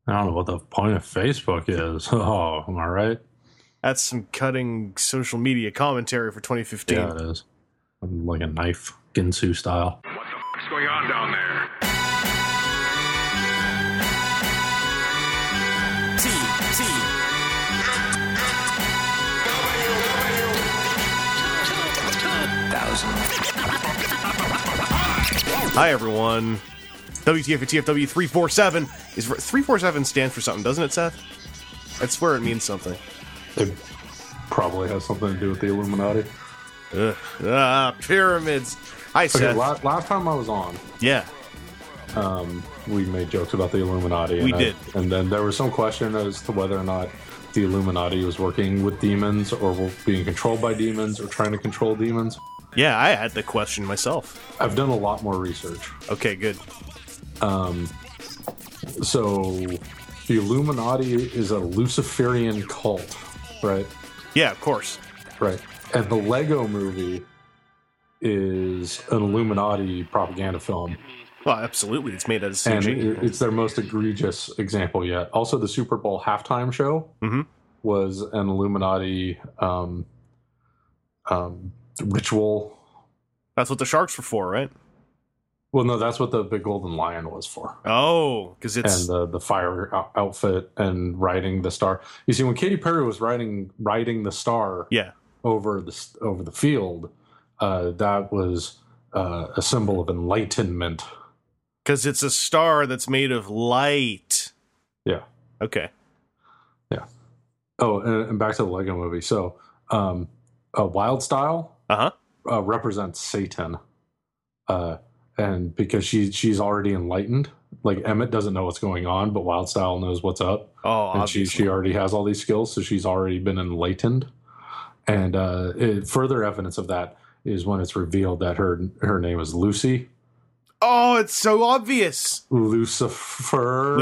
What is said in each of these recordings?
I don't know what the point of Facebook is. Oh, am I right? That's some cutting social media commentary for 2015. Yeah, it is. Like a knife, Ginsu style. What the fuck's going on down there? Hi, everyone. WTF and TFW 347 is 347 stands for something, doesn't it, Seth? I swear it means something. It probably has something to do with the Illuminati. Pyramids. Hi, Okay, Seth. last time I was on, Yeah. we made jokes about the Illuminati. We did. And then there was some question as to whether or not the Illuminati was working with demons or were being controlled by demons or trying to control demons. Yeah, I had the question myself. I've done a lot more research. Okay, good. So the Illuminati is a Luciferian cult, right? Yeah, of course. Right. And the Lego movie is an Illuminati propaganda film. Well, absolutely. It's made as And CG. it's their most egregious example yet. Also, the Super Bowl halftime show was an Illuminati ritual. That's what the sharks were for, right? Well, no, that's what the big golden lion was for. Oh, because it's... And the fire outfit and riding the star. You see, when Katy Perry was riding the star Yeah. over the field, that was a symbol of enlightenment. Because it's a star that's made of light. Yeah. Okay. Yeah. Oh, and back to the Lego movie. So, Wild Style represents Satan, and because she's already enlightened. Like Emmett doesn't know what's going on, but Wild Style knows what's up. Oh, and obviously. she already has all these skills, so she's already been enlightened. And further evidence of that is when it's revealed that her name is Lucy. Oh, it's so obvious. Lucifer.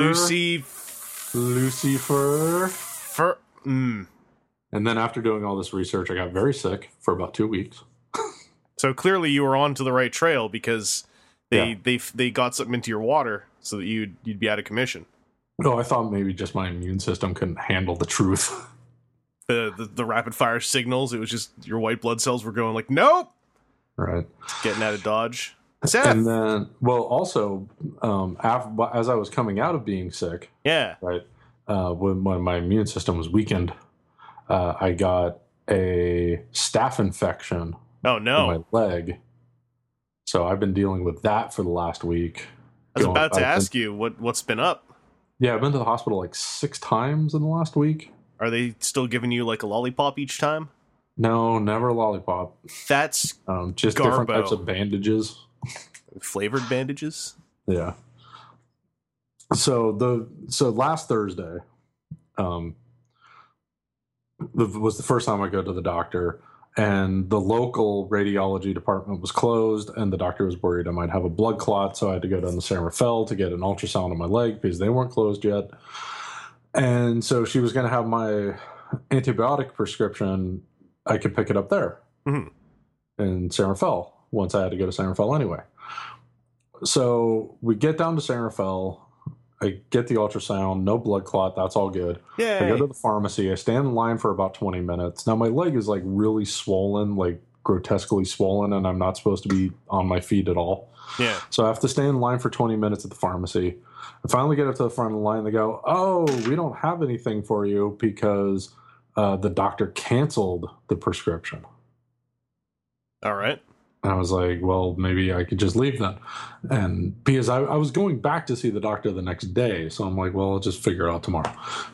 Lucifer. And then after doing all this research, I got very sick for about 2 weeks. So clearly you were on to the right trail because they got something into your water so that you'd be out of commission. No, I thought maybe just my immune system couldn't handle the truth. The rapid fire signals, it was just your white blood cells were going like, nope, Right. getting out of Dodge. Seth. And then, well, also, as I was coming out of being sick, Yeah. right, when my immune system was weakened, I got a staph infection Oh in no. my leg. So I've been dealing with that for the last week. I was about to ask you what's been up. Yeah, I've been to the hospital like 6 times in the last week. Are they still giving you like a lollipop each time? No, never a lollipop. That's Just Garbo. different types of bandages. flavored bandages. Yeah. So last Thursday, was the first time I go to the doctor, and the local radiology department was closed, and the doctor was worried I might have a blood clot, so I had to go down to San Rafael to get an ultrasound on my leg because they weren't closed yet. And so she was going to have my antibiotic prescription. I could pick it up there in San Rafael once I had to go to San Rafael anyway. So we get down to San Rafael. I get the ultrasound, no blood clot. That's all good. Yay. I go to the pharmacy. I stand in line for about 20 minutes. Now my leg is like really swollen, like grotesquely swollen, and I'm not supposed to be on my feet at all. Yeah. So I have to stay in line for 20 minutes at the pharmacy. I finally get up to the front of the line. They go, "Oh, we don't have anything for you because the doctor canceled the prescription." All right. And I was like, well, maybe I could just leave then. And because I was going back to see the doctor the next day. So I'm like, well, I'll just figure it out tomorrow.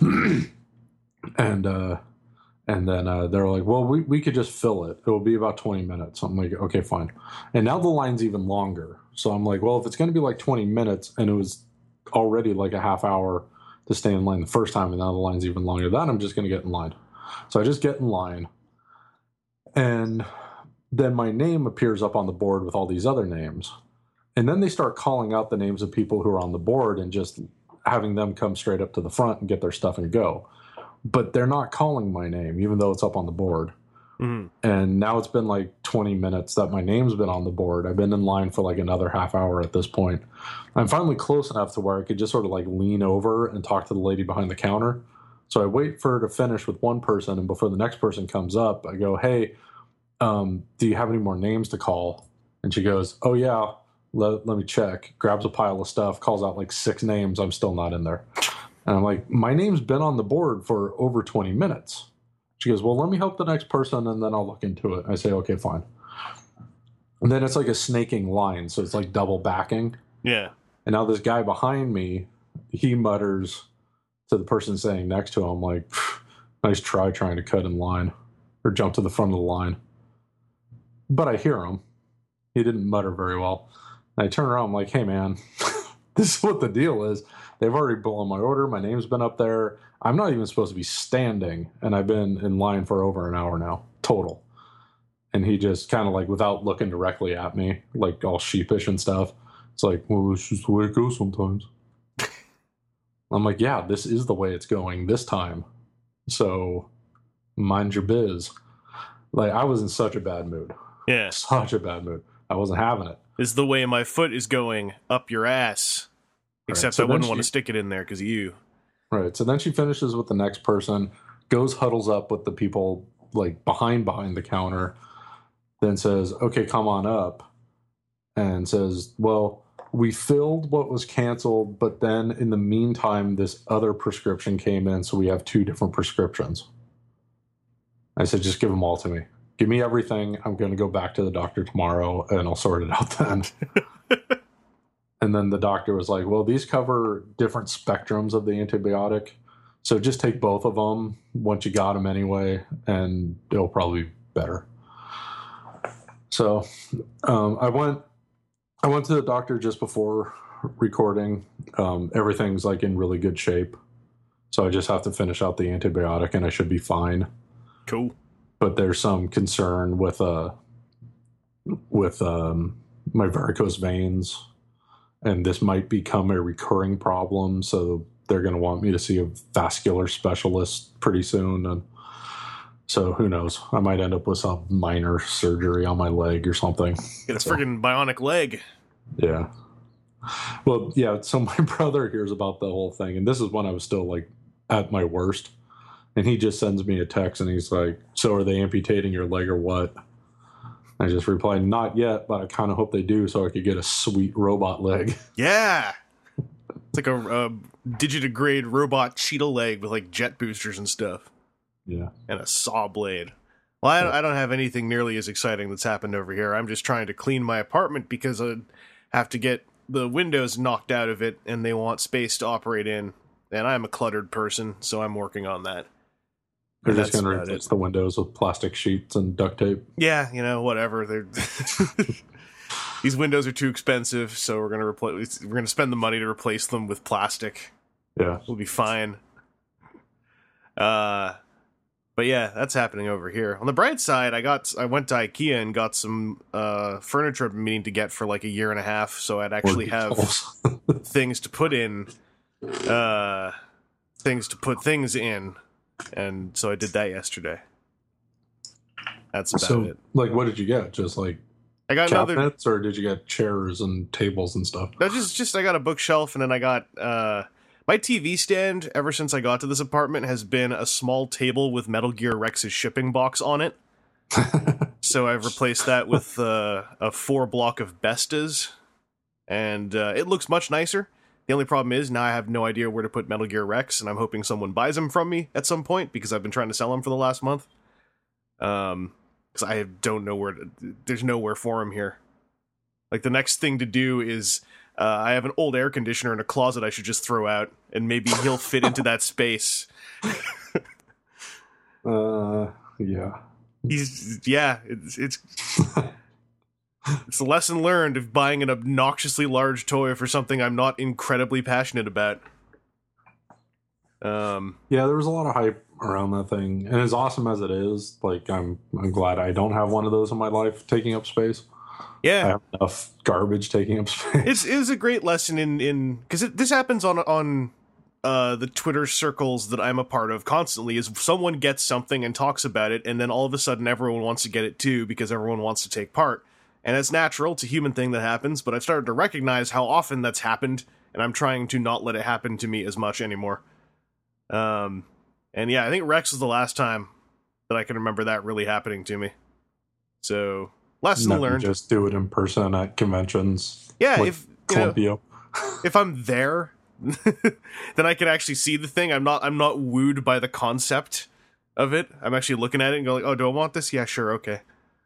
and then they're like, well, we could just fill it. It will be about 20 minutes. I'm like, okay, fine. And now the line's even longer. So I'm like, well, if it's going to be like 20 minutes and it was already like a half hour to stay in line the first time and now the line's even longer, then I'm just going to get in line. So I just get in line. And then my name appears up on the board with all these other names. And then they start calling out the names of people who are on the board and just having them come straight up to the front and get their stuff and go. But they're not calling my name, even though it's up on the board. And now it's been like 20 minutes that my name's been on the board. I've been in line for like another half hour at this point. I'm finally close enough to where I could just sort of like lean over and talk to the lady behind the counter. So I wait for her to finish with one person, and before the next person comes up, I go, "Hey, do you have any more names to call?" And she goes, "Oh yeah, let me check." Grabs a pile of stuff, calls out like 6 names. I'm still not in there. And I'm like, "My name's been on the board for over 20 minutes." She goes, "Well, let me help the next person, and then I'll look into it." I say, "Okay, fine." And then it's like a snaking line, so it's like double backing. Yeah. And now this guy behind me, he mutters to the person sitting next to him, like, "Nice try trying to cut in line or jump to the front of the line." But I hear him. He didn't mutter very well. And I turn around, I'm like, "Hey, man, this is what the deal is. They've already blown my order. My name's been up there. I'm not even supposed to be standing, and I've been in line for over an hour now, total." And he just kind of like, without looking directly at me, like all sheepish and stuff, it's like, "Well, it's just the way it goes sometimes." I'm like, "Yeah, this is the way it's going this time. So mind your biz." Like, I was in such a bad mood. Yeah. Such a bad mood. I wasn't having it. This is the way my foot is going up your ass. Except So I wouldn't then want to stick it in there because of you. Right. So then she finishes with the next person, goes huddles up with the people like behind the counter, then says, "Okay, come on up," and says, "Well, we filled what was canceled, but then in the meantime, this other prescription came in, so we have 2 different prescriptions." I said, "Just give them all to me. Give me everything. I'm going to go back to the doctor tomorrow, and I'll sort it out then." And then the doctor was like, "Well, these cover different spectrums of the antibiotic, so just take both of them once you got them anyway, and it'll probably be better." So I went to the doctor just before recording. Everything's like in really good shape, so I just have to finish out the antibiotic, and I should be fine. Cool. But there's some concern with my varicose veins. And this might become a recurring problem, so they're going to want me to see a vascular specialist pretty soon. And so who knows? I might end up with some minor surgery on my leg or something. Get a friggin' bionic leg. Yeah. Well, yeah, so my brother hears about the whole thing, and this is when I was still, like, at my worst. And he just sends me a text, and he's like, "So are they amputating your leg or what?" I just replied, "Not yet, but I kind of hope they do so I could get a sweet robot leg." Yeah. It's like a digitigrade robot cheetah leg with like jet boosters and stuff. Yeah. And a saw blade. Well, I don't have anything nearly as exciting that's happened over here. I'm just trying to clean my apartment because I have to get the windows knocked out of it and they want space to operate in. And I'm a cluttered person, so I'm working on that. They're just going to replace the windows with plastic sheets and duct tape. Yeah, whatever. These windows are too expensive, so we're going to spend the money to replace them with plastic. Yeah. We'll be fine. But yeah, that's happening over here. On the bright side, I went to IKEA and got some furniture I've been meaning to get for like a year and a half, so I'd actually have things to put in, things to put things in. And so I did that yesterday. That's about it. Like, what did you get? Just like I got cabinets, or did you get chairs and tables and stuff? No, just I got a bookshelf, and then I got my TV stand. Ever since I got to this apartment, has been a small table with Metal Gear Rex's shipping box on it. So I've replaced that with a 4-block of Bestas, and it looks much nicer. The only problem is now I have no idea where to put Metal Gear Rex, and I'm hoping someone buys them from me at some point because I've been trying to sell them for the last month. Because I don't know there's nowhere for him here. Like, the next thing to do is I have an old air conditioner in a closet I should just throw out, and maybe he'll fit into that space. Yeah. It's it's a lesson learned of buying an obnoxiously large toy for something I'm not incredibly passionate about. Yeah, there was a lot of hype around that thing, and as awesome as it is, like, I'm glad I don't have one of those in my life taking up space. Yeah, I have enough garbage taking up space. It is a great lesson in because this happens on the Twitter circles that I'm a part of constantly is someone gets something and talks about it, and then all of a sudden everyone wants to get it too because everyone wants to take part. And it's natural, it's a human thing that happens, but I've started to recognize how often that's happened, and I'm trying to not let it happen to me as much anymore. And yeah, I think Rex was the last time that I can remember that really happening to me. So, lesson learned. Just do it in person at conventions. Yeah, like if Columbia. if I'm there, then I can actually see the thing. I'm not wooed by the concept of it. I'm actually looking at it and going, "Oh, do I want this? Yeah, sure, okay."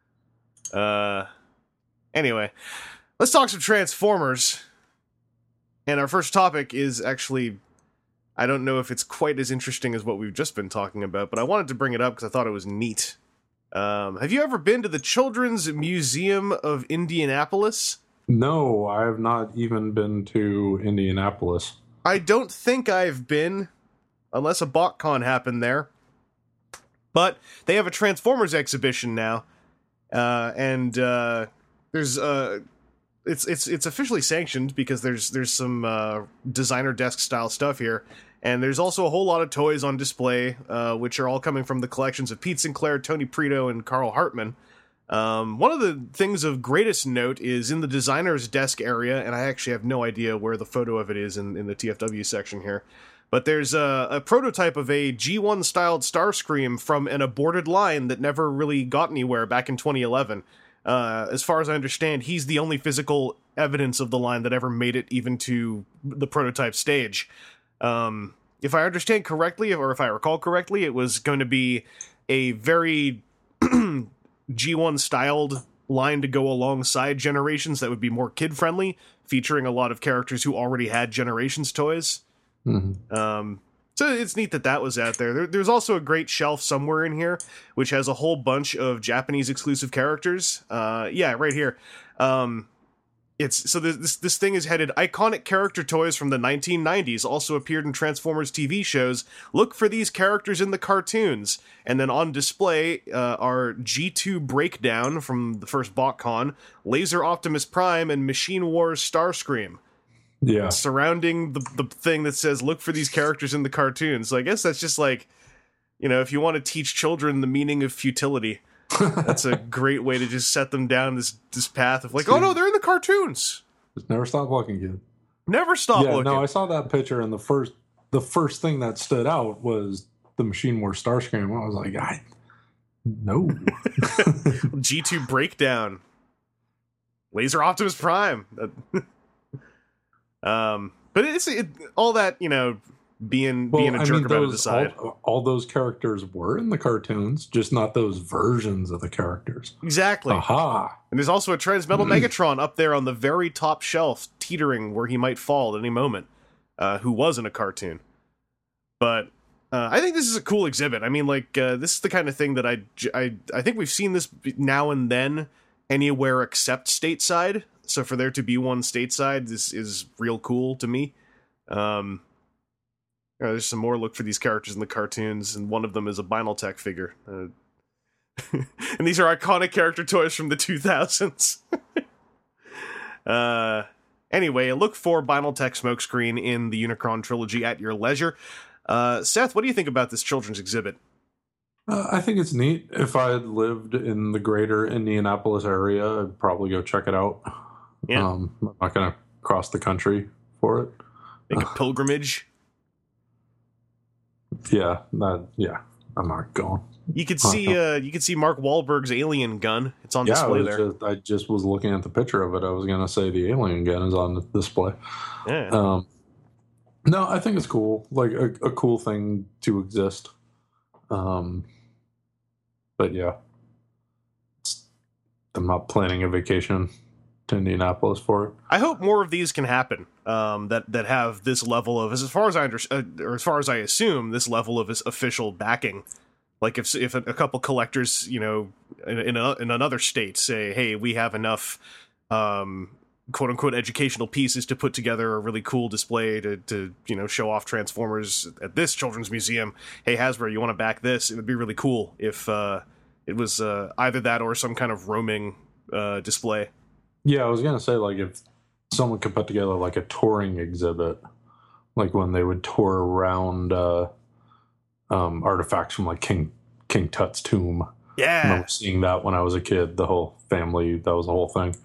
Anyway, let's talk some Transformers. And our first topic is actually, I don't know if it's quite as interesting as what we've just been talking about, but I wanted to bring it up because I thought it was neat. Have you ever been to the Children's Museum of Indianapolis? No, I have not even been to Indianapolis. I don't think I've been, unless a BotCon happened there. But they have a Transformers exhibition now, and there's it's officially sanctioned because there's some designer desk style stuff here, and there's also a whole lot of toys on display, which are all coming from the collections of Pete Sinclair, Tony Prito, and Carl Hartman. One of the things of greatest note is in the designer's desk area, and I actually have no idea where the photo of it is in the TFW section here, but there's a prototype of a G1 styled Starscream from an aborted line that never really got anywhere back in 2011. As far as I understand, he's the only physical evidence of the line that ever made it even to the prototype stage. If I understand correctly, or if I recall correctly, it was going to be a very G1 styled line to go alongside Generations that would be more kid friendly, featuring a lot of characters who already had Generations toys. Mm-hmm. So it's neat that was out there. There's also a great shelf somewhere in here, which has a whole bunch of Japanese exclusive characters. Yeah, right here. This thing is headed iconic character toys from the 1990s also appeared in Transformers TV shows. Look for these characters in the cartoons. And then on display are G2 Breakdown from the first BotCon, Laser Optimus Prime, and Machine Wars Starscream. Yeah. Surrounding the thing that says, look for these characters in the cartoons. So I guess that's just like, if you want to teach children the meaning of futility, that's a great way to just set them down this path of like, oh no, they're in the cartoons. Just never stop looking, kid. Never stop looking. No, I saw that picture, and the first thing that stood out was the Machine Wars Starscream. I was like, no. G2 Breakdown. Laser Optimus Prime. But it's all that, being a jerk about it aside. All those characters were in the cartoons, just not those versions of the characters. Exactly. Aha. And there's also a Transmetal Megatron up there on the very top shelf, teetering where he might fall at any moment, who was in a cartoon. But I think this is a cool exhibit. I mean, this is the kind of thing that I think we've seen this now and then anywhere except stateside. So for there to be one stateside, this is real cool to me. There's some more look for these characters in the cartoons, and one of them is a Binaltech figure. And these are iconic character toys from the 2000s. Anyway, look for Binaltech Smokescreen in the Unicron trilogy at your leisure. Seth, what do you think about this children's exhibit? I think it's neat. If I had lived in the greater Indianapolis area, I'd probably go check it out. Yeah. I'm not going to cross the country for it. Make a pilgrimage. Yeah, I'm not going. You could see Mark Wahlberg's alien gun. It's on display there. I just was looking at the picture of it. I was going to say the alien gun is on the display. Yeah. No, I think it's cool. Like a cool thing to exist. But yeah, I'm not planning a vacation to Indianapolis for it. I hope more of these can happen. That have this level of, as far as I understand, or as far as I assume, this level of official backing. Like if a couple collectors, in another state say, hey, we have enough, quote unquote, educational pieces to put together a really cool display to show off Transformers at this children's museum. Hey, Hasbro, you want to back this? It would be really cool if it was either that or some kind of roaming display. Yeah, I was gonna say, like, if someone could put together like a touring exhibit like when they would tour around artifacts from like King Tut's tomb. I Yeah. remember seeing that when I was a kid. The whole family, that was the whole thing.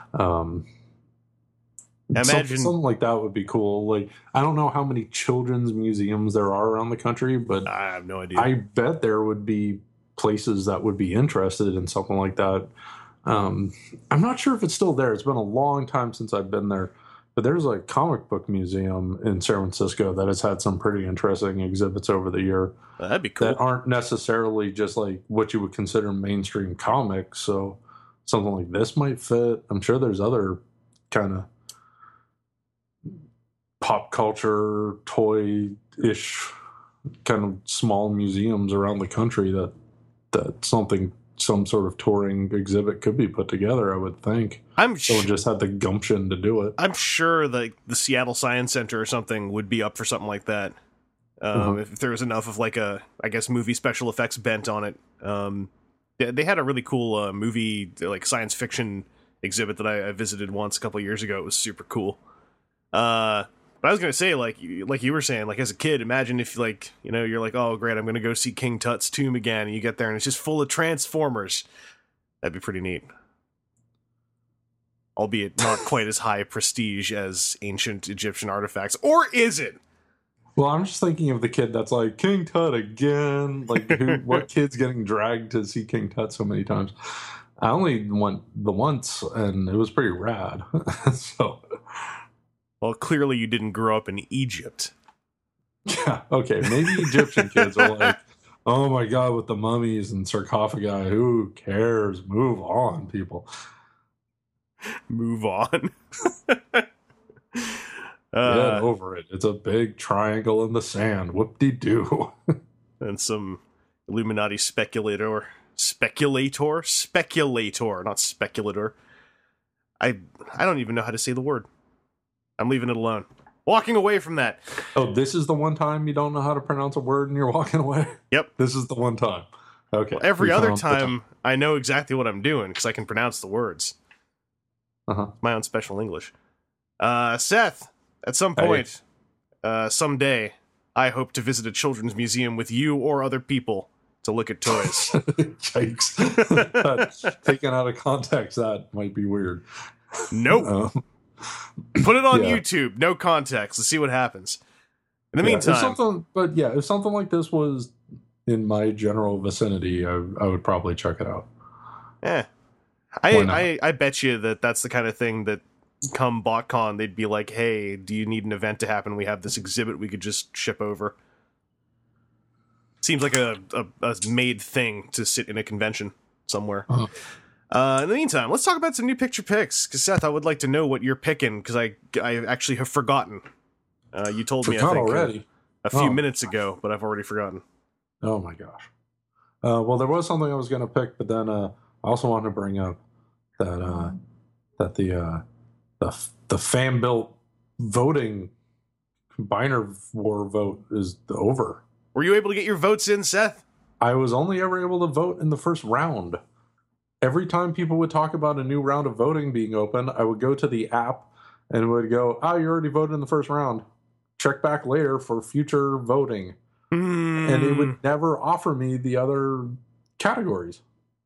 Imagine something like that would be cool. Like, I don't know how many children's museums there are around the country, but I have no idea. I bet there would be places that would be interested in something like that. I'm not sure if it's still there. It's been a long time since I've been there, but there's a comic book museum in San Francisco that has had some pretty interesting exhibits over the year That'd be cool. that aren't necessarily just like what you would consider mainstream comics. So something like this might fit. I'm sure there's other kind of pop culture toy-ish kind of small museums around the country that some sort of touring exhibit could be put together, I would think. Someone just had the gumption to do it. I'm sure the Seattle Science Center or something would be up for something like that. If there was enough of like a, I guess, movie special effects bent on it. They had a really cool movie, like science fiction exhibit that I visited once a couple of years ago. It was super cool. But I was gonna say, like you were saying, like as a kid, imagine if you're like, oh great, I'm gonna go see King Tut's tomb again, and you get there and it's just full of Transformers. That'd be pretty neat. Albeit not quite as high prestige as ancient Egyptian artifacts, or is it? Well, I'm just thinking of the kid that's like, King Tut again. Like, what kid's getting dragged to see King Tut so many times? I only went the once, and it was pretty rad. So, well, clearly you didn't grow up in Egypt. Yeah, okay, maybe Egyptian kids are like, oh my god, with the mummies and sarcophagi, who cares? Move on, people. Move on. Get over it. It's a big triangle in the sand. Whoop-de-doo. And some Illuminati speculator, not speculator. I don't even know how to say the word. I'm leaving it alone. Walking away from that. Oh, this is the one time you don't know how to pronounce a word and you're walking away? Yep. This is the one time. Okay. Well, every other time, I know exactly what I'm doing because I can pronounce the words. My own special English. Seth, at some point, someday, I hope to visit a children's museum with you or other people to look at toys. Yikes. Taken out of context, that might be weird. Nope. Put it on YouTube, no context. Let's see what happens. In the meantime, if something like this was in my general vicinity, I would probably check it out. Yeah, I bet you that's the kind of thing that come BotCon they'd be like, "Hey, do you need an event to happen? We have this exhibit we could just ship over." Seems like a made thing to sit in a convention somewhere. In the meantime, let's talk about some new picture picks. Because Seth, I would like to know what you're picking because I actually have forgotten. You told me, I think, already a few minutes ago, but I've already forgotten. Oh my gosh. Well, there was something I was going to pick, but then I also wanted to bring up that the fan built voting Combiner War vote is over. Were you able to get your votes in, Seth? I was only ever able to vote in the first round. Every time people would talk about a new round of voting being open, I would go to the app and would go, you already voted in the first round. Check back later for future voting. And it would never offer me the other categories.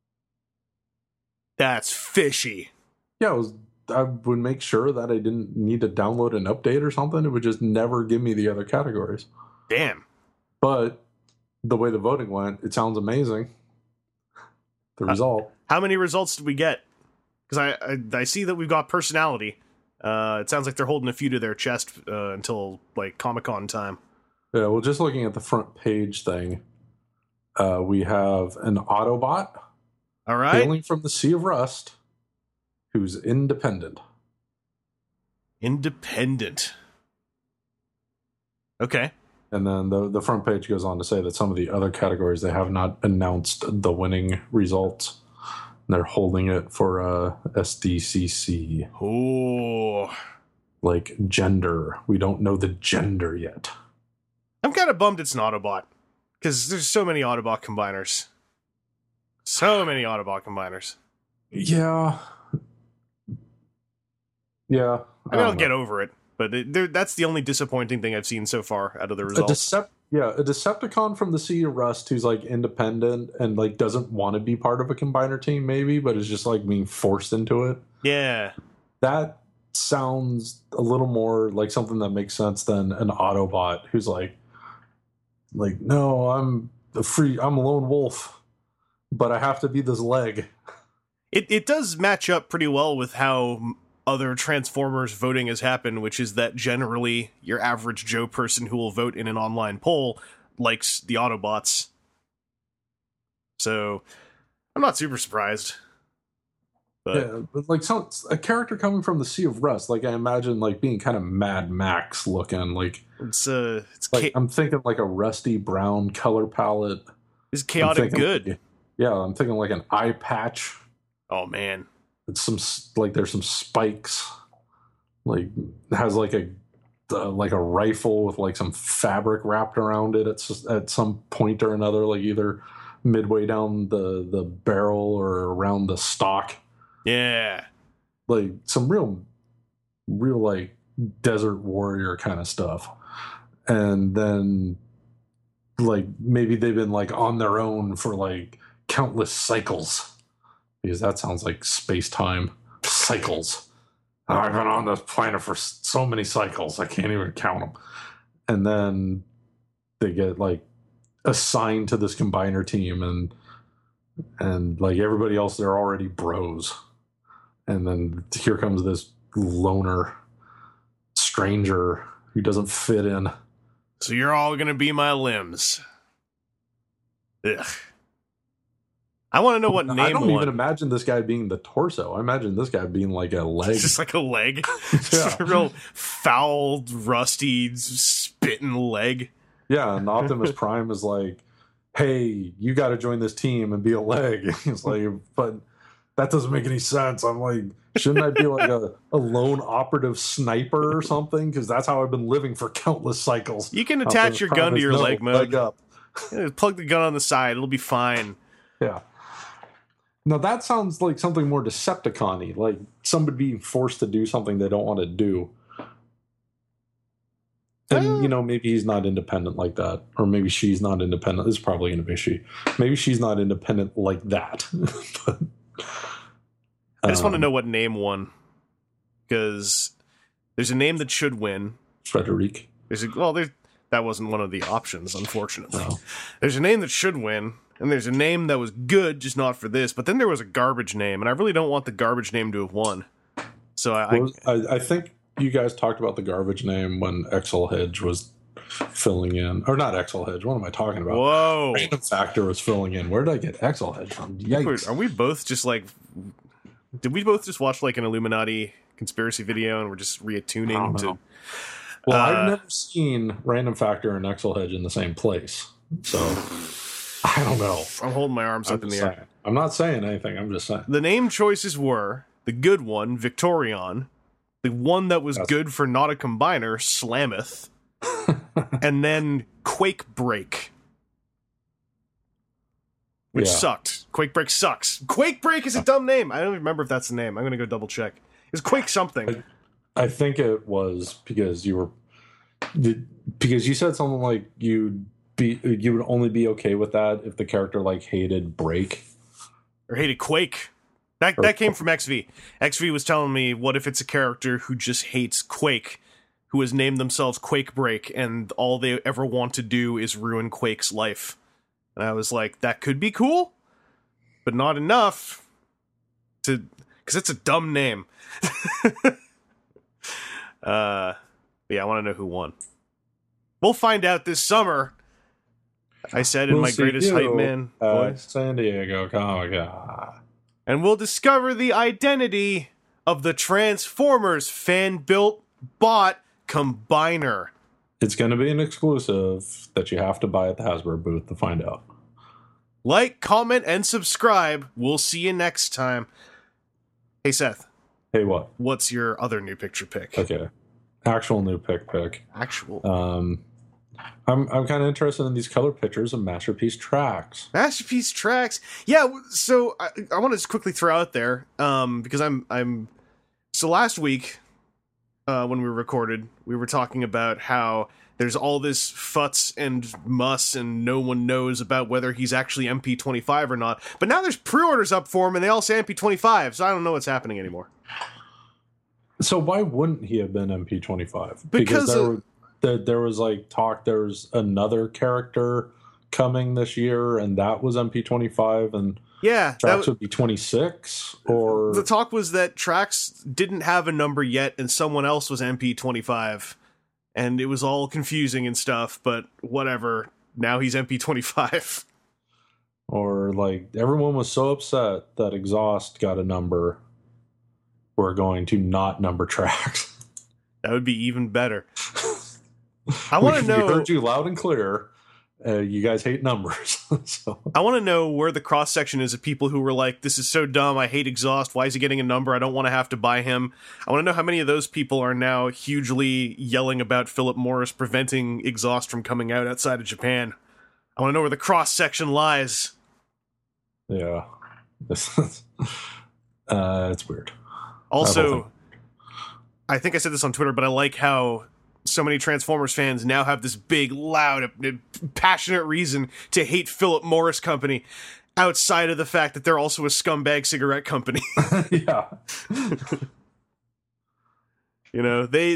That's fishy. Yeah, I would make sure that I didn't need to download an update or something. It would just never give me the other categories. Damn. But the way the voting went, it sounds amazing. The result. How many results did we get? Because I see that we've got personality. It sounds like they're holding a few to their chest until like Comic-Con time. Yeah, well, just looking at the front page thing, we have an Autobot. All right. Hailing from the Sea of Rust, who's independent. Independent. Okay. And then the front page goes on to say that some of the other categories, they have not announced the winning results. They're holding it for SDCC. Oh. Like gender. We don't know the gender yet. I'm kind of bummed it's an Autobot. Because there's so many Autobot combiners. Yeah. Yeah. I mean, I'll get over it. But that's the only disappointing thing I've seen so far out of the results. A Decepticon from the Sea of Rust who's like independent and like doesn't want to be part of a combiner team, maybe, but is just like being forced into it. Yeah. That sounds a little more like something that makes sense than an Autobot who's like, no, I'm a lone wolf, but I have to be this leg. It does match up pretty well with how other Transformers voting has happened, which is that generally your average Joe person who will vote in an online poll likes the Autobots. So I'm not super surprised. But yeah, but like a character coming from the Sea of Rust, like I imagine like being kind of Mad Max looking, like it's like I'm thinking like a rusty brown color palette. It's chaotic good. I'm thinking like an eye patch. Oh man. It's there's some spikes, like has like a rifle with like some fabric wrapped around it at some point or another, like either midway down the barrel or around the stock. Yeah, like some real like desert warrior kind of stuff. And then like maybe they've been like on their own for like countless cycles. Because that sounds like space-time cycles. I've been on this planet for so many cycles, I can't even count them. And then they get like assigned to this combiner team, and like everybody else, they're already bros. And then here comes this loner stranger who doesn't fit in. So you're all gonna be my limbs. Ugh. I want to know what name. I don't even imagine this guy being the torso. I imagine this guy being like a leg. It's just like a leg. Yeah. Just a real foul, rusty, spitting leg. Yeah, and Optimus Prime is like, hey, you got to join this team and be a leg. He's like, but that doesn't make any sense. I'm like, shouldn't I be like a lone operative sniper or something? Because that's how I've been living for countless cycles. You can attach your gun to your leg mode. Leg up. Yeah, plug the gun on the side. It'll be fine. Yeah. Now that sounds like something more Decepticon-y, like somebody being forced to do something they don't want to do. And, maybe he's not independent like that. Or maybe she's not independent. It's probably going to be she. Maybe she's not independent like that. But, I just want to know what name won. Because there's a name that should win. Frederic. That wasn't one of the options, unfortunately. No. There's a name that should win. And there's a name that was good, just not for this. But then there was a garbage name, and I really don't want the garbage name to have won. So I think you guys talked about the garbage name when Exel Hedge was filling in. Or not Exel Hedge, what am I talking about? Whoa. Random Factor was filling in. Where did I get Exel Hedge from? Yikes. Are we both just like... Did we both just watch like an Illuminati conspiracy video and we're just reattuning to... Well, I've never seen Random Factor and Exel Hedge in the same place. So... I don't know. I'm holding my arms up in the air. I'm not saying anything. I'm just saying. The name choices were the good one, Victorion, the one that was good for not a combiner, Slameth, and then Quake Break, which sucked. Quake Break sucks. Quake Break is a dumb name. I don't even remember if that's the name. I'm going to go double check. It's Quake something. I think it was because you said something like you would only be okay with that if the character like hated Break or hated Quake. That came from XV. XV was telling me, what if it's a character who just hates Quake, who has named themselves Quake Break, and all they ever want to do is ruin Quake's life? And I was like, that could be cool, but not enough to, because it's a dumb name. Yeah, I want to know who won. We'll find out this summer. I said in my greatest hype man voice. San Diego Comic-Con. And we'll discover the identity of the Transformers fan-built bot combiner. It's going to be an exclusive that you have to buy at the Hasbro booth to find out. Like, comment, and subscribe. We'll see you next time. Hey, Seth. Hey, what? What's your other new picture pick? Okay. Actual new pick. Actual. I'm kind of interested in these color pictures of Masterpiece Tracks. Masterpiece Tracks. Yeah, so I want to just quickly throw out there, because I'm so last week when we recorded, we were talking about how there's all this futz and muss and no one knows about whether he's actually MP25 or not. But now there's pre-orders up for him and they all say MP25, so I don't know what's happening anymore. So why wouldn't he have been MP25? Because there was like talk there's another character coming this year and that was MP25 and yeah, Trax would be 26, or the talk was that Trax didn't have a number yet and someone else was MP25, and it was all confusing and stuff, but whatever, now he's MP25. Or like everyone was so upset that Exhaust got a number, we're going to not number Trax. That would be even better. I want to know. We heard you loud and clear. You guys hate numbers. So. I want to know where the cross section is of people who were like, "This is so dumb. I hate Exhaust. Why is he getting a number? I don't want to have to buy him." I want to know how many of those people are now hugely yelling about Philip Morris preventing Exhaust from coming out outside of Japan. I want to know where the cross section lies. Yeah, it's weird. Also, I think I said this on Twitter, but I like how so many Transformers fans now have this big, loud, passionate reason to hate Philip Morris Company outside of the fact that they're also a scumbag cigarette company. Yeah. You know, they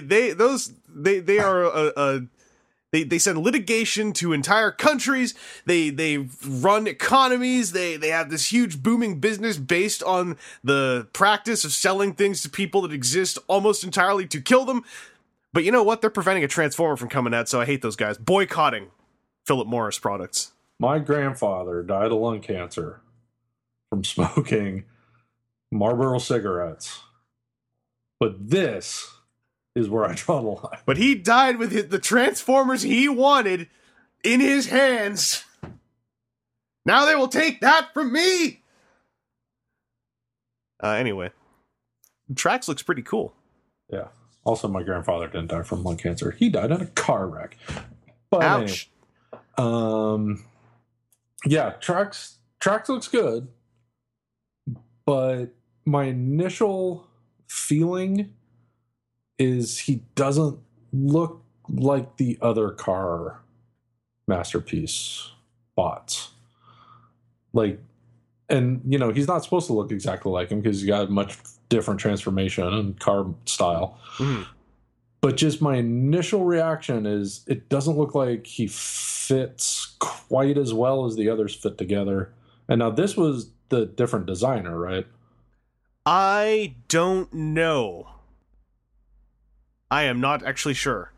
send litigation to entire countries. They run economies. They have this huge booming business based on the practice of selling things to people that exist almost entirely to kill them. But you know what? They're preventing a Transformer from coming out, so I hate those guys. Boycotting Philip Morris products. My grandfather died of lung cancer from smoking Marlboro cigarettes. But this is where I draw the line. But he died with the Transformers he wanted in his hands. Now they will take that from me! Anyway. Trax looks pretty cool. Yeah. Also, my grandfather didn't die from lung cancer. He died in a car wreck. But ouch. Anyway, yeah, Trax looks good. But my initial feeling is he doesn't look like the other car Masterpiece bots. Like, and, you know, he's not supposed to look exactly like him because he's got much different transformation and car style. Mm. But just my initial reaction is it doesn't look like he fits quite as well as the others fit together. And now this was the different designer, right? I don't know. I am not actually sure.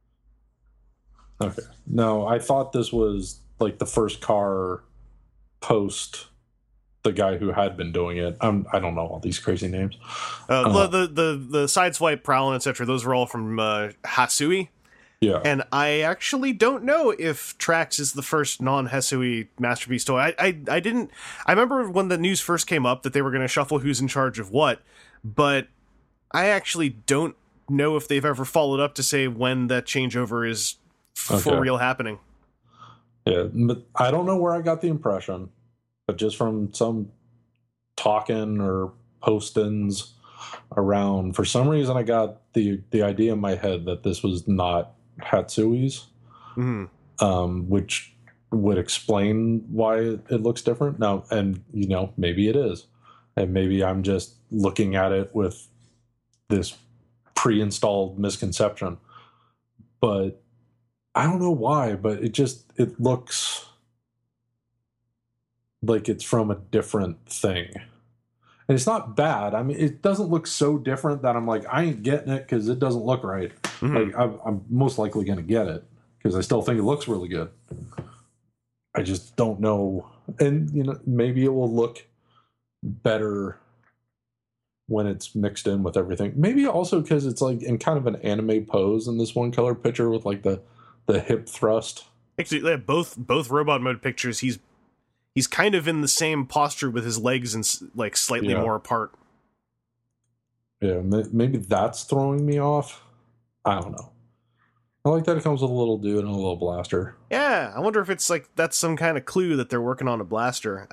Okay. No, I thought this was like the first car post the guy who had been doing it. I don't know all these crazy names. The Sideswipe, Prowlin, etc. Those were all from Hasui. Yeah. And I actually don't know if Trax is the first non-Hasui Masterpiece toy. I didn't. I remember when the news first came up that they were going to shuffle who's in charge of what, but I actually don't know if they've ever followed up to say when that changeover is for real happening. Yeah, but I don't know where I got the impression, but just from some talking or postings around, for some reason I got the idea in my head that this was not Hatsui's, which would explain why it looks different. Now, and you know, maybe it is, and maybe I'm just looking at it with this pre-installed misconception, but I don't know why, but it looks like it's from a different thing. And it's not bad. I mean, it doesn't look so different that I'm like, I ain't getting it because it doesn't look right. Like, I'm most likely going to get it because I still think it looks really good. I just don't know. And, you know, maybe it will look better when it's mixed in with everything. Maybe also because it's like in kind of an anime pose in this one color picture with like the hip thrust. Actually, both robot mode pictures, he's kind of in the same posture with his legs and like slightly more apart. Yeah, maybe that's throwing me off. I don't know. I like that it comes with a little dude and a little blaster. Yeah, I wonder if it's like that's some kind of clue that they're working on a blaster.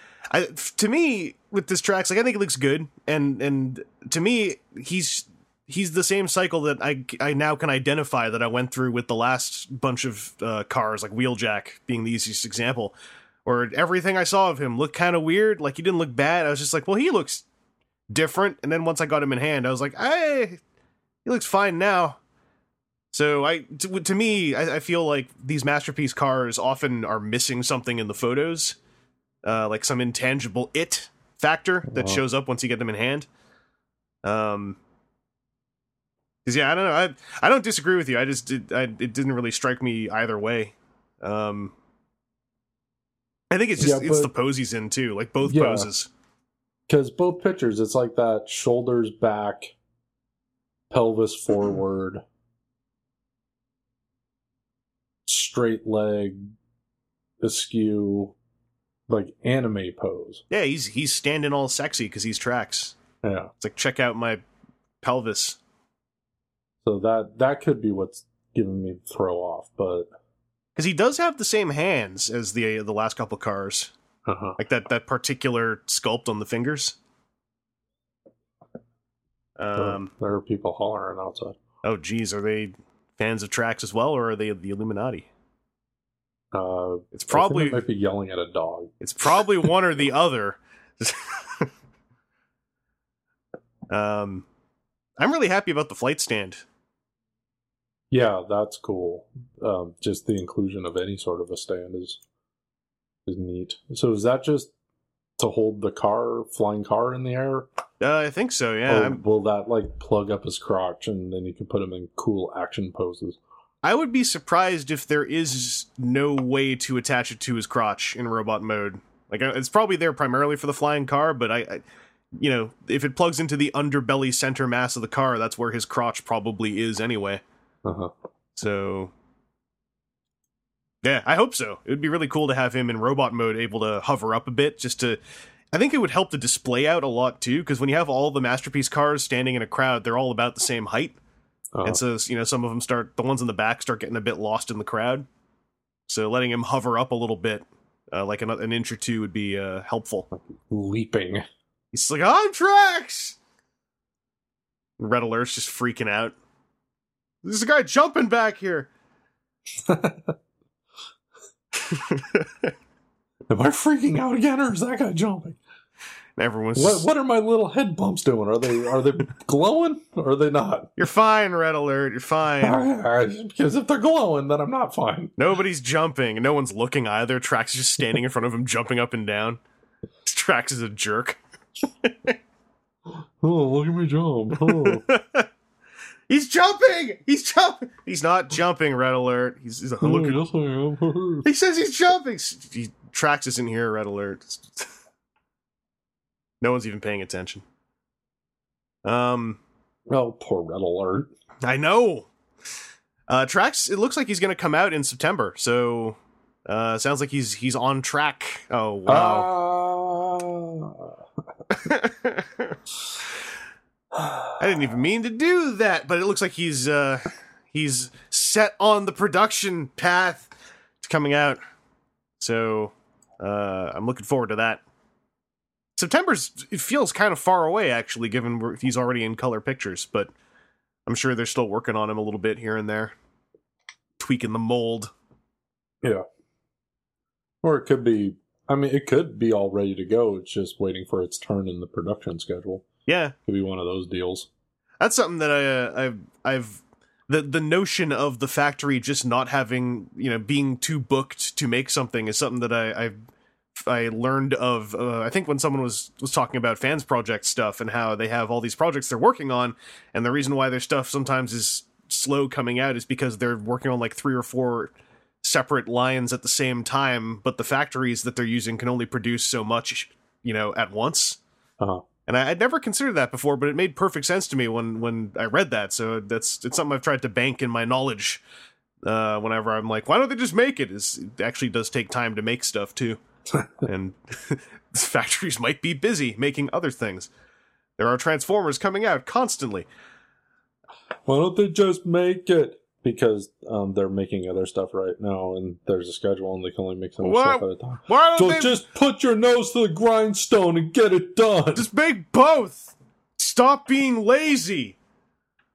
To me, with this Trax, like I think it looks good, and to me, he he's the same cycle that I now can identify that I went through with the last bunch of cars, like Wheeljack being the easiest example, or everything I saw of him looked kind of weird. Like, he didn't look bad. I was just like, well, he looks different. And then once I got him in hand, I was like, hey, he looks fine now. So to me, I feel like these Masterpiece cars often are missing something in the photos, like some intangible it factor that shows up once you get them in hand. Because yeah, I don't know. I don't disagree with you. It didn't really strike me either way. I think it's just it's the pose he's in too, like both poses. Because both pictures, it's like that shoulders back, pelvis forward, straight leg, askew, like anime pose. Yeah, he's standing all sexy because he's Trax. Yeah, it's like, check out my pelvis. So that could be what's giving me the throw off, but because he does have the same hands as the last couple cars, like that particular sculpt on the fingers. There are people hollering outside. Oh, geez, are they fans of Trax as well, or are they the Illuminati? It's probably might be yelling at a dog. It's probably one or the other. I'm really happy about the flight stand. Yeah, that's cool. Just the inclusion of any sort of a stand is neat. So is that just to hold the flying car in the air? I think so, yeah. Or will that like plug up his crotch and then you can put him in cool action poses? I would be surprised if there is no way to attach it to his crotch in robot mode. Like, it's probably there primarily for the flying car, but I you know, if it plugs into the underbelly center mass of the car, that's where his crotch probably is anyway. So, yeah, I hope so. It would be really cool to have him in robot mode able to hover up a bit, I think it would help the display out a lot too, because when you have all the Masterpiece cars standing in a crowd, they're all about the same height. And so, you know, some of them the ones in the back start getting a bit lost in the crowd. So letting him hover up a little bit, like an inch or two, would be helpful. Leaping. He's like, I'm Trax! Red Alert's just freaking out. There's a guy jumping back here! Am I freaking out again, or is that guy jumping? Everyone's what are my little head bumps doing? Are they glowing or are they not? You're fine, Red Alert. You're fine. Because if they're glowing, then I'm not fine. Nobody's jumping. No one's looking either. Trax is just standing in front of him, jumping up and down. Trax is a jerk. Oh, look at me jump! Oh. He's jumping. He's jumping. He's not jumping. Red Alert. He's yes, I am. He says he's jumping. Trax isn't here. Red Alert. No one's even paying attention. Oh, poor Red Alert. I know. Trax, it looks like he's going to come out in September, so sounds like he's on track. Oh, wow. I didn't even mean to do that, but it looks like he's set on the production path to coming out. So I'm looking forward to that. It feels kind of far away, actually, given he's already in color pictures, but I'm sure they're still working on him a little bit here and there. Tweaking the mold. Yeah. Or it could be, it could be all ready to go. It's just waiting for its turn in the production schedule. Yeah. Could be one of those deals. That's something that I've the notion of the factory just not having, being too booked to make something is something that I learned of, I think when someone was talking about Fans Project stuff and how they have all these projects they're working on, and the reason why their stuff sometimes is slow coming out is because they're working on like 3 or 4 separate lines at the same time, but the factories that they're using can only produce so much, at once. And I'd never considered that before, but it made perfect sense to me when I read that, so it's something I've tried to bank in my knowledge whenever I'm like, why don't they just make it? It actually does take time to make stuff, too. And factories might be busy making other things. There are Transformers coming out constantly. Why don't they just make it? Because they're making other stuff right now, and there's a schedule, and they can only make so much stuff at a time. Why don't so just put your nose to the grindstone and get it done. Just make both. Stop being lazy.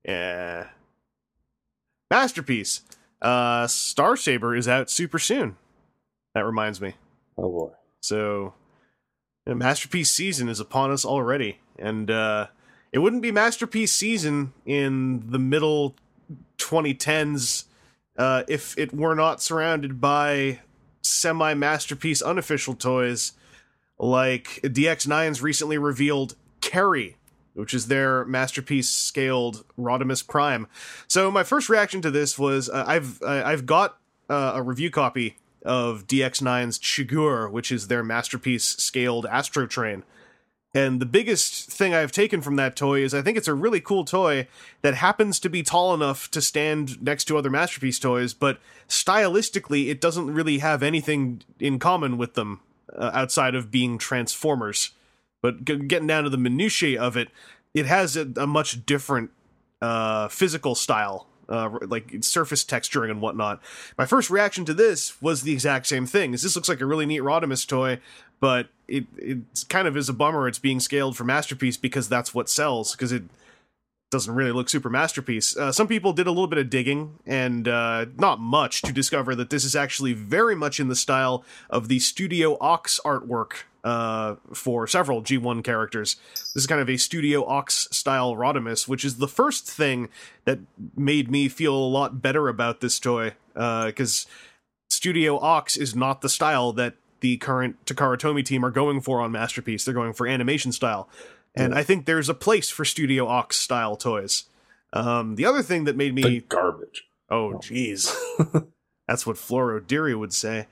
Yeah. Masterpiece. Star Saber is out super soon. That reminds me. Oh boy. So, Masterpiece season is upon us already. And it wouldn't be Masterpiece season in the middle 2010s if it were not surrounded by semi-Masterpiece unofficial toys like DX9's recently revealed Carrie, which is their Masterpiece scaled Rodimus Prime. So my first reaction to this was I've got a review copy of DX9's Chigur, which is their Masterpiece scaled Astro Train. And the biggest thing I've taken from that toy is I think it's a really cool toy that happens to be tall enough to stand next to other Masterpiece toys, but stylistically it doesn't really have anything in common with them outside of being Transformers. But getting down to the minutiae of it, it has a much different physical style, like surface texturing and whatnot. My first reaction to this was the exact same thing. This looks like a really neat Rodimus toy, but it kind of is a bummer it's being scaled for Masterpiece because that's what sells, because it doesn't really look super Masterpiece. Some people did a little bit of digging, and not much, to discover that this is actually very much in the style of the Studio Ox artwork for several G1 characters. This is kind of a Studio Ox style Rodimus, which is the first thing that made me feel a lot better about this toy, because Studio Ox is not the style that the current Takara Tomy team are going for on Masterpiece. They're going for animation style. And I think there's a place for Studio Ox style toys. The other thing that made me... The garbage. Oh, jeez. That's what Floro Deary would say.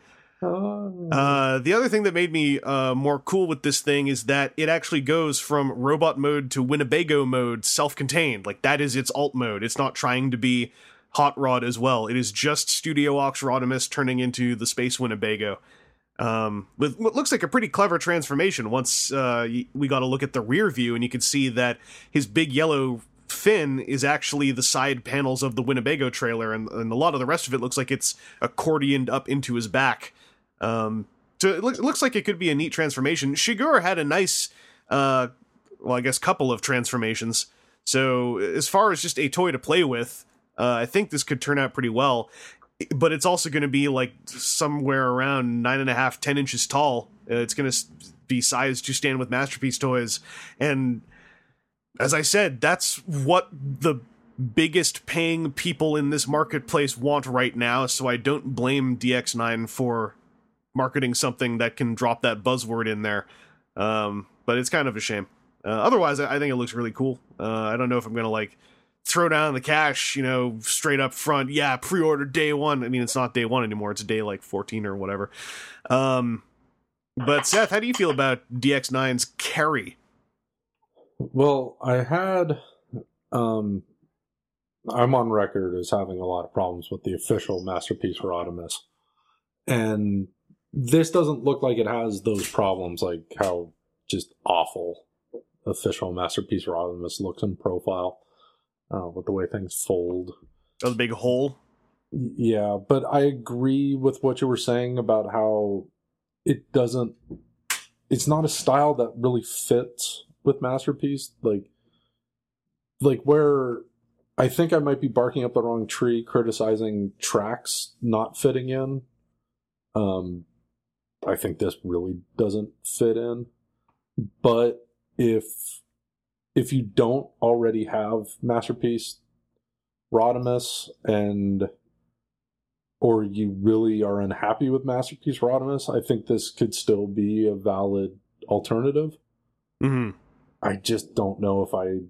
The other thing that made me more cool with this thing is that it actually goes from robot mode to Winnebago mode self-contained. Like, that is its alt mode. It's not trying to be Hot Rod as well. It is just Studio Ox Rodimus turning into the Space Winnebago. With what looks like a pretty clever transformation once we got to look at the rear view, and you can see that his big yellow fin is actually the side panels of the Winnebago trailer, and a lot of the rest of it looks like it's accordioned up into his back. So it looks like it could be a neat transformation. Shigur had a nice, I guess, couple of transformations. So as far as just a toy to play with, I think this could turn out pretty well. But it's also going to be like somewhere around 9.5, 10 inches tall. It's going to be sized to stand with Masterpiece toys. And as I said, that's what the biggest paying people in this marketplace want right now. So I don't blame DX9 for marketing something that can drop that buzzword in there. But it's kind of a shame. Otherwise, I think it looks really cool. I don't know if I'm going to throw down the cash, straight up front. Yeah, pre-order day one. I mean, it's not day one anymore. It's day 14 or whatever. But Seth, how do you feel about DX9's Carrie? Well, I'm on record as having a lot of problems with the official Masterpiece Rodimus. And this doesn't look like it has those problems, like how just awful official Masterpiece Rodimus looks in profile. With the way things fold. Oh, the big hole? Yeah, but I agree with what you were saying about how it's not a style that really fits with Masterpiece. Like where I think I might be barking up the wrong tree criticizing tracks not fitting in. I think this really doesn't fit in. But if you don't already have Masterpiece Rodimus or you really are unhappy with Masterpiece Rodimus, I think this could still be a valid alternative. Mm-hmm. I just don't know if I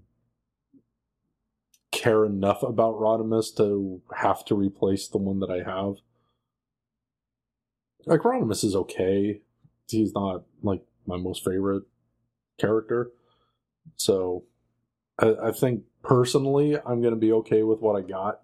care enough about Rodimus to have to replace the one that I have. Like, Rodimus is okay. He's not, my most favorite character. So, I think personally, I'm going to be okay with what I got.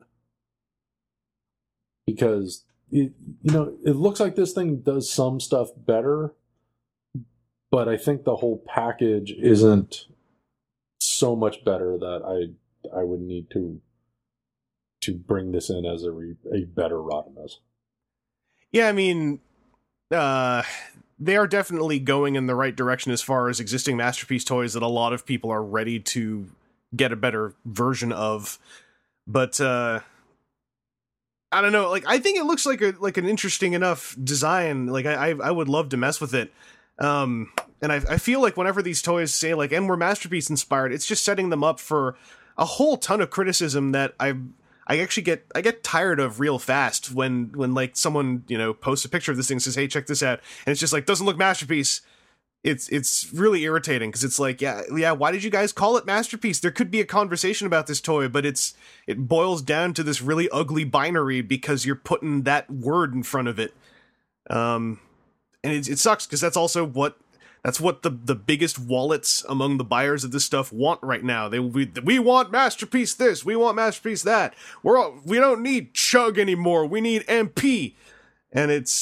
Because, it looks like this thing does some stuff better. But I think the whole package isn't so much better that I would need to bring this in as a better Rodimus. Yeah, I mean, they are definitely going in the right direction as far as existing Masterpiece toys that a lot of people are ready to get a better version of. But I don't know. Like, I think it looks like an interesting enough design. Like, I would love to mess with it. And I feel like whenever these toys say like, and we're Masterpiece inspired, it's just setting them up for a whole ton of criticism that I actually get tired of real fast when like someone, you know, posts a picture of this thing and says, hey, check this out, and it's just like, doesn't look Masterpiece. It's really irritating because it's like, yeah, why did you guys call it Masterpiece? There could be a conversation about this toy, but it boils down to this really ugly binary because you're putting that word in front of it. And it sucks because that's what the biggest wallets among the buyers of this stuff want right now. We want Masterpiece this, we want Masterpiece that. We don't need Chug anymore. We need MP. And it's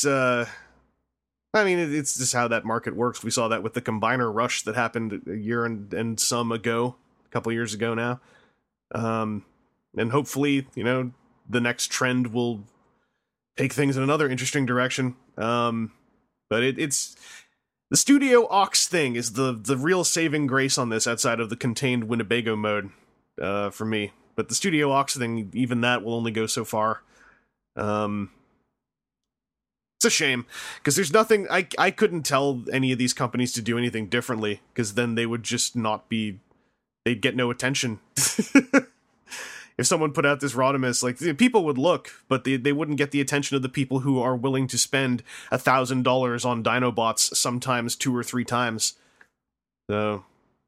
it's just how that market works. We saw that with the combiner rush that happened a year and some ago, a couple years ago now. And hopefully, you know, the next trend will take things in another interesting direction. But it's the Studio Aux thing is the real saving grace on this, outside of the contained Winnebago mode, for me. But the Studio Aux thing, even that will only go so far. It's a shame, because there's nothing, I couldn't tell any of these companies to do anything differently, because then they would just they'd get no attention. If someone put out this Rodimus, like, people would look, but they wouldn't get the attention of the people who are willing to spend $1,000 on Dinobots, sometimes 2 or 3 times. So,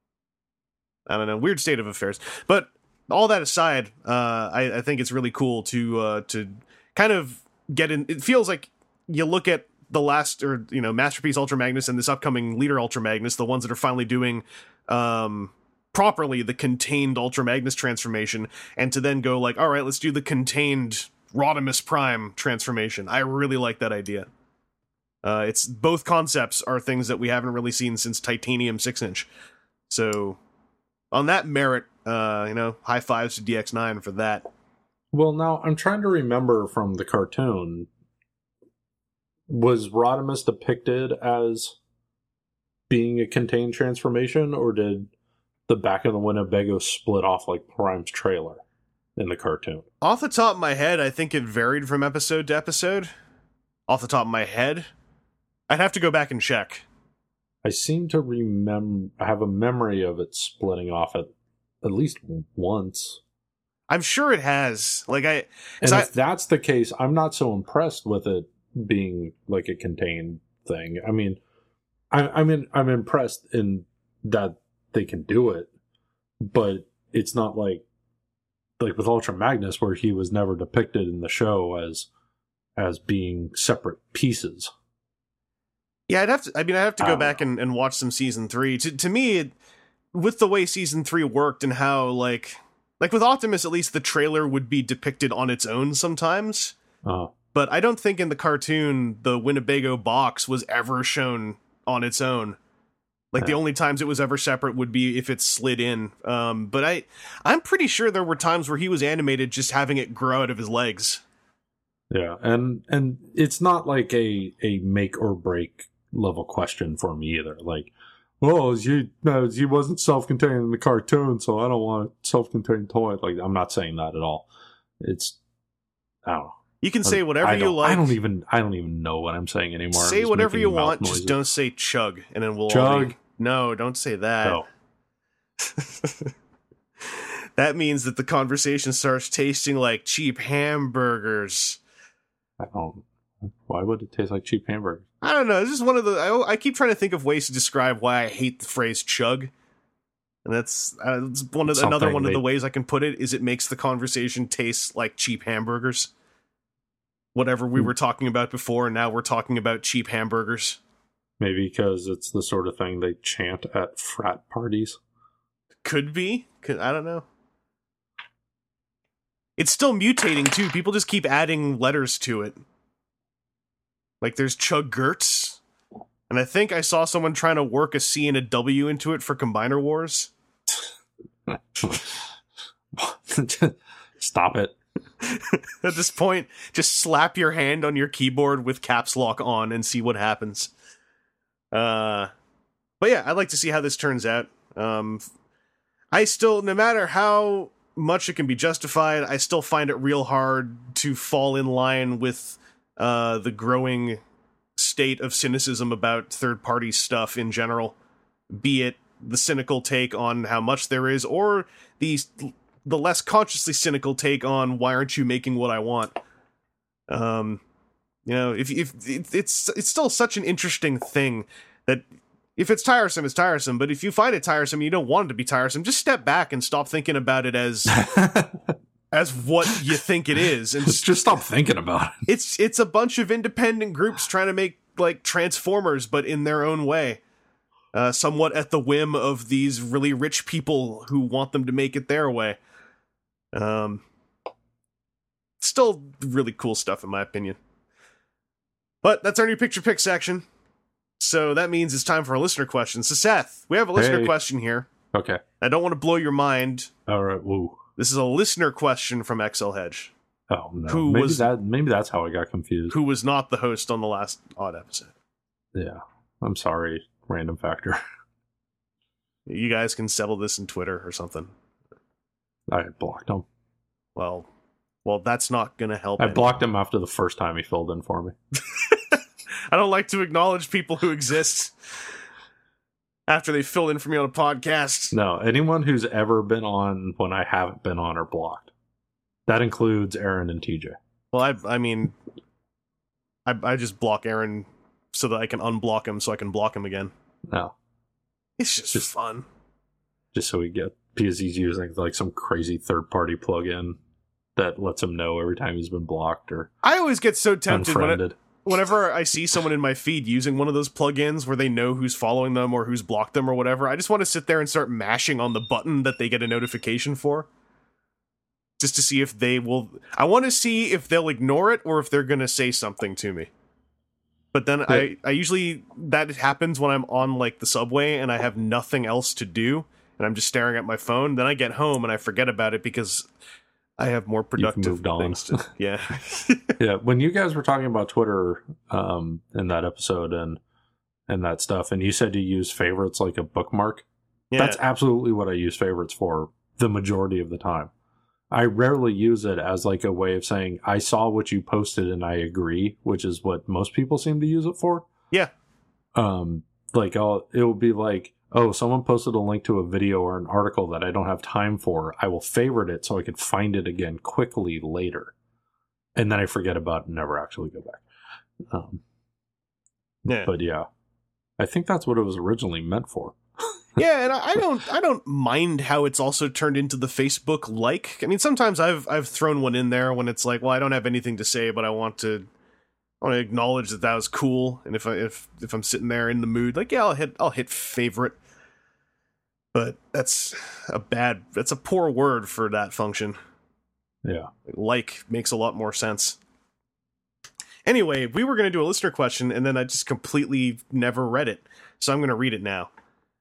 I don't know, weird state of affairs. But all that aside, I think it's really cool to kind of get in. It feels like you look at the last, or, you know, Masterpiece Ultra Magnus and this upcoming Leader Ultra Magnus, the ones that are finally doing properly the contained Ultra Magnus transformation, and to then go like, all right, let's do the contained Rodimus Prime transformation. I really like that idea. It's both concepts are things that we haven't really seen since Titanium 6-inch. So on that merit, high fives to DX9 for that. Well, now I'm trying to remember from the cartoon, was Rodimus depicted as being a contained transformation, or did the back of the Winnebago split off like Prime's trailer in the cartoon? Off the top of my head, I think it varied from episode to episode. Off the top of my head, I'd have to go back and check. I seem to have a memory of it splitting off at least once. I'm sure it has. If that's the case, I'm not so impressed with it being like a contained thing. I mean, I'm impressed in that they can do it, but it's not like with Ultra Magnus, where he was never depicted in the show as being separate pieces. Yeah, I'd have to go back and watch some season 3. To me, with the way season 3 worked and how like with Optimus, at least the trailer would be depicted on its own sometimes. But I don't think in the cartoon the Winnebago box was ever shown on its own. Like, the only times it was ever separate would be if it slid in. But I'm pretty sure there were times where he was animated just having it grow out of his legs. Yeah, and it's not like a make or break level question for me either. Like, oh, he wasn't self-contained in the cartoon, so I don't want a self-contained toy. Like, I'm not saying that at all. It's, I don't know. You can say whatever you like. I don't even know what I'm saying anymore. Say whatever you want, just don't say chug, and then we'll chug. No, don't say that. No. That means that the conversation starts tasting like cheap hamburgers. Why would it taste like cheap hamburgers? I don't know. This is one of the. I keep trying to think of ways to describe why I hate the phrase chug, and that's another one of the ways I can put it. Is it makes the conversation taste like cheap hamburgers. Whatever we were talking about before, and now we're talking about cheap hamburgers. Maybe because it's the sort of thing they chant at frat parties. Could be. I don't know. It's still mutating, too. People just keep adding letters to it. Like, there's Chug Gertz. And I think I saw someone trying to work a C and a W into it for Combiner Wars. Stop it. At this point, just slap your hand on your keyboard with caps lock on and see what happens. But yeah, I'd like to see how this turns out. I still, no matter how much it can be justified, I still find it real hard to fall in line with the growing state of cynicism about third-party stuff in general, be it the cynical take on how much there is, or the less consciously cynical take on why aren't you making what I want. If it's still such an interesting thing that if it's tiresome, it's tiresome. But if you find it tiresome, and you don't want it to be tiresome, just step back and stop thinking about it as as what you think it is, and just stop thinking about it. It's a bunch of independent groups trying to make like Transformers, but in their own way, somewhat at the whim of these really rich people who want them to make it their way. Still really cool stuff in my opinion. But that's our new picture pick section. So that means it's time for a listener question. So Seth, we have a listener question here. Okay. I don't want to blow your mind. All right. Woo. This is a listener question from XL Hedge. Oh no. Maybe that's how I got confused. Who was not the host on the last odd episode. Yeah. I'm sorry, random factor. You guys can settle this in Twitter or something. I blocked him. Well, that's not going to help. I blocked him after the first time he filled in for me. I don't like to acknowledge people who exist after they fill in for me on a podcast. No, anyone who's ever been on when I haven't been on are blocked. That includes Aaron and TJ. Well, I just block Aaron so that I can unblock him so I can block him again. No. It's just fun. Just so because he's using like some crazy third-party plugin that lets him know every time he's been blocked or I always get so tempted unfriended. Whenever I see someone in my feed using one of those plugins where they know who's following them or who's blocked them or whatever, I just want to sit there and start mashing on the button that they get a notification for. Just to see if they will... I want to see if they'll ignore it or if they're going to say something to me. But then I usually... That happens when I'm on, like, the subway and I have nothing else to do and I'm just staring at my phone. Then I get home and I forget about it because I have more productive things to... Yeah. Yeah, when you guys were talking about Twitter in that episode and that stuff, and you said you use favorites like a bookmark, that's absolutely what I use favorites for the majority of the time. I rarely use it as like a way of saying, I saw what you posted and I agree, which is what most people seem to use it for. Yeah. Like it will be like, oh, someone posted a link to a video or an article that I don't have time for. I will favorite it so I can find it again quickly later. And then I forget about it and never actually go back. But yeah, I think that's what it was originally meant for. Yeah, and I don't mind how it's also turned into the Facebook like. I mean, sometimes I've thrown one in there when it's like, well, I don't have anything to say, but I want to acknowledge that was cool. And if I'm sitting there in the mood, like, yeah, I'll hit favorite. But that's a poor word for that function. Yeah. Like makes a lot more sense. Anyway, we were going to do a listener question, and then I just completely never read it. So I'm going to read it now.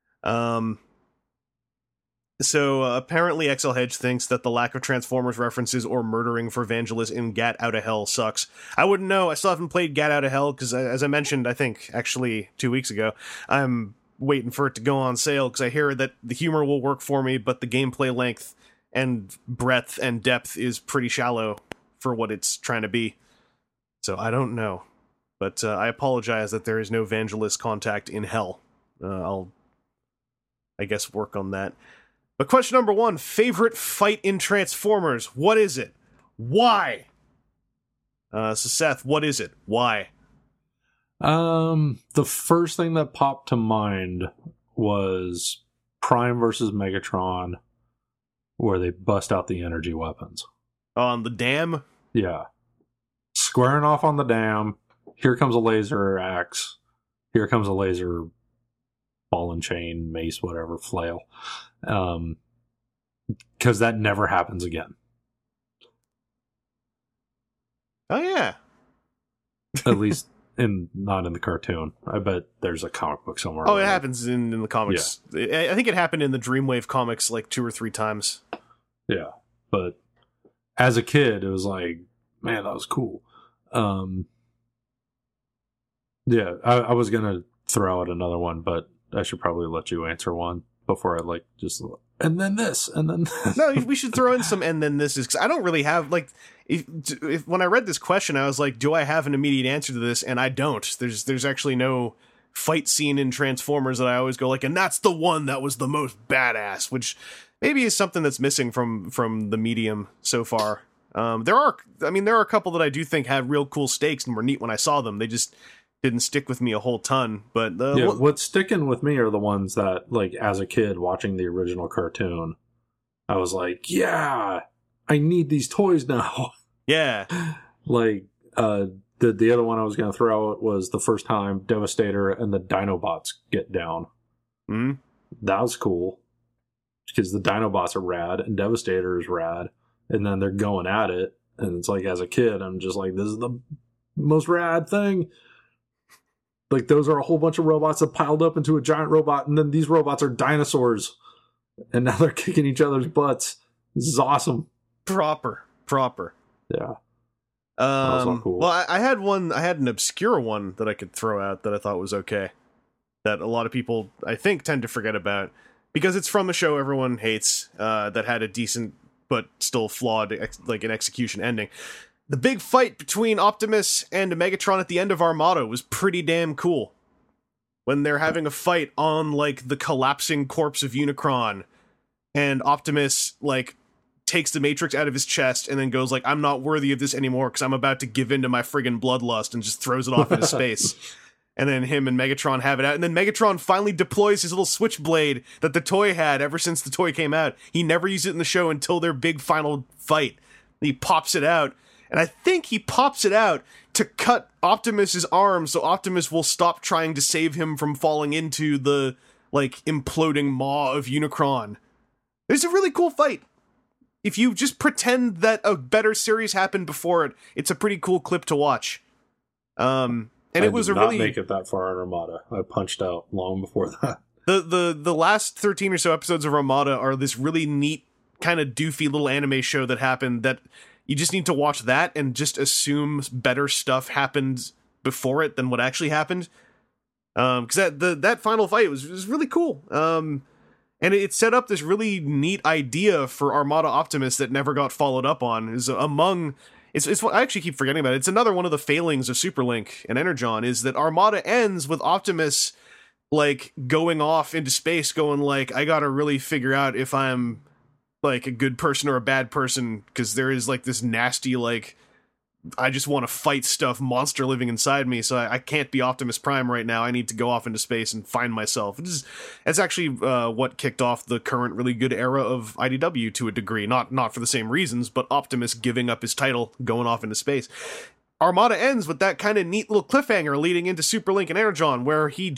So apparently XL Hedge thinks that the lack of Transformers references or murdering for Vangelis in Gat Out of Hell sucks. I wouldn't know. I still haven't played Gat Out of Hell because, as I mentioned, I think actually 2 weeks ago, I'm waiting for it to go on sale because I hear that the humor will work for me, but the gameplay length and breadth and depth is pretty shallow for what it's trying to be. So I don't know. But I apologize that there is no Vangelis contact in Hell. I'll, I guess, work on that. But question number 1, favorite fight in Transformers. What is it? Why? So Seth, what is it? Why? The first thing that popped to mind was Prime versus Megatron, where they bust out the energy weapons. On the dam? Yeah. Squaring off on the dam. Here comes a laser axe. Here comes a laser ball and chain, mace, whatever, flail. Because that never happens again. Oh, yeah. At least not in the cartoon. I bet there's a comic book somewhere. Oh, it happens in the comics. Yeah. I think it happened in the Dreamwave comics like 2 or 3 times. Yeah. But as a kid, it was like, man, that was cool. Yeah, I was going to throw out another one, but I should probably let you answer one. before I like just and then this and then this. No, we should throw in some and then this is because I don't really have like if when I read this question I was like, do I have an immediate answer to this? And I don't. There's actually no fight scene in Transformers that I always go like, and that's the one that was the most badass, which maybe is something that's missing from the medium so far. There are a couple that I do think had real cool stakes and were neat when I saw them. They just didn't stick with me a whole ton. But what's sticking with me are the ones that, like, as a kid watching the original cartoon, I was like, yeah, I need these toys now. Yeah. Like, the other one I was going to throw out was the first time Devastator and the Dinobots get down. Mm-hmm. That was cool. Because the Dinobots are rad and Devastator is rad. And then they're going at it. And it's like, as a kid, I'm just like, this is the most rad thing. Like, those are a whole bunch of robots that piled up into a giant robot, and then these robots are dinosaurs. And now they're kicking each other's butts. This is awesome. Proper. Yeah. That was all cool. Well, I had an obscure one that I could throw out that I thought was okay. That a lot of people, I think, tend to forget about. Because it's from a show everyone hates, that had a decent, but still flawed, like an execution ending. The big fight between Optimus and Megatron at the end of Armada was pretty damn cool. When they're having a fight on, like, the collapsing corpse of Unicron, and Optimus, like, takes the Matrix out of his chest and then goes, like, I'm not worthy of this anymore because I'm about to give in to my friggin' bloodlust, and just throws it off into space. And then him and Megatron have it out, and then Megatron finally deploys his little switchblade that the toy had ever since the toy came out. He never used it in the show until their big final fight. He pops it out. And I think he pops it out to cut Optimus's arm so Optimus will stop trying to save him from falling into the, like, imploding maw of Unicron. It's a really cool fight. If you just pretend that a better series happened before it, it's a pretty cool clip to watch. And it was did not make it that far in Armada. I punched out long before that. The last 13 or so episodes of Armada are this really neat, kind of doofy little anime show that happened that you just need to watch that and just assume better stuff happened before it than what actually happened. Because that final fight was really cool. And it set up this really neat idea for Armada Optimus that never got followed up on. It's I actually keep forgetting about it. It's another one of the failings of Superlink and Energon is that Armada ends with Optimus, like, going off into space, going like, I gotta really figure out if I'm, like, a good person or a bad person, because there is, like, this nasty, like, I just want to fight stuff monster living inside me, so I can't be Optimus Prime right now. I need to go off into space and find myself. It's actually what kicked off the current really good era of IDW to a degree. Not for the same reasons, but Optimus giving up his title, going off into space. Armada ends with that kind of neat little cliffhanger leading into Superlink and Energon, where he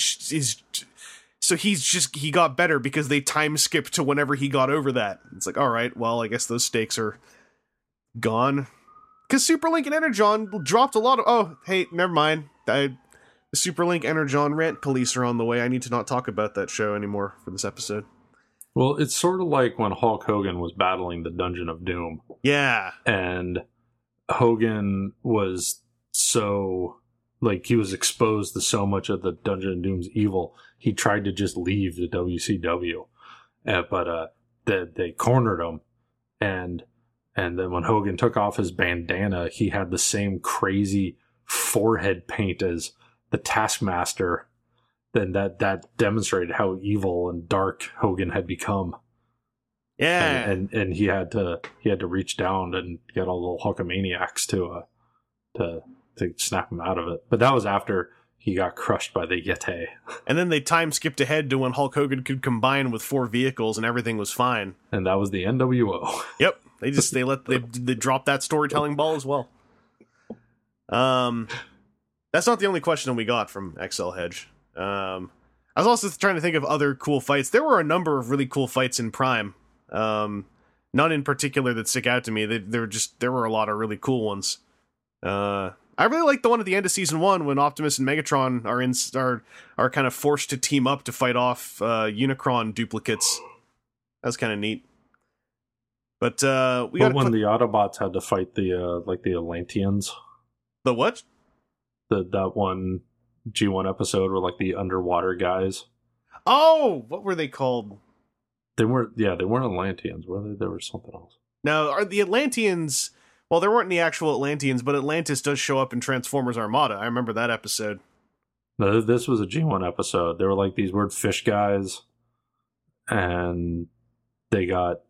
got better because they time skipped to whenever he got over that. It's like, all right, well, I guess those stakes are gone. Because Superlink and Energon dropped a lot of... Oh, hey, never mind. The Superlink Energon rant police are on the way. I need to not talk about that show anymore for this episode. Well, it's sort of like when Hulk Hogan was battling the Dungeon of Doom. Yeah. And Hogan was so... Like, he was exposed to so much of the Dungeon of Doom's evil, he tried to just leave the WCW. But they cornered him, and then when Hogan took off his bandana, he had the same crazy forehead paint as the Taskmaster. Then that demonstrated how evil and dark Hogan had become. Yeah, and he had to reach down and get all the Hulkamaniacs to snap him out of it. But that was after he got crushed by the Yeti. And then they time skipped ahead to when Hulk Hogan could combine with 4 vehicles and everything was fine. And that was the NWO. Yep. They dropped that storytelling ball as well. That's not the only question we got from XL Hedge. I was also trying to think of other cool fights. There were a number of really cool fights in Prime. None in particular that stick out to me. There were a lot of really cool ones. I really like the one at the end of season 1 when Optimus and Megatron are kind of forced to team up to fight off Unicron duplicates. That was kind of neat. But when the Autobots had to fight the Atlanteans. The what? That one G1 episode where, like, the underwater guys. Oh, what were they called? They weren't. Yeah, they weren't Atlanteans, were they? There was something else. Now, are the Atlanteans? Well, there weren't any actual Atlanteans, but Atlantis does show up in Transformers Armada. I remember that episode. No, this was a G1 episode. They were like these weird fish guys, and they got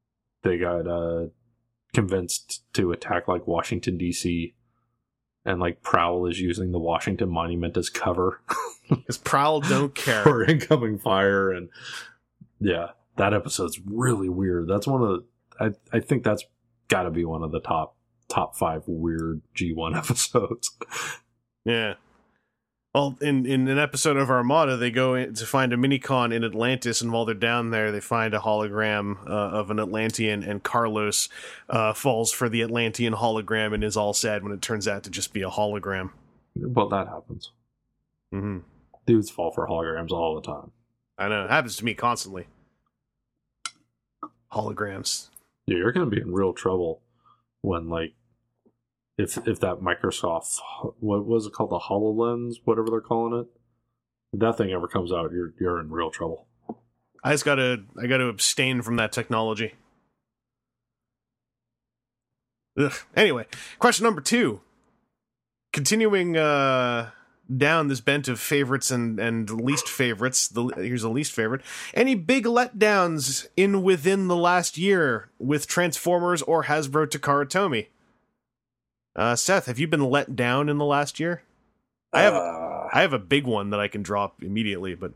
convinced to attack like Washington D.C. and like Prowl is using the Washington Monument as cover Because Prowl don't care. for incoming fire, and yeah, that episode's really weird. That's one of the, I think that's got to be one of the top 5 weird G1 episodes. Yeah. Well, in an episode of Armada, they go in to find a mini-con in Atlantis, and while they're down there, they find a hologram of an Atlantean, and Carlos falls for the Atlantean hologram and is all sad when it turns out to just be a hologram. Well, that happens. Mm-hmm. Dudes fall for holograms all the time. I know. It happens to me constantly. Holograms. Yeah, you're going to be in real trouble when, like, if that Microsoft, what was it called, the HoloLens, whatever they're calling it, if that thing ever comes out, you're in real trouble. I gotta abstain from that technology. Ugh. Anyway, question number 2. Continuing down this bent of favorites and least favorites, here's a least favorite. Any big letdowns within the last year with Transformers or Hasbro Takara Tomy? Seth, have you been let down in the last year? I have a big one that I can drop immediately, but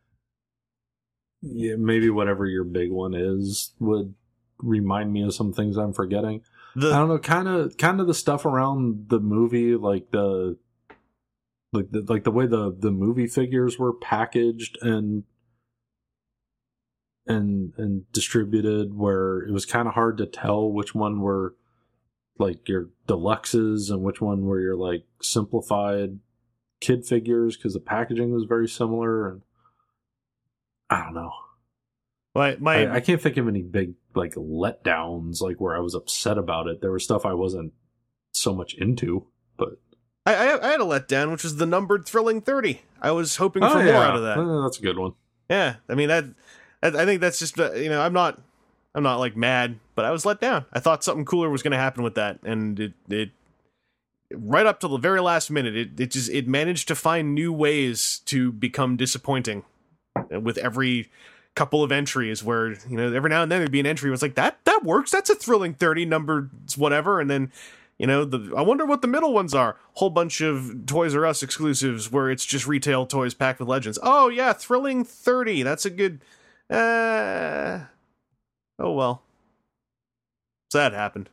yeah, maybe whatever your big one is would remind me of some things I'm forgetting. I don't know, kind of the stuff around the movie, like the way the movie figures were packaged and distributed, where it was kind of hard to tell which one were like your deluxes and which one were your like simplified kid figures, because the packaging was very similar, and I don't know. I can't think of any big like letdowns, like where I was upset about it. There was stuff I wasn't so much into, but I had a letdown, which was the numbered Thrilling 30. I was hoping for more out of that. That's a good one. Yeah, I mean that I think that's just I'm not like mad, but I was let down. I thought something cooler was going to happen with that, and it right up to the very last minute, it managed to find new ways to become disappointing with every couple of entries, where every now and then there'd be an entry where it's like that works, that's a Thrilling 30 numbered whatever, and then I wonder what the middle ones are. Whole bunch of Toys R Us exclusives where it's just retail toys packed with legends. Oh yeah, Thrilling 30. That's a good. Oh well. So that happened.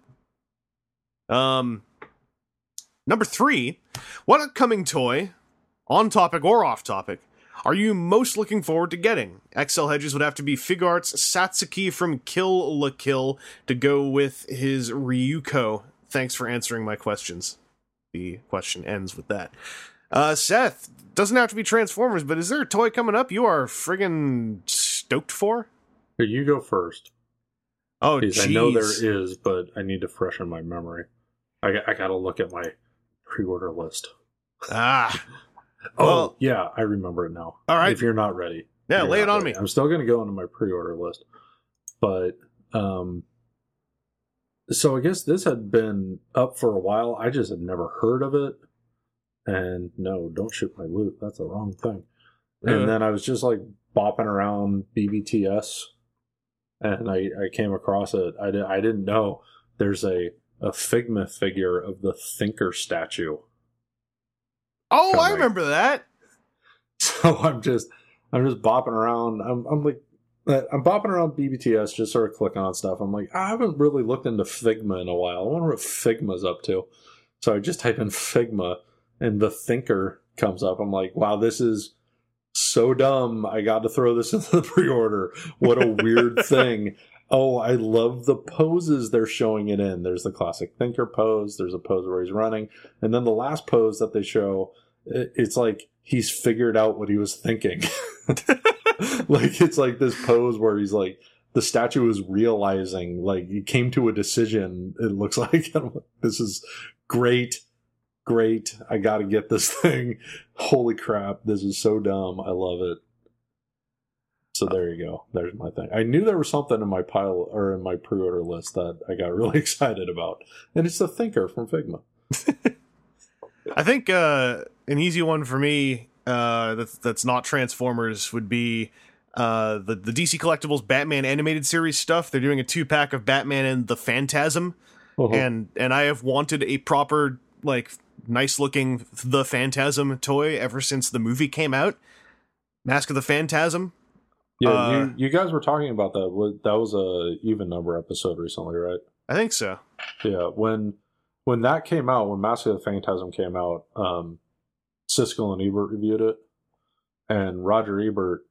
Number 3. What upcoming toy, on topic or off topic, are you most looking forward to getting? XL Hedges would have to be Figuarts Satsuki from Kill la Kill to go with his Ryuko. Thanks for answering my questions. The question ends with that. Seth, doesn't have to be Transformers, but is there a toy coming up you are friggin' stoked for? Here, you go first. Oh, jeez. I know there is, but I need to freshen my memory. I gotta look at my pre-order list. Ah. Oh, well, yeah, I remember it now. All right. If you're not ready. Yeah, lay it on me. I'm still going to go into my pre-order list. But, so I guess this had been up for a while. I just had never heard of it. And no, don't shoot my loot. That's the wrong thing. And then I was just like bopping around BBTS, and I came across it. I didn't know there's a Figma figure of the Thinker statue. Oh, I remember that. So I'm just bopping around. I'm bopping around BBTS, just sort of clicking on stuff. I'm like, I haven't really looked into Figma in a while. I wonder what Figma's up to. So I just type in Figma, and the Thinker comes up. I'm like, wow, this is so dumb. I got to throw this into the pre-order. What a weird thing. Oh, I love the poses they're showing it in. There's the classic Thinker pose. There's a pose where he's running. And then the last pose that they show, it's like he's figured out what he was thinking. Like, it's like this pose where he's like, the statue is realizing, like, he came to a decision, it looks like. This is great. I got to get this thing. Holy crap, this is so dumb. I love it. So there you go. There's my thing. I knew there was something in my pile or in my pre-order list that I got really excited about, and it's the Thinker from Figma. I think an easy one for me that's not Transformers would be the DC Collectibles Batman animated series stuff. They're doing a 2-pack of Batman and the Phantasm, and I have wanted a proper, like, nice looking the Phantasm toy ever since the movie came out. Mask of the Phantasm. Yeah, you guys were talking about that. That was a Even Number episode recently, right? I think so. Yeah, when that came out, when Mask of the Phantasm came out, Siskel and Ebert reviewed it, and Roger Ebert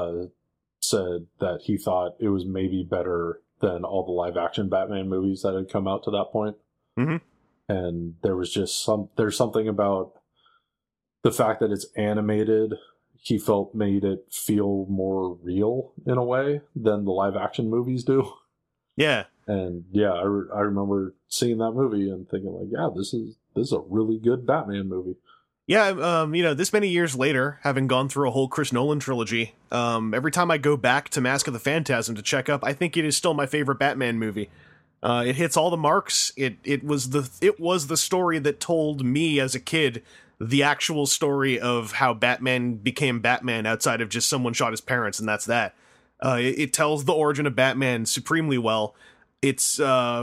said that he thought it was maybe better than all the live-action Batman movies that had come out to that point. Mm-hmm. And there was just there's something about the fact that it's animated, he felt made it feel more real in a way than the live-action movies do. Yeah. And yeah, I remember seeing that movie and thinking like, yeah, this is a really good Batman movie. Yeah, this many years later, having gone through a whole Chris Nolan trilogy, every time I go back to Mask of the Phantasm to check up, I think it is still my favorite Batman movie. It hits all the marks. It was the story that told me as a kid the actual story of how Batman became Batman outside of just someone shot his parents, and that's that. It tells the origin of Batman supremely well. It's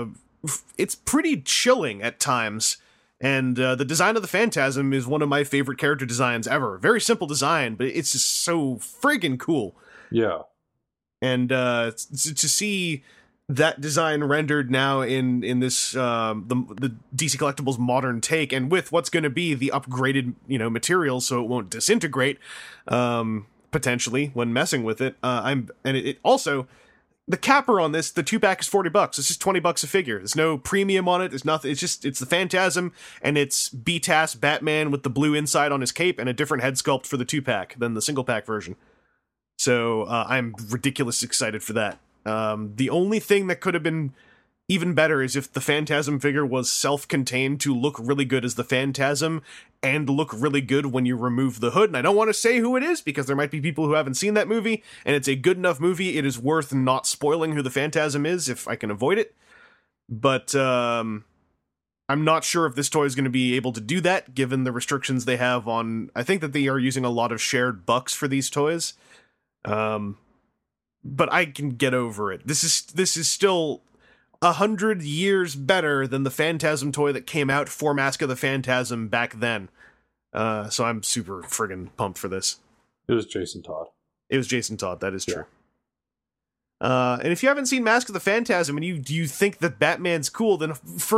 pretty chilling at times. And the design of the Phantasm is one of my favorite character designs ever. Very simple design, but it's just so friggin' cool. Yeah. And to see that design rendered now in this the DC Collectibles modern take, and with what's going to be the upgraded materials, so it won't disintegrate potentially when messing with it. It also. The capper on this, the 2-pack is $40. It's just $20 a figure. There's no premium on it. There's nothing. It's the Phantasm, and it's BTAS Batman with the blue inside on his cape and a different head sculpt for the 2-pack than the single-pack version. So I'm ridiculously excited for that. The only thing that could have been even better is if the Phantasm figure was self-contained to look really good as the Phantasm and look really good when you remove the hood. And I don't want to say who it is because there might be people who haven't seen that movie, and it's a good enough movie. It is worth not spoiling who the Phantasm is if I can avoid it. But I'm not sure if this toy is going to be able to do that given the restrictions they have on... I think that they are using a lot of shared bucks for these toys. But I can get over it. This is still 100 years better than the Phantasm toy that came out for Mask of the Phantasm back then. So I'm super friggin' pumped for this. It was Jason Todd. It was Jason Todd, that is true. Yeah. And if you haven't seen Mask of the Phantasm and you think that Batman's cool, then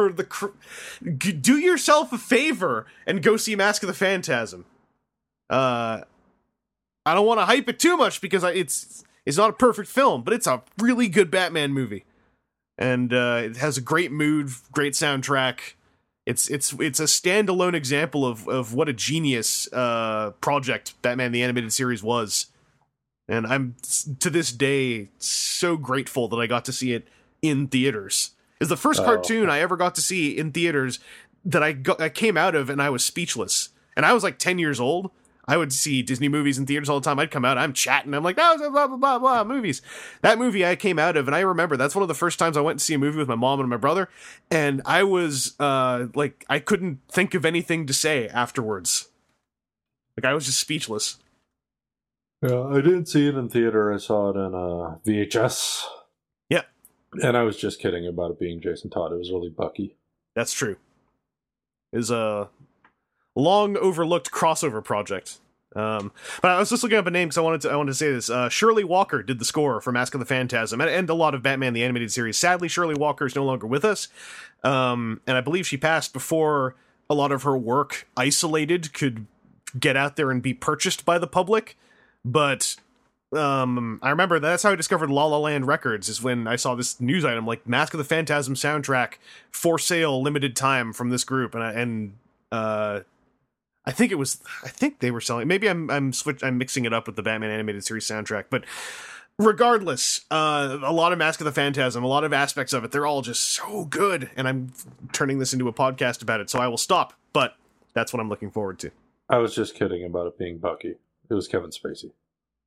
do yourself a favor and go see Mask of the Phantasm. I don't want to hype it too much because it's not a perfect film, but it's a really good Batman movie. And it has a great mood, great soundtrack. It's a standalone example of what a genius project Batman the Animated Series was. And I'm, to this day, so grateful that I got to see it in theaters. It's the first cartoon I ever got to see in theaters that I came out of and I was speechless. And I was like 10 years old. I would see Disney movies in theaters all the time. I'd come out, I'm chatting, I'm like, oh, blah, blah, blah, blah, movies. That movie I came out of, and I remember that's one of the first times I went to see a movie with my mom and my brother, and I was, I couldn't think of anything to say afterwards. Like, I was just speechless. Yeah, I didn't see it in theater. I saw it in VHS. Yeah. And I was just kidding about it being Jason Todd. It was really Bucky. That's true. It was a long overlooked crossover project. But I was just looking up a name because I wanted to say this. Shirley Walker did the score for Mask of the Phantasm and a lot of Batman the Animated Series. Sadly, Shirley Walker is no longer with us. And I believe she passed before a lot of her work isolated could get out there and be purchased by the public. But I remember that's how I discovered La La Land Records, is when I saw this news item like Mask of the Phantasm soundtrack for sale, limited time from this group. And I think they were selling. Maybe I'm mixing it up with the Batman Animated Series soundtrack, but regardless, a lot of Mask of the Phantasm, a lot of aspects of it, they're all just so good. And I'm turning this into a podcast about it, so I will stop. But that's what I'm looking forward to. I was just kidding about it being Bucky. It was Kevin Spacey.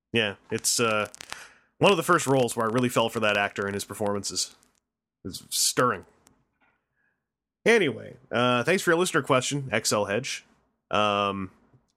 Yeah, it's one of the first roles where I really fell for that actor and his performances. It's stirring. Anyway, thanks for your listener question, XL Hedge. Man,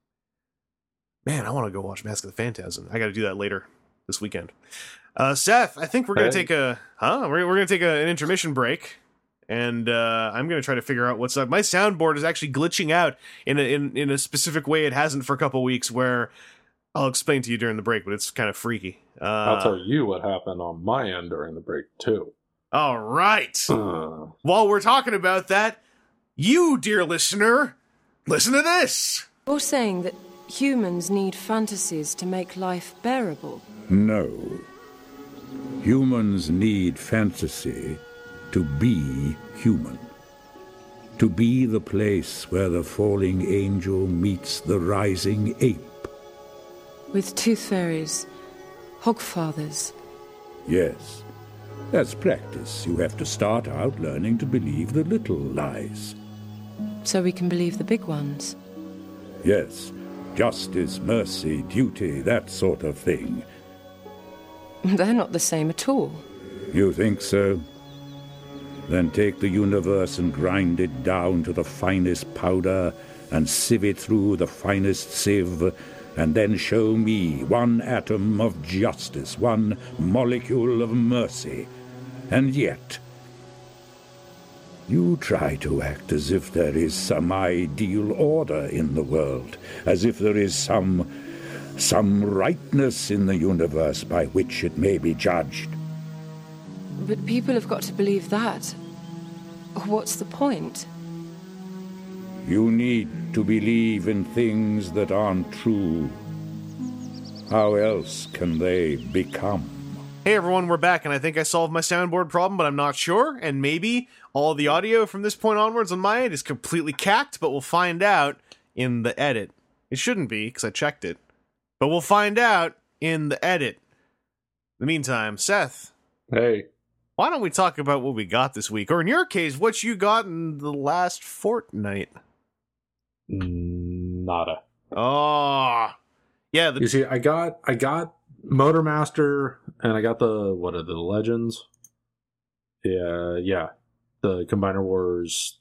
I want to go watch Mask of the Phantasm. I got to do that later this weekend. Seth, I think we're gonna take a we're gonna take an intermission break, and I'm gonna try to figure out what's up. My soundboard is actually glitching out in a specific way it hasn't for a couple weeks. Where I'll explain to you during the break, but it's kind of freaky. I'll tell you what happened on my end during the break too. All right. While we're talking about that, you, dear listener, listen to this. You're saying that humans need fantasies to make life bearable? No. Humans need fantasy to be human. To be the place where the falling angel meets the rising ape. With tooth fairies, hogfathers. Yes. As practice, you have to start out learning to believe the little lies. So we can believe the big ones? Yes. Justice, mercy, duty, that sort of thing. They're not the same at all. You think so? Then take the universe and grind it down to the finest powder and sieve it through the finest sieve, and then show me one atom of justice, one molecule of mercy. And yet, you try to act as if there is some ideal order in the world, as if there is some rightness in the universe by which it may be judged. But people have got to believe that. What's the point? You need to believe in things that aren't true. How else can they become? Hey everyone, we're back, and I think I solved my soundboard problem, but I'm not sure, and maybe all the audio from this point onwards on my end is completely cacked, but we'll find out in the edit. It shouldn't be, because I checked it. But we'll find out in the edit. In the meantime, Seth. Hey. Why don't we talk about what we got this week? Or in your case, what you got in the last fortnight? Nada. Oh. Yeah. You see, I got Motormaster, and I got the Legends? Yeah. The Combiner Wars,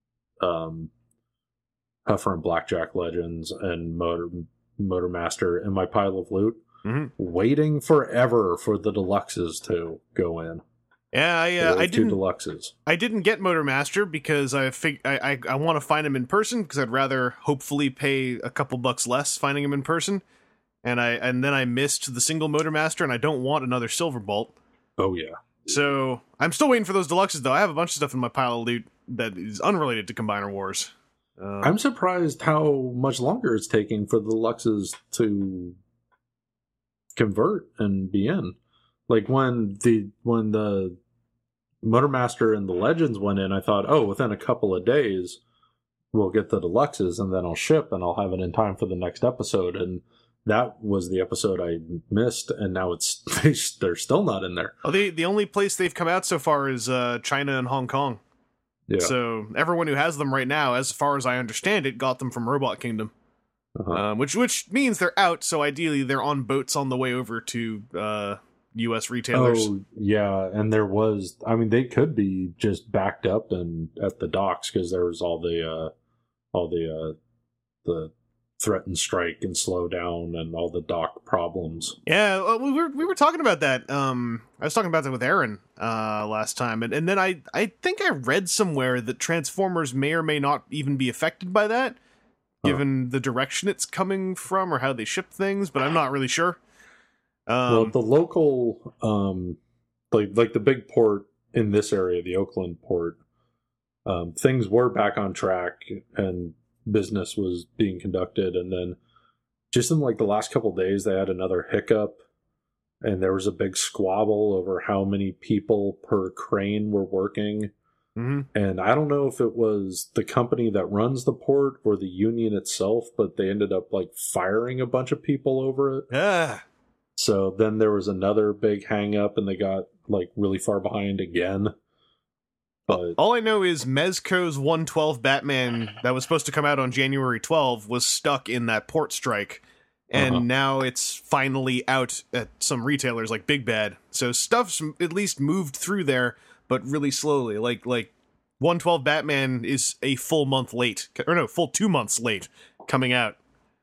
Heifer and Blackjack Legends, and Motormaster in my pile of loot, waiting forever for the deluxes to go in. Yeah, I two didn't. Deluxes. I didn't get Motormaster because I want to find him in person, because I'd rather hopefully pay a couple bucks less finding him in person, and then I missed the single Motormaster, and I don't want another Silver Bolt. Oh yeah. So I'm still waiting for those deluxes though. I have a bunch of stuff in my pile of loot that is unrelated to Combiner Wars. I'm surprised how much longer it's taking for the deluxes to convert and be in. Like when the Motormaster and the Legends went in, I thought, oh, within a couple of days we'll get the deluxes and then I'll ship and I'll have it in time for the next episode. And that was the episode I missed, and now they're still not in there. Oh, the only place they've come out so far is China and Hong Kong. Yeah. So everyone who has them right now, as far as I understand it, got them from Robot Kingdom. Which means they're out, so ideally they're on boats on the way over to U.S. retailers. Oh, yeah, and they could be just backed up and at the docks, because there was all the threaten strike and slow down and all the dock problems. Yeah, we were talking about that. I was talking about that with Aaron last time, and then I think I read somewhere that Transformers may or may not even be affected by that, given the direction it's coming from or how they ship things, but I'm not really sure. Well, the local, like the big port in this area, the Oakland port, things were back on track and business was being conducted, and then just in like the last couple of days they had another hiccup, and there was a big squabble over how many people per crane were working. And I don't know if it was the company that runs the port or the union itself, but they ended up like firing a bunch of people over it. Yeah. So then there was another big hang up and they got like really far behind again. But all I know is Mezco's 112 Batman that was supposed to come out on January 12 was stuck in that port strike. and now it's finally out at some retailers like Big Bad. So stuff's at least moved through there, but really slowly. Like 112 Batman is a full month late, or no, full 2 months late coming out.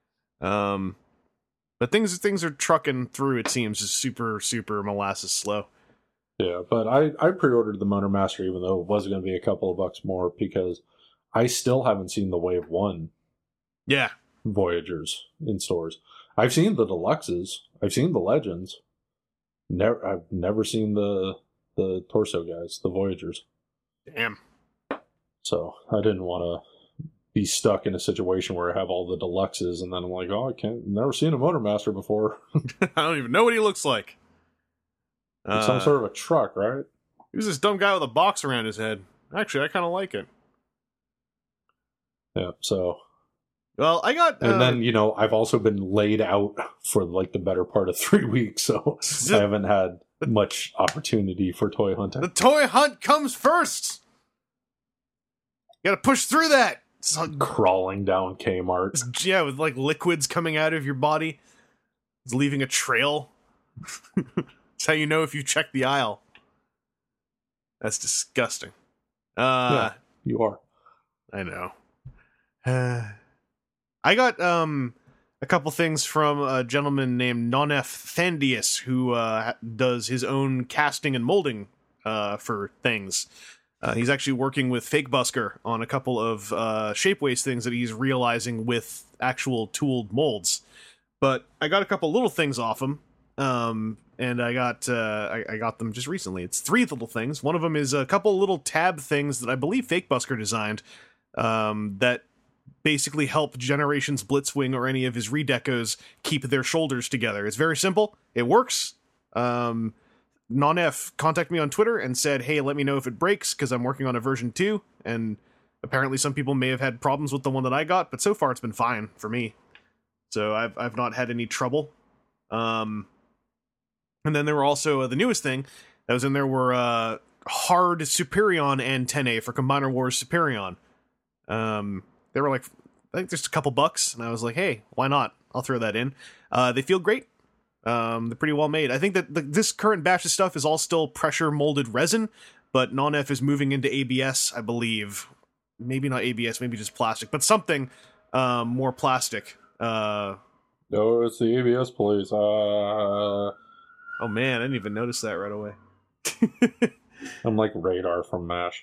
But things are trucking through. It seems just super molasses slow. Yeah, but I pre-ordered the Motor Master even though it was going to be a couple of bucks more because I still haven't seen the Wave 1 Voyagers in stores. I've seen the Deluxes. I've seen the Legends. I've never seen the Torso guys, the Voyagers. Damn. So I didn't want to be stuck in a situation where I have all the Deluxes and then I'm like, oh, never seen a Motor Master before. I don't even know what he looks like. Some sort of a truck, right? He was this dumb guy with a box around his head. Actually, I kind of like it. Yeah, so... Well, I got... And then, I've also been laid out for, the better part of 3 weeks, so I haven't had much opportunity for toy hunting. The toy hunt comes first! You gotta push through that! Crawling down Kmart. Yeah, with, liquids coming out of your body. It's leaving a trail. That's how you know if you check the aisle. That's disgusting. Yeah, you are. I know. I got a couple things from a gentleman named Nonef Thandius, who does his own casting and molding for things. He's actually working with Fake Busker on a couple of Shapeways things that he's realizing with actual tooled molds. But I got a couple little things off him, and I got them just recently. It's 3 little things. One of them is a couple little tab things that I believe Fake Busker designed that basically help Generations Blitzwing or any of his redecos keep their shoulders together. It's very simple. It works. Nonef contacted me on Twitter and said, hey, let me know if it breaks, because I'm working on a version 2, and apparently some people may have had problems with the one that I got, but so far it's been fine for me. So I've not had any trouble. And then there were also the newest thing that was in there were hard Superion antennae for Combiner Wars Superion. They were I think just a couple bucks, and I was like, hey, why not? I'll throw that in. They feel great. They're pretty well made. I think that this current batch of stuff is all still pressure molded resin, but Nonef is moving into ABS, I believe. Maybe not ABS, maybe just plastic, but something more plastic. No, it's the ABS police. Oh man, I didn't even notice that right away. I'm like Radar from MASH.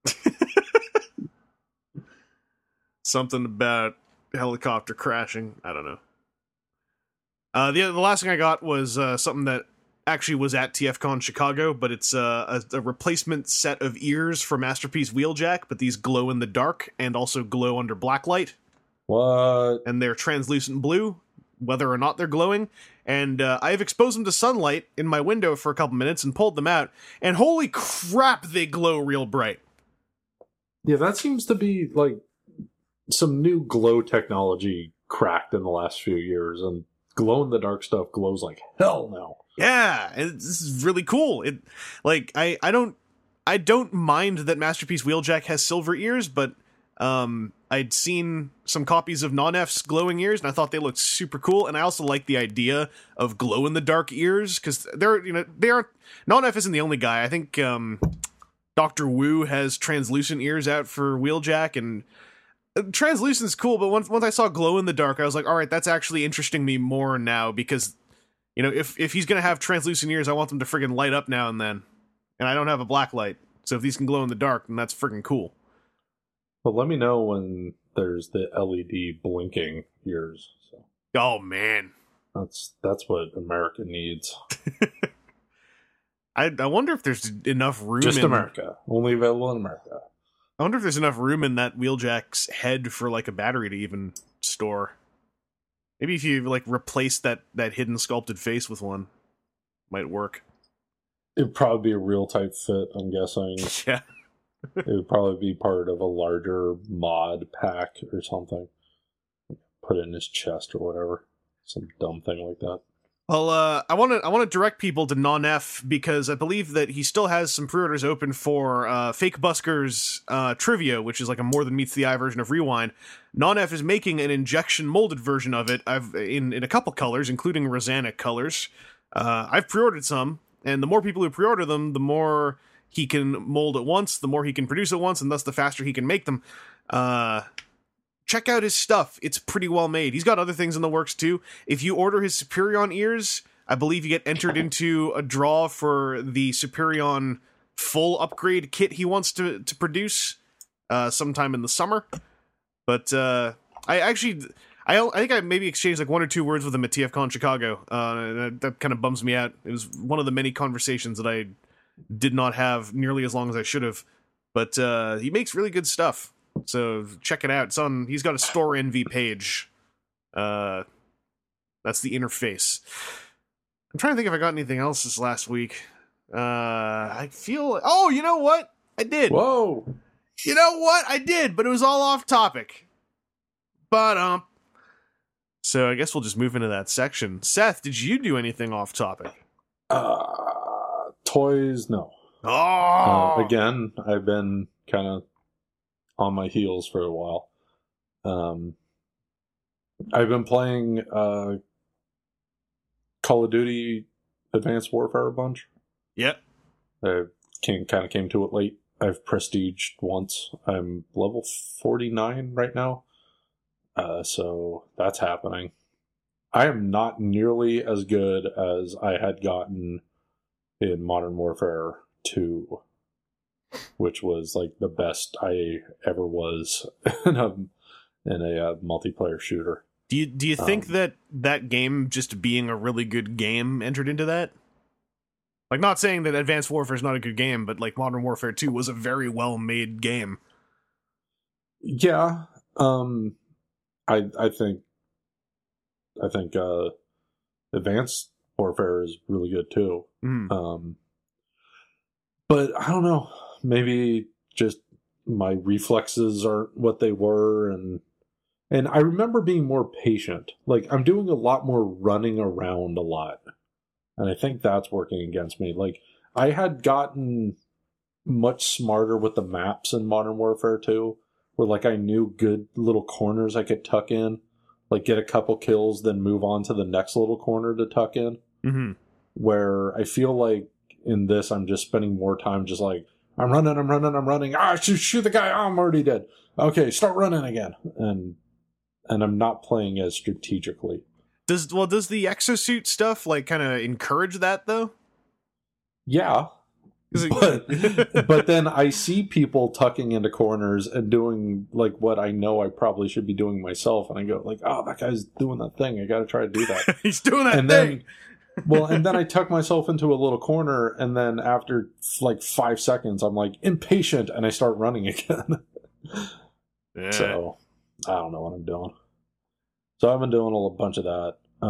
Something about helicopter crashing. I don't know. The last thing I got was something that actually was at TFCon Chicago, but it's a replacement set of ears for Masterpiece Wheeljack, but these glow in the dark and also glow under blacklight. What? And they're translucent blue, whether or not they're glowing. And I've exposed them to sunlight in my window for a couple minutes and pulled them out, and holy crap, they glow real bright. Yeah, that seems to be some new glow technology cracked in the last few years, and glow-in-the-dark stuff glows like hell now. Yeah, this is really cool. I don't mind that Masterpiece Wheeljack has silver ears, but I'd seen some copies of Nonef's glowing ears, and I thought they looked super cool. And I also like the idea of glow-in-the-dark ears, because Nonef isn't the only guy. I think Dr. Wu has translucent ears out for Wheeljack, and translucent's cool, but once I saw glow in the dark, I was like, all right, that's actually interesting me more now, because if he's gonna have translucent ears, I want them to friggin' light up now and then, and I don't have a black light, so if these can glow in the dark, then that's friggin' cool. Well, let me know when there's the LED blinking ears. So. Oh man, that's what America needs. I wonder if there's enough room. Just America, only available in America. I wonder if there's enough room in that Wheeljack's head for a battery to even store. Maybe if you replace that hidden sculpted face with one, might work. It'd probably be a real tight fit, I'm guessing. Yeah. It would probably be part of a larger mod pack or something. Put it in his chest or whatever. Some dumb thing like that. Well, I want to direct people to Non-F because I believe that he still has some pre-orders open for Fake Buskers Trivia, which is like a More Than Meets the Eye version of Rewind. Non-F is making an injection molded version of it. I've in a couple colors, including Rosanna colors. I've pre-ordered some, and the more people who pre-order them, the more he can mold at once, the more he can produce at once, and thus the faster he can make them. Check out his stuff. It's pretty well made. He's got other things in the works too. If you order his Superion ears, I believe you get entered into a draw for the Superion full upgrade kit he wants to produce sometime in the summer. But I think I maybe exchanged like one or two words with him at TFCon Chicago. That kind of bums me out. It was one of the many conversations that I did not have nearly as long as I should have. But he makes really good stuff. So check it out. He's got a Store Envy page. That's the interface. I'm trying to think if I got anything else this last week. I feel... Oh, you know what? I did. Whoa. You know what? I did, but it was all off topic. But, so I guess we'll just move into that section. Seth, did you do anything off topic? Toys, no. Oh! Again, I've been kind of on my heels for a while. I've been playing Call of Duty Advanced Warfare a bunch. Yep. I came to it late. I've prestiged once. I'm level 49 right now. So that's happening. I am not nearly as good as I had gotten in Modern Warfare 2. Which was like the best I ever was in a multiplayer shooter. Do you think that game just being a really good game entered into that? Like, not saying that Advanced Warfare is not a good game, but like Modern Warfare 2 was a very well made game. Yeah, I think Advanced Warfare is really good too. But I don't know. Maybe just my reflexes aren't what they were, and I remember being more patient. Like, I'm doing a lot more running around a lot, and I think that's working against me. Like, I had gotten much smarter with the maps in Modern Warfare 2, where like I knew good little corners I could tuck in, like get a couple kills, then move on to the next little corner to tuck in. Mm-hmm. Where I feel like in this, I'm just spending more time just like, I'm running. Shoot the guy. Oh, I'm already dead. Okay, start running again. And I'm not playing as strategically. Does the exosuit stuff like kind of encourage that though? Yeah. But then I see people tucking into corners and doing like what I know I probably should be doing myself, and I go like, oh, that guy's doing that thing. I got to try to do that. He's doing that and thing. And then I tuck myself into a little corner, and then after like 5 seconds, I'm like impatient, and I start running again. Yeah. So I don't know what I'm doing. So I've been doing a bunch of that.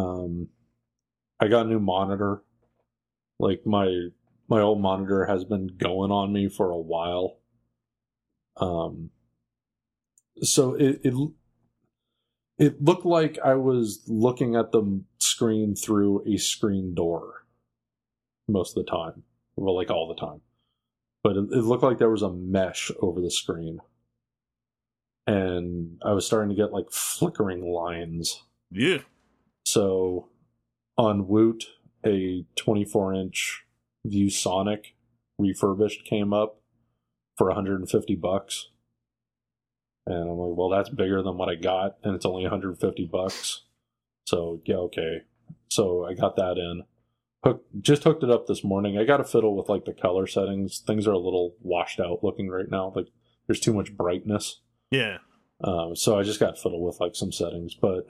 I got a new monitor. Like my old monitor has been going on me for a while. So it looked like I was looking at the screen through a screen door most of the time. Well, like all the time. But it looked like there was a mesh over the screen. And I was starting to get like flickering lines. Yeah. So on Woot, a 24-inch ViewSonic refurbished came up for $150. And I'm like, well, that's bigger than what I got, and it's only $150. So, yeah, okay. So I got that in. Just hooked it up this morning. I got to fiddle with like the color settings. Things are a little washed out looking right now. Like there's too much brightness. Yeah. So I just got to fiddle with like some settings, but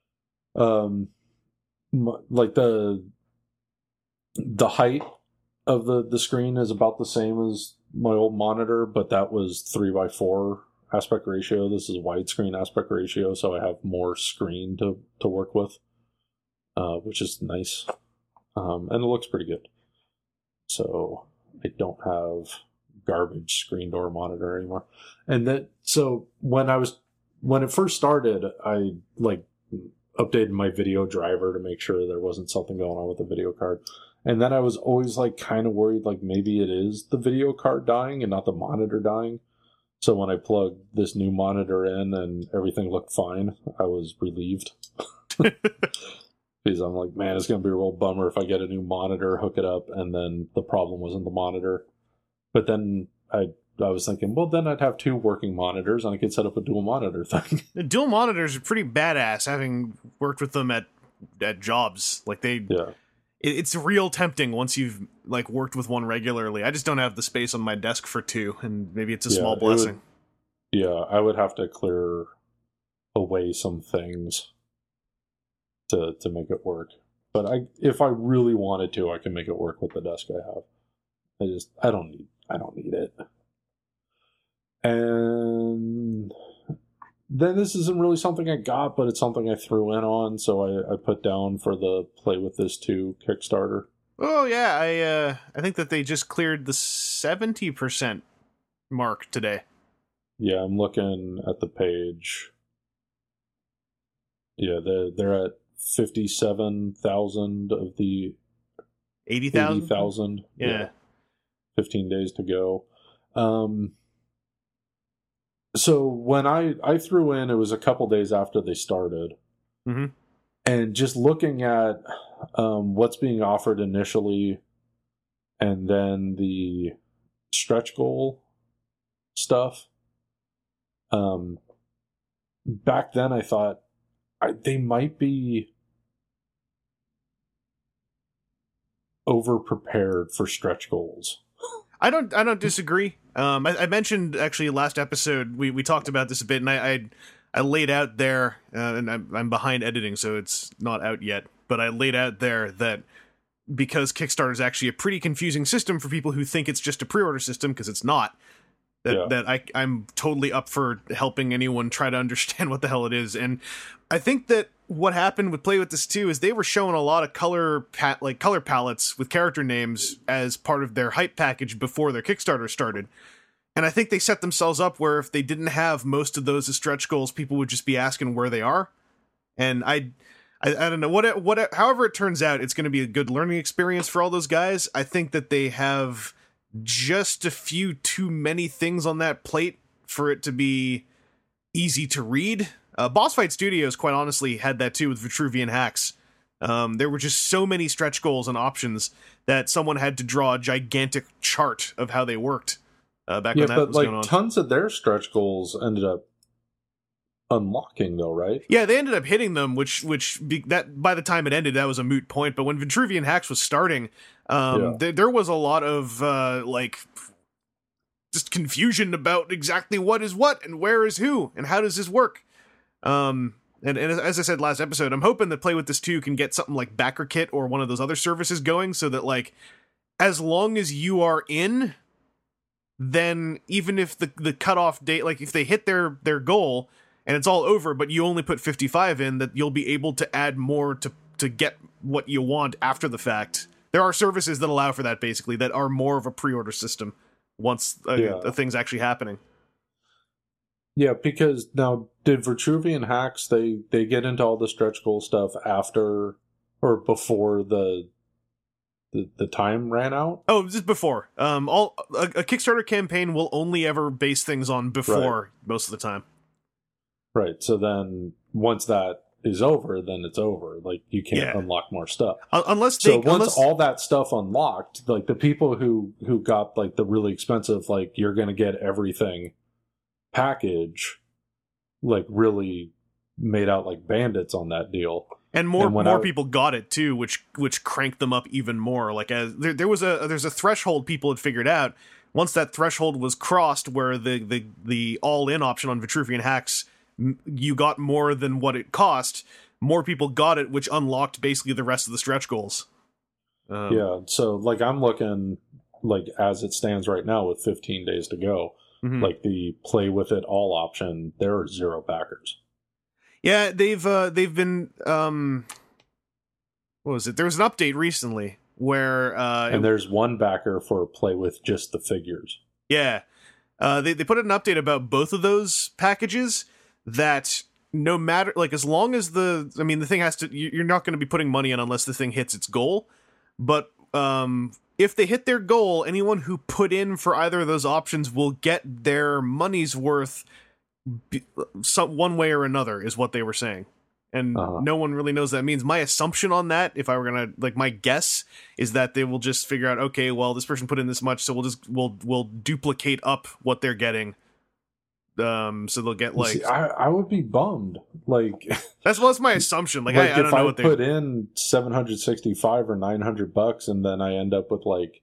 like the height of the screen is about the same as my old monitor, but that was 3:4 aspect ratio. This is widescreen aspect ratio, so I have more screen to work with, which is nice. And it looks pretty good. So I don't have garbage screen door monitor anymore. And so when it first started, I like updated my video driver to make sure there wasn't something going on with the video card. And then I was always like kind of worried, like maybe it is the video card dying and not the monitor dying. So when I plugged this new monitor in and everything looked fine, I was relieved. Because I'm like, man, it's going to be a real bummer if I get a new monitor, hook it up, and then the problem wasn't the monitor. But then I was thinking, well, then I'd have 2 working monitors and I could set up a dual monitor thing. The dual monitors are pretty badass, having worked with them at jobs. Like it's real tempting once you've like worked with one regularly. I just don't have the space on my desk for 2, and maybe it's a small blessing. I would have to clear away some things to make it work. But if I really wanted to, I can make it work with the desk I have. I don't need it. And then this isn't really something I got, but it's something I threw in on, so I put down for the Play With This 2 Kickstarter. Oh yeah, I think that they just cleared the 70% mark today. Yeah, I'm looking at the page. Yeah, they're at 57,000 of the 80,000. 80,000. Yeah. 15 days to go. So when I threw in, it was a couple days after they started. Mm-hmm. And just looking at what's being offered initially and then the stretch goal stuff, back then I thought they might be over-prepared for stretch goals. I don't disagree. I mentioned actually last episode we talked about this a bit, and I laid out there, and I'm behind editing, so it's not out yet. But I laid out there that because Kickstarter is actually a pretty confusing system for people who think it's just a pre-order system, because it's not. That I'm totally up for helping anyone try to understand what the hell it is. And I think that what happened with Play With This 2 is they were showing a lot of color palettes with character names as part of their hype package before their Kickstarter started. And I think they set themselves up where if they didn't have most of those as stretch goals, people would just be asking where they are. And I don't know however it turns out, it's going to be a good learning experience for all those guys. I think that they have just a few too many things on that plate for it to be easy to read. Boss Fight Studios, quite honestly, had that too with Vitruvian Hacks. There were just so many stretch goals and options that someone had to draw a gigantic chart of how they worked back when that was going on. Tons of their stretch goals ended up unlocking, though, right? Yeah, they ended up hitting them, which that by the time it ended, that was a moot point. But when Vitruvian Hacks was starting, there was a lot of just confusion about exactly what is what and where is who and how does this work. And as I said last episode, I'm hoping that Play With This 2 can get something like BackerKit or one of those other services going, so that like as long as you are in, then even if the cutoff date, like if they hit their goal and it's all over, but you only put 55 in, that you'll be able to add more to get what you want after the fact. There are services that allow for that, basically, that are more of a pre-order system once a thing's actually happening. Yeah, because now, did Vitruvian Hacks, they get into all the stretch goal stuff after or before the time ran out? Oh, just before. A Kickstarter campaign will only ever base things on before most of the time. Right, so then once that is over, then it's over. Like, you can't unlock more stuff. Once all that stuff unlocked, like the people who got like the really expensive, like you're going to get everything package, like really made out like bandits on that deal. And more people got it too, which cranked them up even more. Like there's a threshold people had figured out. Once that threshold was crossed, where the all-in option on Vitruvian Hacks, you got more than what it cost, more people got it, which unlocked basically the rest of the stretch goals. So like I'm looking, like as it stands right now with 15 days to go, like the Play With It all option, there are 0 backers. Yeah, they've been what was it? There was an update recently where and there's one backer for Play With just the figures. Yeah. They put an update about both of those packages that no matter, like, as long as the thing has to, you're not going to be putting money in unless the thing hits its goal. But if they hit their goal, anyone who put in for either of those options will get their money's worth one way or another, is what they were saying. And no one really knows what that means. My assumption on that, if I were gonna, like, my guess is that they will just figure out, okay, well, this person put in this much, so we'll duplicate up what they're getting. So they'll get, like... See, I would be bummed. Like, that's my assumption. Like I don't know what they put in $765 or $900, and then I end up with like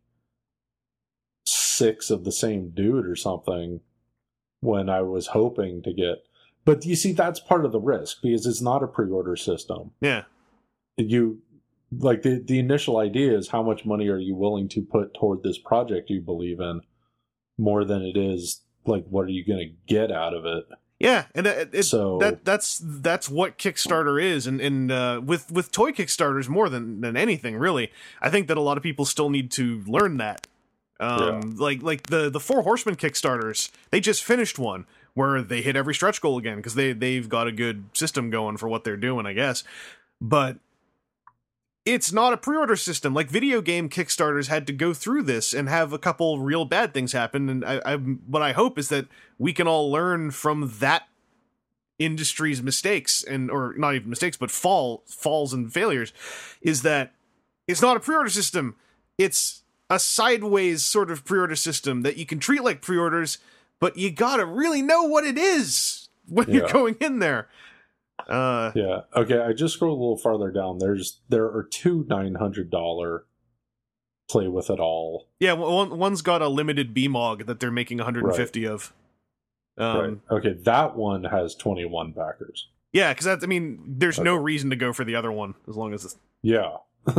6 of the same dude or something, when I was hoping to get. But you see, that's part of the risk, because it's not a pre-order system. Yeah. You, like, the initial idea is, how much money are you willing to put toward this project you believe in, more than it is, like, what are you going to get out of it? Yeah, and that's what Kickstarter is, and with toy Kickstarters more than anything, really. I think that a lot of people still need to learn that. Like the Four Horsemen Kickstarters, they just finished one where they hit every stretch goal again, because they've got a good system going for what they're doing, I guess. But it's not a pre-order system. Like, video game Kickstarters had to go through this and have a couple real bad things happen, and what I hope is that we can all learn from that industry's mistakes, or not even mistakes, but falls and failures, is that it's not a pre-order system. It's a sideways sort of pre-order system that you can treat like pre-orders, but you gotta really know what it is when you're going in there. Yeah. Okay, I just scrolled a little farther down. There are 2 $900 play with it all. Yeah, one's got a limited BMOG that they're making 150 of. Right. Okay, that one has 21 backers. Yeah, because there's no reason to go for the other one, as long as it's... Yeah.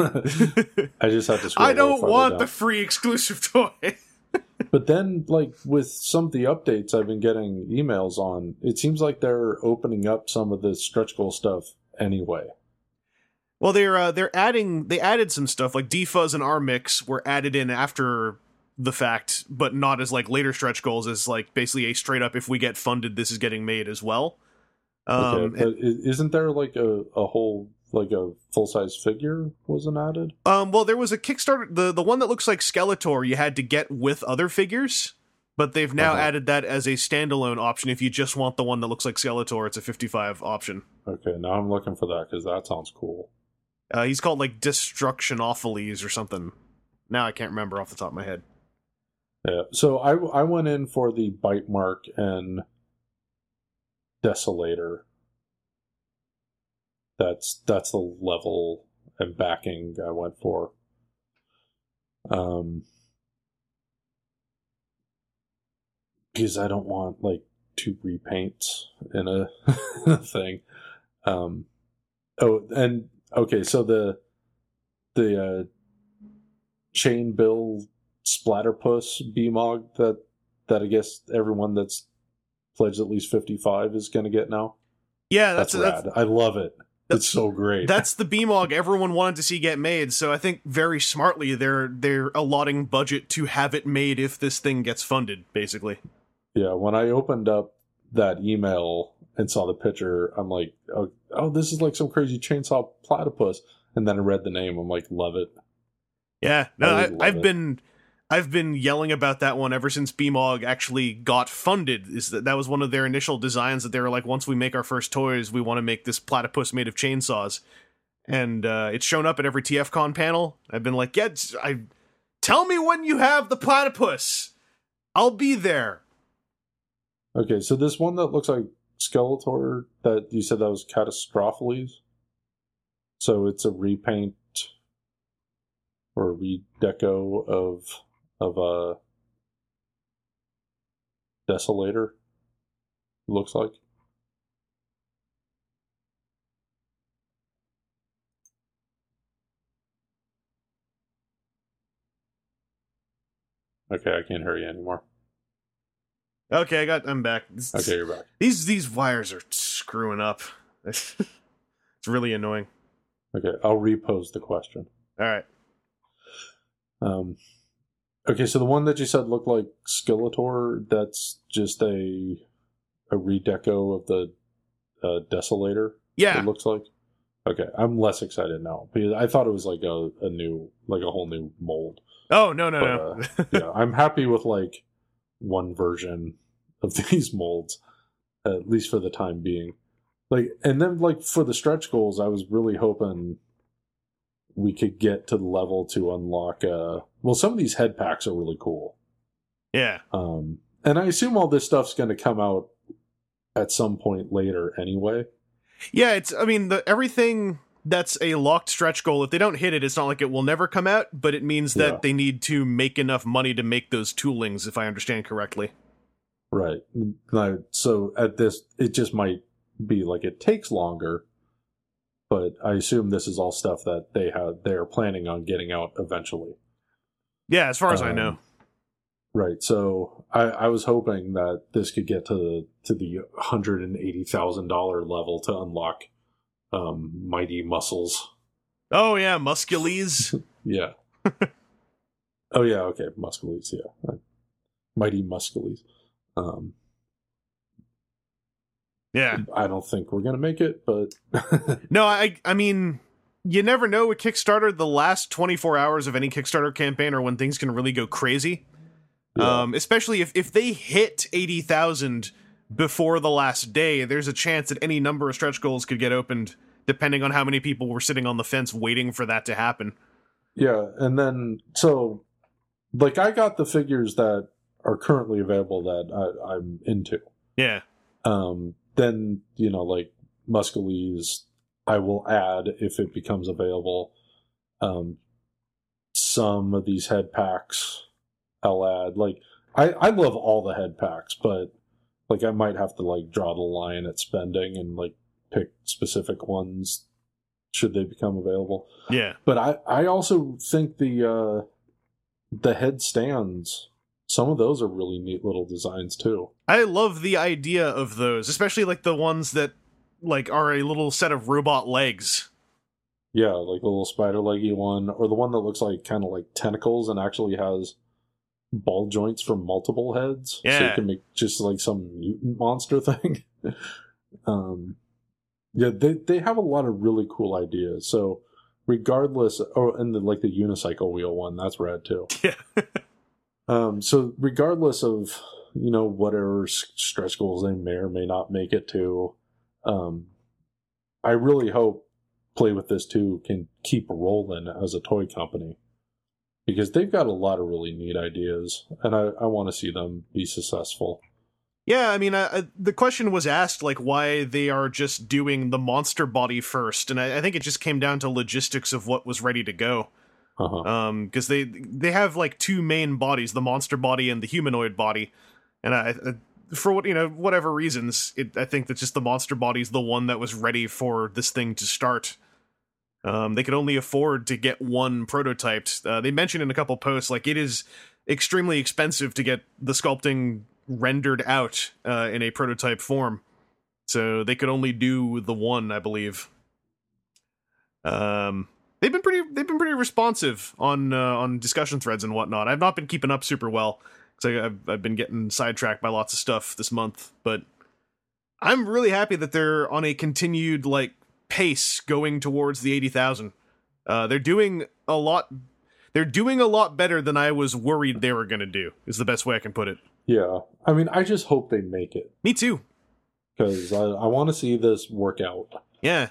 I just have to scroll. I don't want down. the free exclusive toy. But then, like, with some of the updates I've been getting emails on, it seems like they're opening up some of the stretch goal stuff anyway. Well, they added some stuff, like Defuzz and R-Mix were added in after the fact, but not as, like, later stretch goals, as, like, basically a straight up, if we get funded, this is getting made as well. Okay, but isn't there, like, a whole, like, a full-size figure wasn't added? Well, there was a Kickstarter, the one that looks like Skeletor you had to get with other figures, but they've now added that as a standalone option. If you just want the one that looks like Skeletor, it's a 55 option. Okay, now I'm looking for that, because that sounds cool. He's called, like, Destructionophiles or something. Now I can't remember off the top of my head. Yeah, so I went in for the Bite Mark and Desolator. That's the level and backing I went for. Because I don't want, like, 2 repaints in a thing. So the Chain Bill Splatterpuss BMOG that I guess everyone that's pledged at least 55 is going to get now. Yeah, that's rad. I love it. It's so great. That's the BMOG everyone wanted to see get made, so I think very smartly they're allotting budget to have it made if this thing gets funded, basically. Yeah, when I opened up that email and saw the picture, I'm like, oh, this is like some crazy chainsaw platypus. And then I read the name, I'm like, love it. Yeah, no, I've been yelling about that one ever since BMOG actually got funded. That was one of their initial designs, that they were like, once we make our first toys, we want to make this platypus made of chainsaws. And it's shown up at every TFCon panel. I've been like, tell me when you have the platypus. I'll be there. Okay, so this one that looks like Skeletor, that you said that was Catastrophiles. So it's a repaint or a redeco of Desolator, looks like. Okay, I can't hear you anymore. Okay, I'm back. Okay, you're back. These wires are screwing up. It's really annoying. Okay, I'll repose the question. All right. Okay, so the one that you said looked like Skeletor, that's just a redeco of the Desolator. Yeah. It looks like. Okay, I'm less excited now because I thought it was like a whole new mold. Oh, no. Yeah, I'm happy with like one version of these molds, at least for the time being. Like, and then like for the stretch goals, I was really hoping we could get to the level to unlock. Well, some of these head packs are really cool. Yeah. And I assume all this stuff's going to come out at some point later anyway. Yeah, everything that's a locked stretch goal, if they don't hit it, it's not like it will never come out, but it means that they need to make enough money to make those toolings, if I understand correctly. Right. So at this, it just might be like it takes longer, but I assume this is all stuff that they're planning on getting out eventually. Yeah, as far as I know. Right. So I was hoping that this could get to the $180,000 level to unlock Mighty Muscles. Oh yeah, Muscules. Yeah. Oh yeah. Okay, Muscules. Yeah, Mighty Muscules. Yeah. I don't think we're gonna make it, but no, I mean, you never know with Kickstarter. The last 24 hours of any Kickstarter campaign are when things can really go crazy. Yeah. Especially if they hit 80,000 before the last day, there's a chance that any number of stretch goals could get opened, depending on how many people were sitting on the fence waiting for that to happen. Yeah, and then so like I got the figures that are currently available that I'm into. Yeah. Then like Muscules, I will add if it becomes available. Some of these head packs I'll add. Like I love all the head packs, but like I might have to like draw the line at spending and like pick specific ones should they become available. Yeah. But I also think the head stands, some of those are really neat little designs too. I love the idea of those, especially like the ones that like are a little set of robot legs. Yeah, like the little spider leggy one, or the one that looks like kind of like tentacles and actually has ball joints for multiple heads. Yeah. So you can make just like some mutant monster thing. Yeah, they have a lot of really cool ideas. So regardless, and like the unicycle wheel one, that's rad too. Yeah. So regardless of, whatever stretch goals they may or may not make it to, I really hope Play With This Too can keep rolling as a toy company, because they've got a lot of really neat ideas, and I want to see them be successful. Yeah, I mean, the question was asked, like, why they are just doing the monster body first, and I think it just came down to logistics of what was ready to go. Because they have, like, two main bodies, the monster body and the humanoid body, and I for whatever reasons, I think that just the monster body is the one that was ready for this thing to start. They could only afford to get one prototyped. They mentioned in a couple posts, like, it is extremely expensive to get the sculpting rendered out in a prototype form, so they could only do the one, I believe. They've been pretty responsive on discussion threads and whatnot. I've not been keeping up super well because I've been getting sidetracked by lots of stuff this month, but I'm really happy that they're on a continued like pace going towards the 80,000. They're doing a lot better than I was worried they were going to do, is the best way I can put it. Yeah. I mean, I just hope they make it. Me too. Because I want to see this work out. Yeah.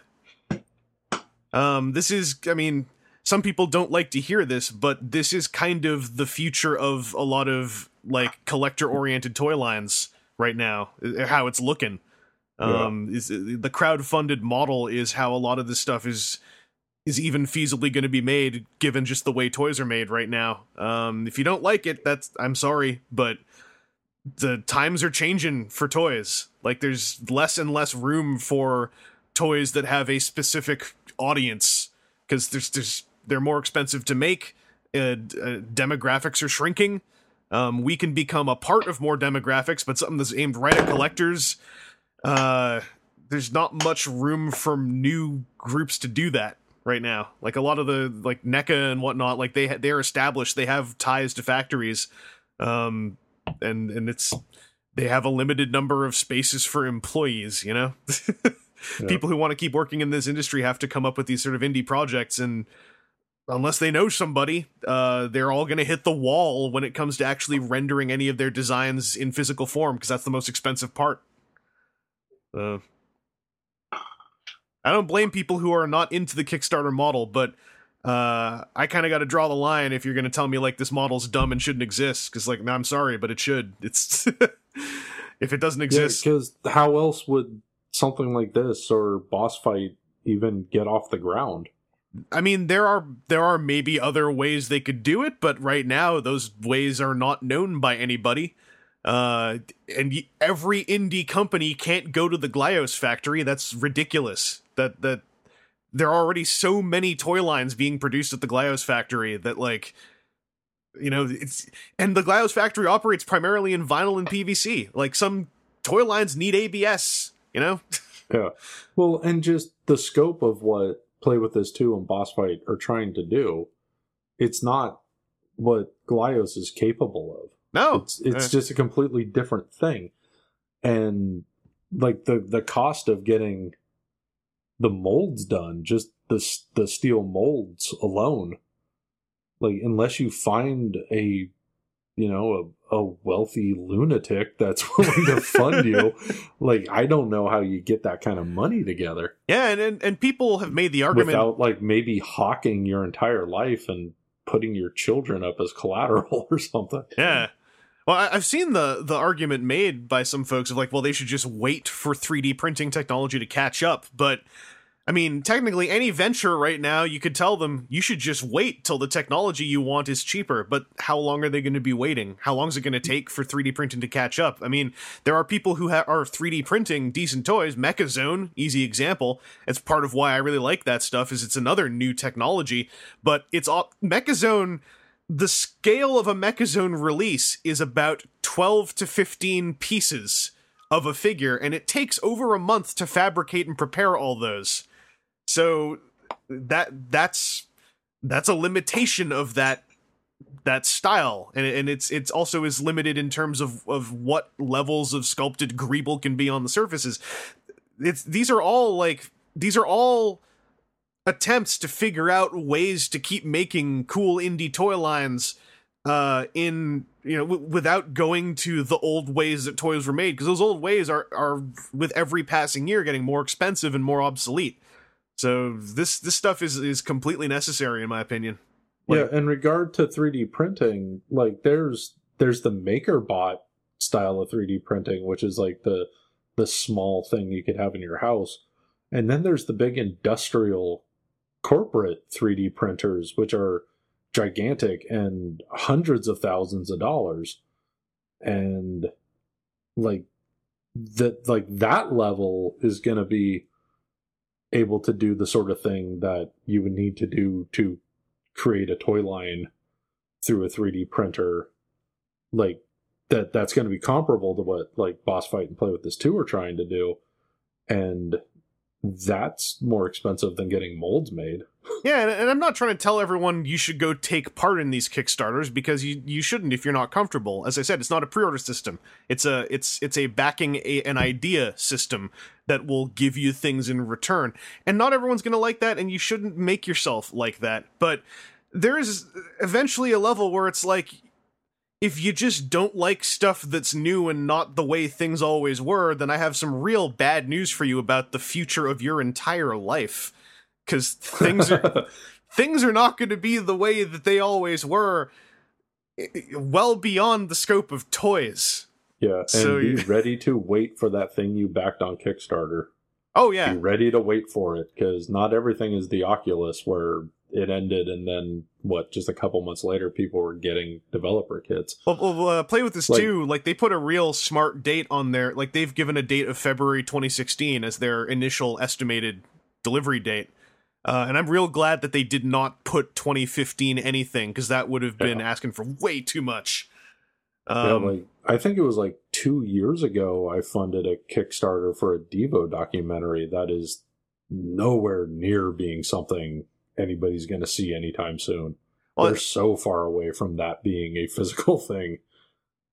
This is, I mean, some people don't like to hear this, but this is kind of the future of a lot of, like, collector-oriented toy lines right now, how it's looking. Is the crowd-funded model is how a lot of this stuff is even feasibly going to be made, given just the way toys are made right now. If you don't like it, I'm sorry, but the times are changing for toys. Like, there's less and less room for toys that have a specific audience, because they're more expensive to make. Demographics are shrinking. We can become a part of more demographics, but something that's aimed right at collectors, there's not much room for new groups to do that right now. Like, a lot of the, like, NECA and whatnot, like, they're established, they have ties to factories, and it's they have a limited number of spaces for employees, you know? People who want to keep working in this industry have to come up with these sort of indie projects, and unless they know somebody, they're all going to hit the wall when it comes to actually rendering any of their designs in physical form, because that's the most expensive part. I don't blame people who are not into the Kickstarter model, but I kind of got to draw the line if you're going to tell me, like, this model's dumb and shouldn't exist, because, like, I'm sorry, but it should. It's if it doesn't exist. Because how else would something like this or Boss Fight even get off the ground? I mean, there are maybe other ways they could do it, but right now those ways are not known by anybody. And every indie company can't go to the Glyos factory. That's ridiculous. That there are already so many toy lines being produced at the Glyos factory that, like, you know, and the Glyos factory operates primarily in vinyl and PVC. Like, some toy lines need ABS, you know? Yeah. Well, and just the scope of what Play With This 2 and Boss Fight are trying to do, it's not what Glyos is capable of. No. It's just a completely different thing. And, like, the cost of getting the molds done, just the steel molds alone, like, unless you find a wealthy lunatic that's willing to fund you, like, I don't know how you get that kind of money together. Yeah, and people have made the argument without, like, maybe hawking your entire life and putting your children up as collateral or something. Yeah. Well, I've seen the argument made by some folks of, like, well, they should just wait for 3D printing technology to catch up. But, I mean, technically, any venture right now, you could tell them, you should just wait till the technology you want is cheaper. But how long are they going to be waiting? How long is it going to take for 3D printing to catch up? I mean, there are people who are 3D printing decent toys. Mechazone, easy example. It's part of why I really like that stuff, is it's another new technology. But it's all Mechazone. The scale of a Mechazone release is about 12 to 15 pieces of a figure, and it takes over a month to fabricate and prepare all those. So that's a limitation of that style, and it's also is limited in terms of what levels of sculpted greeble can be on the surfaces. These are all attempts to figure out ways to keep making cool indie toy lines without going to the old ways that toys were made, because those old ways are with every passing year getting more expensive and more obsolete. So this stuff is completely necessary, in my opinion. Yeah, in regard to 3D printing, like, there's the MakerBot style of 3D printing, which is like the small thing you could have in your house. And then there's the big industrial corporate 3D printers, which are gigantic and hundreds of thousands of dollars. And that level is going to be able to do the sort of thing that you would need to do to create a toy line through a 3D printer. Like, that's going to be comparable to what, like, Boss Fight and Play With This 2 are trying to do. And that's more expensive than getting molds made. Yeah, and I'm not trying to tell everyone you should go take part in these Kickstarters, because you shouldn't if you're not comfortable. As I said, it's not a pre-order system. It's a backing an idea system that will give you things in return. And not everyone's going to like that, and you shouldn't make yourself like that. But there is eventually a level where it's like, if you just don't like stuff that's new and not the way things always were, then I have some real bad news for you about the future of your entire life. Because things are not going to be the way that they always were, well beyond the scope of toys. Yeah, and so be ready to wait for that thing you backed on Kickstarter. Oh, yeah. Be ready to wait for it, because not everything is the Oculus, where it ended and then, just a couple months later, people were getting developer kits. Well, Play With This too, like, they put a real smart date on there. Like, they've given a date of February 2016 as their initial estimated delivery date. And I'm real glad that they did not put 2015 anything, because that would have been asking for way too much. I think it was like 2 years ago I funded a Kickstarter for a Devo documentary that is nowhere near being something anybody's going to see anytime soon. Well, they're so far away from that being a physical thing.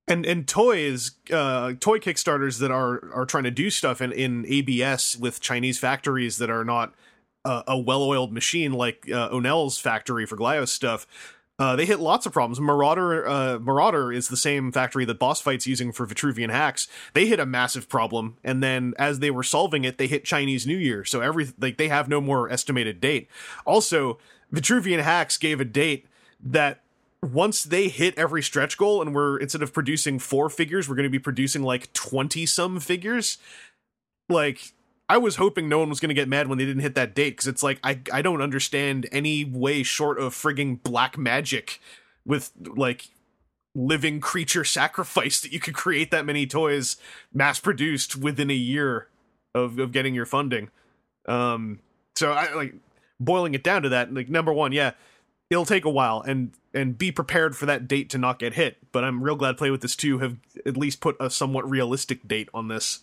And toys, toy Kickstarters that are trying to do stuff in ABS with Chinese factories that are not a well-oiled machine like O'Nell's factory for Glyos stuff. They hit lots of problems. Marauder is the same factory that Boss Fight's using for Vitruvian Hacks. They hit a massive problem, and then as they were solving it, they hit Chinese New Year. So they have no more estimated date. Also, Vitruvian Hacks gave a date that once they hit every stretch goal, and instead of producing 4 figures, we're going to be producing like 20-some figures. Like, I was hoping no one was going to get mad when they didn't hit that date, because it's like, I don't understand any way short of frigging black magic with, like, living creature sacrifice that you could create that many toys mass-produced within a year of getting your funding. So, I like, boiling it down to that, like, number one, yeah, it'll take a while, and be prepared for that date to not get hit, but I'm real glad Play With This 2 have at least put a somewhat realistic date on this.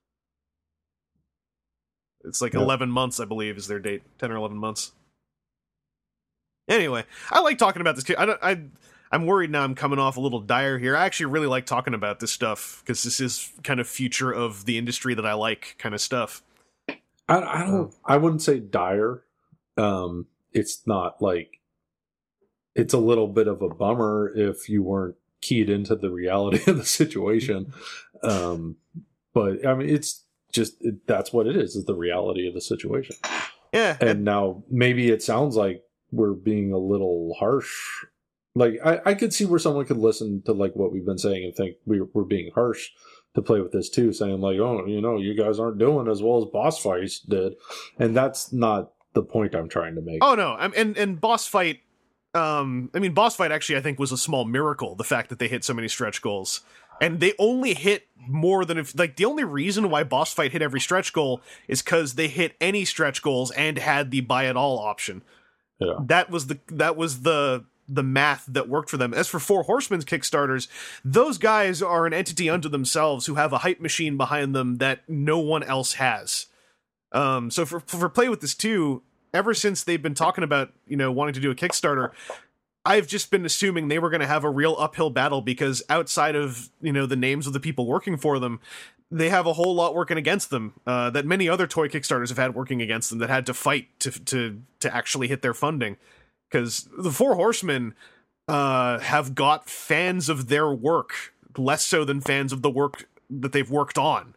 It's like 11 months, I believe, is their date. 10 or 11 months. Anyway, I like talking about this. I'm worried now I'm coming off a little dire here. I actually really like talking about this stuff, because this is kind of future of the industry that I like kind of stuff. I wouldn't say dire. It's not like, it's a little bit of a bummer if you weren't keyed into the reality of the situation. But I mean, it's just, that's what it is the reality of the situation. Yeah. And now maybe it sounds like we're being a little harsh. Like, I could see where someone could listen to like what we've been saying and think we're being harsh to Play With This too, saying like, oh, you guys aren't doing as well as Boss Fights did. And that's not the point I'm trying to make. Oh no. And Boss Fight, Boss Fight actually, I think, was a small miracle, the fact that they hit so many stretch goals. And they only hit more than the only reason why Boss Fight hit every stretch goal is because they hit any stretch goals and had the buy it all option. Yeah. That was the math that worked for them. As for Four Horsemen's Kickstarters, those guys are an entity unto themselves who have a hype machine behind them that no one else has. So for Play With This too, ever since they've been talking about, wanting to do a Kickstarter, I've just been assuming they were going to have a real uphill battle, because outside of, the names of the people working for them, they have a whole lot working against them, that many other toy Kickstarters have had working against them, that had to fight to actually hit their funding. Because the Four Horsemen have got fans of their work, less so than fans of the work that they've worked on.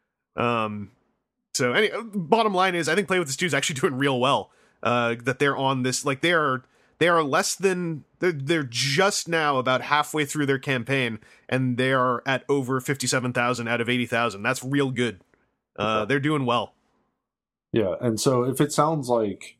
So bottom line is, I think Play With This 2 is actually doing real well. That they're on this, like, they are less than, they're just now about halfway through their campaign, and they are at over 57,000 out of 80,000. That's real good. They're doing well. Yeah, and so if it sounds like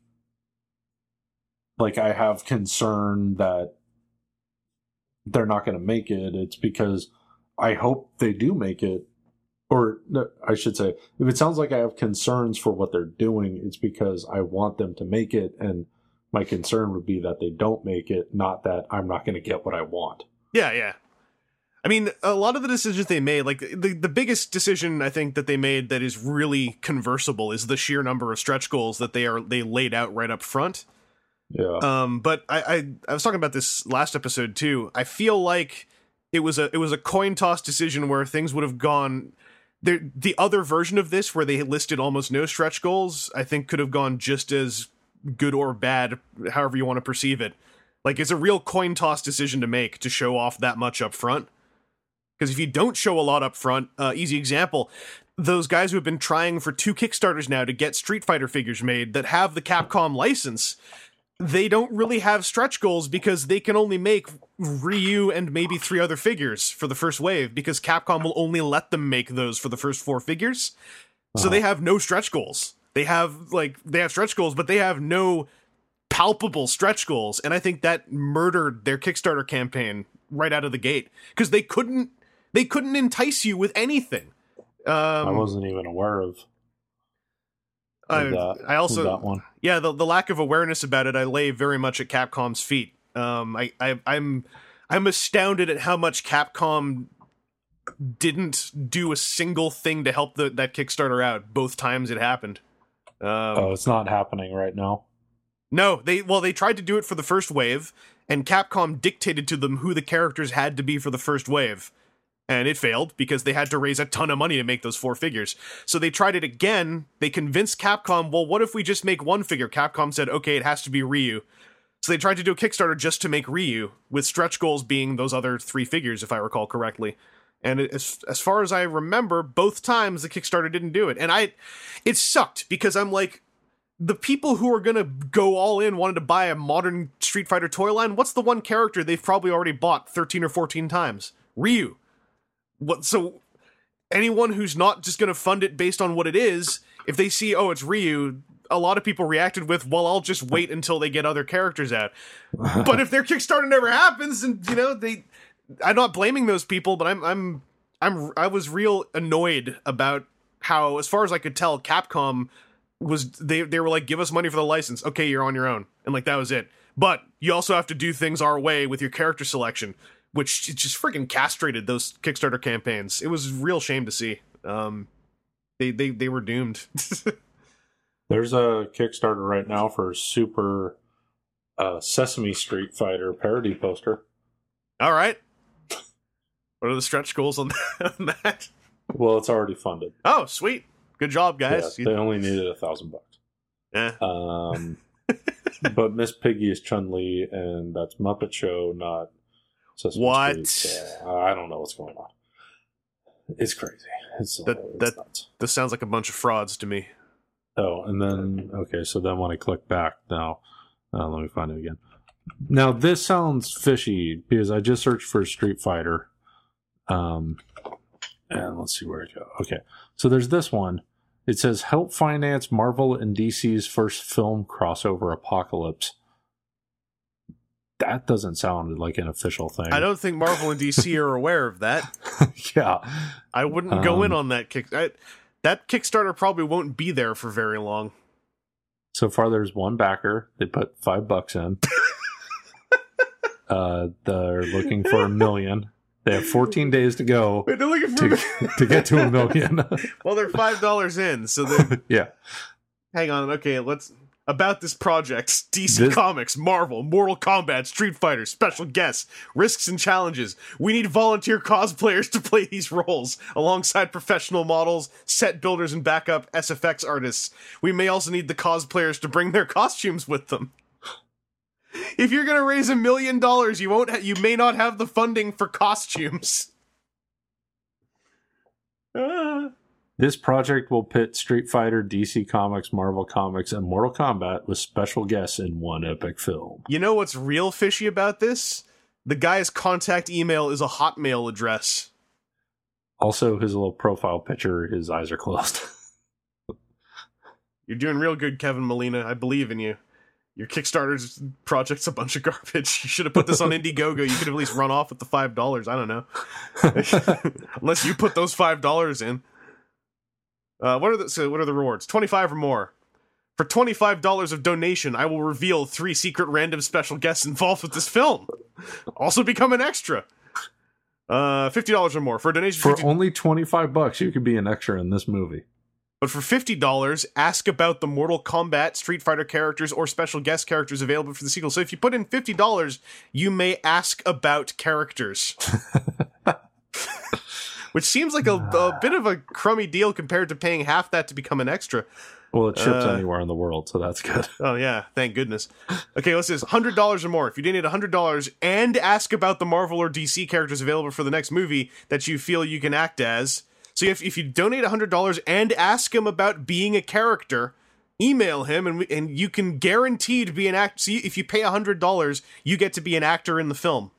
I have concern that they're not going to make it, it's because I hope they do make it. Or no, I should say, if it sounds like I have concerns for what they're doing, it's because I want them to make it, and my concern would be that they don't make it, not that I'm not going to get what I want. Yeah. I mean, a lot of the decisions they made, like the biggest decision I think that they made that is really conversible is the sheer number of stretch goals that they laid out right up front. Yeah. But I was talking about this last episode too. I feel like it was a coin toss decision where things would have gone. The other version of this, where they listed almost no stretch goals, I think could have gone just as good or bad, however you want to perceive it. Like, it's a real coin toss decision to make, to show off that much up front. Because if you don't show a lot up front, easy example, those guys who have been trying for 2 Kickstarters now to get Street Fighter figures made that have the Capcom license, they don't really have stretch goals, because they can only make Ryu and maybe 3 other figures for the first wave, because Capcom will only let them make those for the first 4 figures. So they have no stretch goals. They have stretch goals, but they have no palpable stretch goals. And I think that murdered their Kickstarter campaign right out of the gate, because they couldn't entice you with anything. I wasn't even aware of that. I also that one. Yeah, the lack of awareness about it, I lay very much at Capcom's feet. I'm astounded at how much Capcom didn't do a single thing to help that Kickstarter out both times it happened. It's not happening right now. No, they tried to do it for the first wave, and Capcom dictated to them who the characters had to be for the first wave. and it failed because they had to raise a ton of money to make those 4 figures. So they tried it again. They convinced Capcom, well, what if we just make 1 figure? Capcom said, okay, it has to be Ryu. So they tried to do a Kickstarter just to make Ryu, with stretch goals being those other 3 figures, if I recall correctly. And as far as I remember, both times the Kickstarter didn't do it. And it sucked, because I'm like, the people who are going to go all in wanted to buy a modern Street Fighter toy line. What's the one character they've probably already bought 13 or 14 times? Ryu. So anyone who's not just going to fund it based on what it is, if they see, oh, it's Ryu, a lot of people reacted with, well, I'll just wait until they get other characters out. But if their Kickstarter never happens, and, you know, I'm not blaming those people, but I was real annoyed about how, as far as I could tell, Capcom was, they were like, give us money for the license. Okay, you're on your own. And like, that was it. But you also have to do things our way with your character selection, which just freaking castrated those Kickstarter campaigns. It was a real shame to see. They were doomed. There's a Kickstarter right now for Super Sesame Street Fighter parody poster. All right. What are the stretch goals on that? Well, it's already funded. Oh, sweet. Good job, guys. Yeah, they only needed $1,000. Yeah. But Miss Piggy is Chun-Li, and that's Muppet Show, not Sesame What? Street. So I don't know what's going on. It's crazy. It's nuts. This sounds like a bunch of frauds to me. Oh, and then, okay, so then when I click back now, let me find it again. Now, this sounds fishy, because I just searched for Street Fighter. And let's see where it goes. Okay, so there's this one. It says, help finance Marvel and DC's first film crossover apocalypse. That doesn't sound like an official thing. I don't think Marvel and DC are aware of that. Yeah. I wouldn't go in on that that Kickstarter probably won't be there for very long. So far, there's one backer. They put $5 in. They're looking for $1 million. They have 14 days to go. Wait, they're looking for to get to $1 million. Well, they're $5 in, so they yeah. Hang on, okay, let's about this project: DC Comics, Marvel, Mortal Kombat, Street Fighter, special guests, risks and challenges. We need volunteer cosplayers to play these roles alongside professional models, set builders, and backup SFX artists. We may also need the cosplayers to bring their costumes with them. If you're gonna raise $1 million, you may not have the funding for costumes. This project will pit Street Fighter, DC Comics, Marvel Comics, and Mortal Kombat with special guests in one epic film. You know what's real fishy about this? The guy's contact email is a Hotmail address. Also, his little profile picture, his eyes are closed. You're doing real good, Kevin Molina. I believe in you. Your Kickstarter's project's a bunch of garbage. You should have put this on Indiegogo. You could have at least run off with the $5. I don't know. Unless you put those $5 in. What are the rewards? 25 or more. For $25 of donation, I will reveal 3 secret random special guests involved with this film. Also become an extra. $50 or more. For a donation for only $25, you could be an extra in this movie. But for $50, ask about the Mortal Kombat, Street Fighter characters, or special guest characters available for the sequel. So if you put in $50, you may ask about characters. Which seems like a bit of a crummy deal compared to paying half that to become an extra. Well, it ships anywhere in the world, so that's good. Oh, yeah. Thank goodness. Okay, let's do this. $100 or more. If you donate $100 and ask about the Marvel or DC characters available for the next movie that you feel you can act as. So if you donate $100 and ask him about being a character, email him, and you can guarantee to be an actor. See, if you pay $100, you get to be an actor in the film.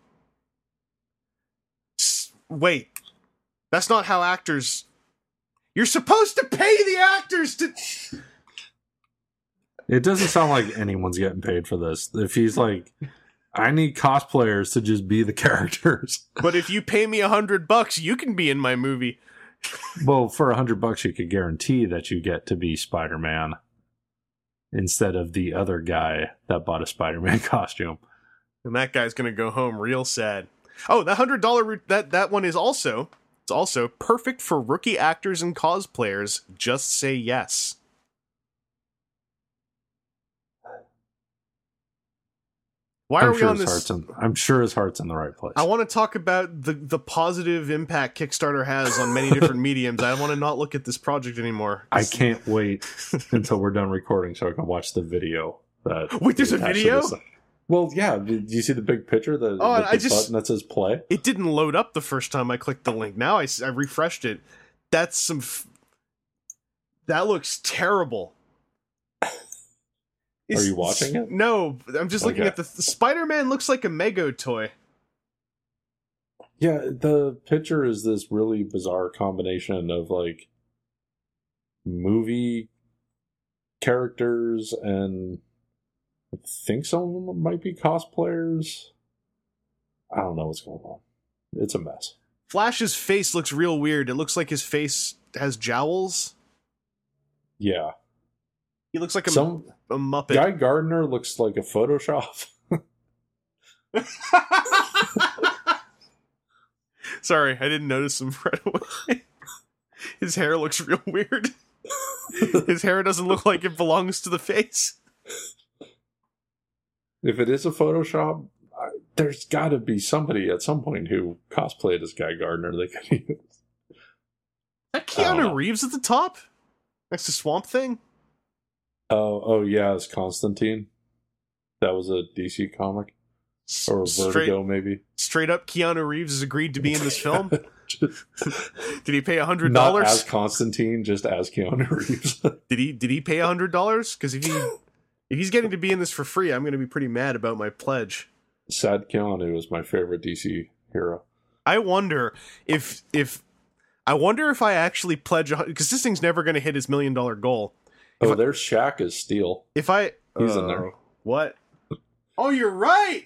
Wait. That's not how actors... You're supposed to pay the actors to... It doesn't sound like anyone's getting paid for this. If he's like, I need cosplayers to just be the characters. But if you pay me $100, you can be in my movie. Well, for $100, you could guarantee that you get to be Spider-Man instead of the other guy that bought a Spider-Man costume. And that guy's going to go home real sad. Oh, that $100, that one is also... It's also perfect for rookie actors and cosplayers. Just say yes. Why are we on this? I'm sure his heart's in the right place. I want to talk about the positive impact Kickstarter has on many different mediums. I want to not look at this project anymore. I can't wait until we're done recording so I can watch the video. Wait, there's a video? Well, yeah. Did you see the big picture? The button that says play? It didn't load up the first time I clicked the link. Now I refreshed it. That's that looks terrible. Are you watching it? No, I'm just looking at the Spider-Man looks like a Mego toy. Yeah, the picture is this really bizarre combination of like movie characters and I think some of them might be cosplayers. I don't know what's going on. It's a mess. Flash's face looks real weird. It looks like his face has jowls. Yeah. He looks like a Muppet. Guy Gardner looks like a Photoshop. Sorry, I didn't notice him right away. His hair looks real weird. His hair doesn't look like it belongs to the face. If it is a Photoshop, there's got to be somebody at some point who cosplayed as Guy Gardner they could use. Is that Keanu Reeves at the top? Next to Swamp Thing? Oh yeah, it's Constantine. That was a DC comic. Or Vertigo, maybe. Straight up, Keanu Reeves has agreed to be in this film? Did he pay $100? Not as Constantine, just as Keanu Reeves. Did he pay $100? Because if he's getting to be in this for free, I'm going to be pretty mad about my pledge. Sad Keanu is my favorite DC hero. I wonder if I actually pledge, because this thing's never going to hit his $1 million goal. There's Shaq as Steel. He's in there. What? Oh, you're right.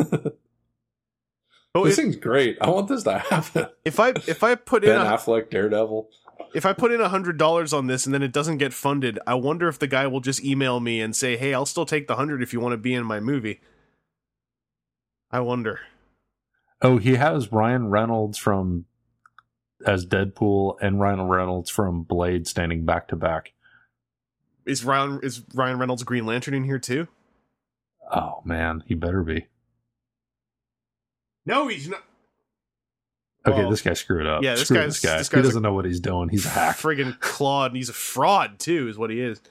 This thing's great. I want this to happen. If I put Ben Affleck, Daredevil. If I put in $100 on this and then it doesn't get funded, I wonder if the guy will just email me and say, "Hey, I'll still take the 100 if you want to be in my movie." I wonder. Oh, he has Ryan Reynolds as Deadpool and Ryan Reynolds from Blade standing back to back. Is Ryan Reynolds Green Lantern in here too? Oh man, he better be. No, he's not. Okay, this guy screwed up. Yeah, this guy. He doesn't know what he's doing. He's a hack. Friggin' Claude, and he's a fraud too, is what he is.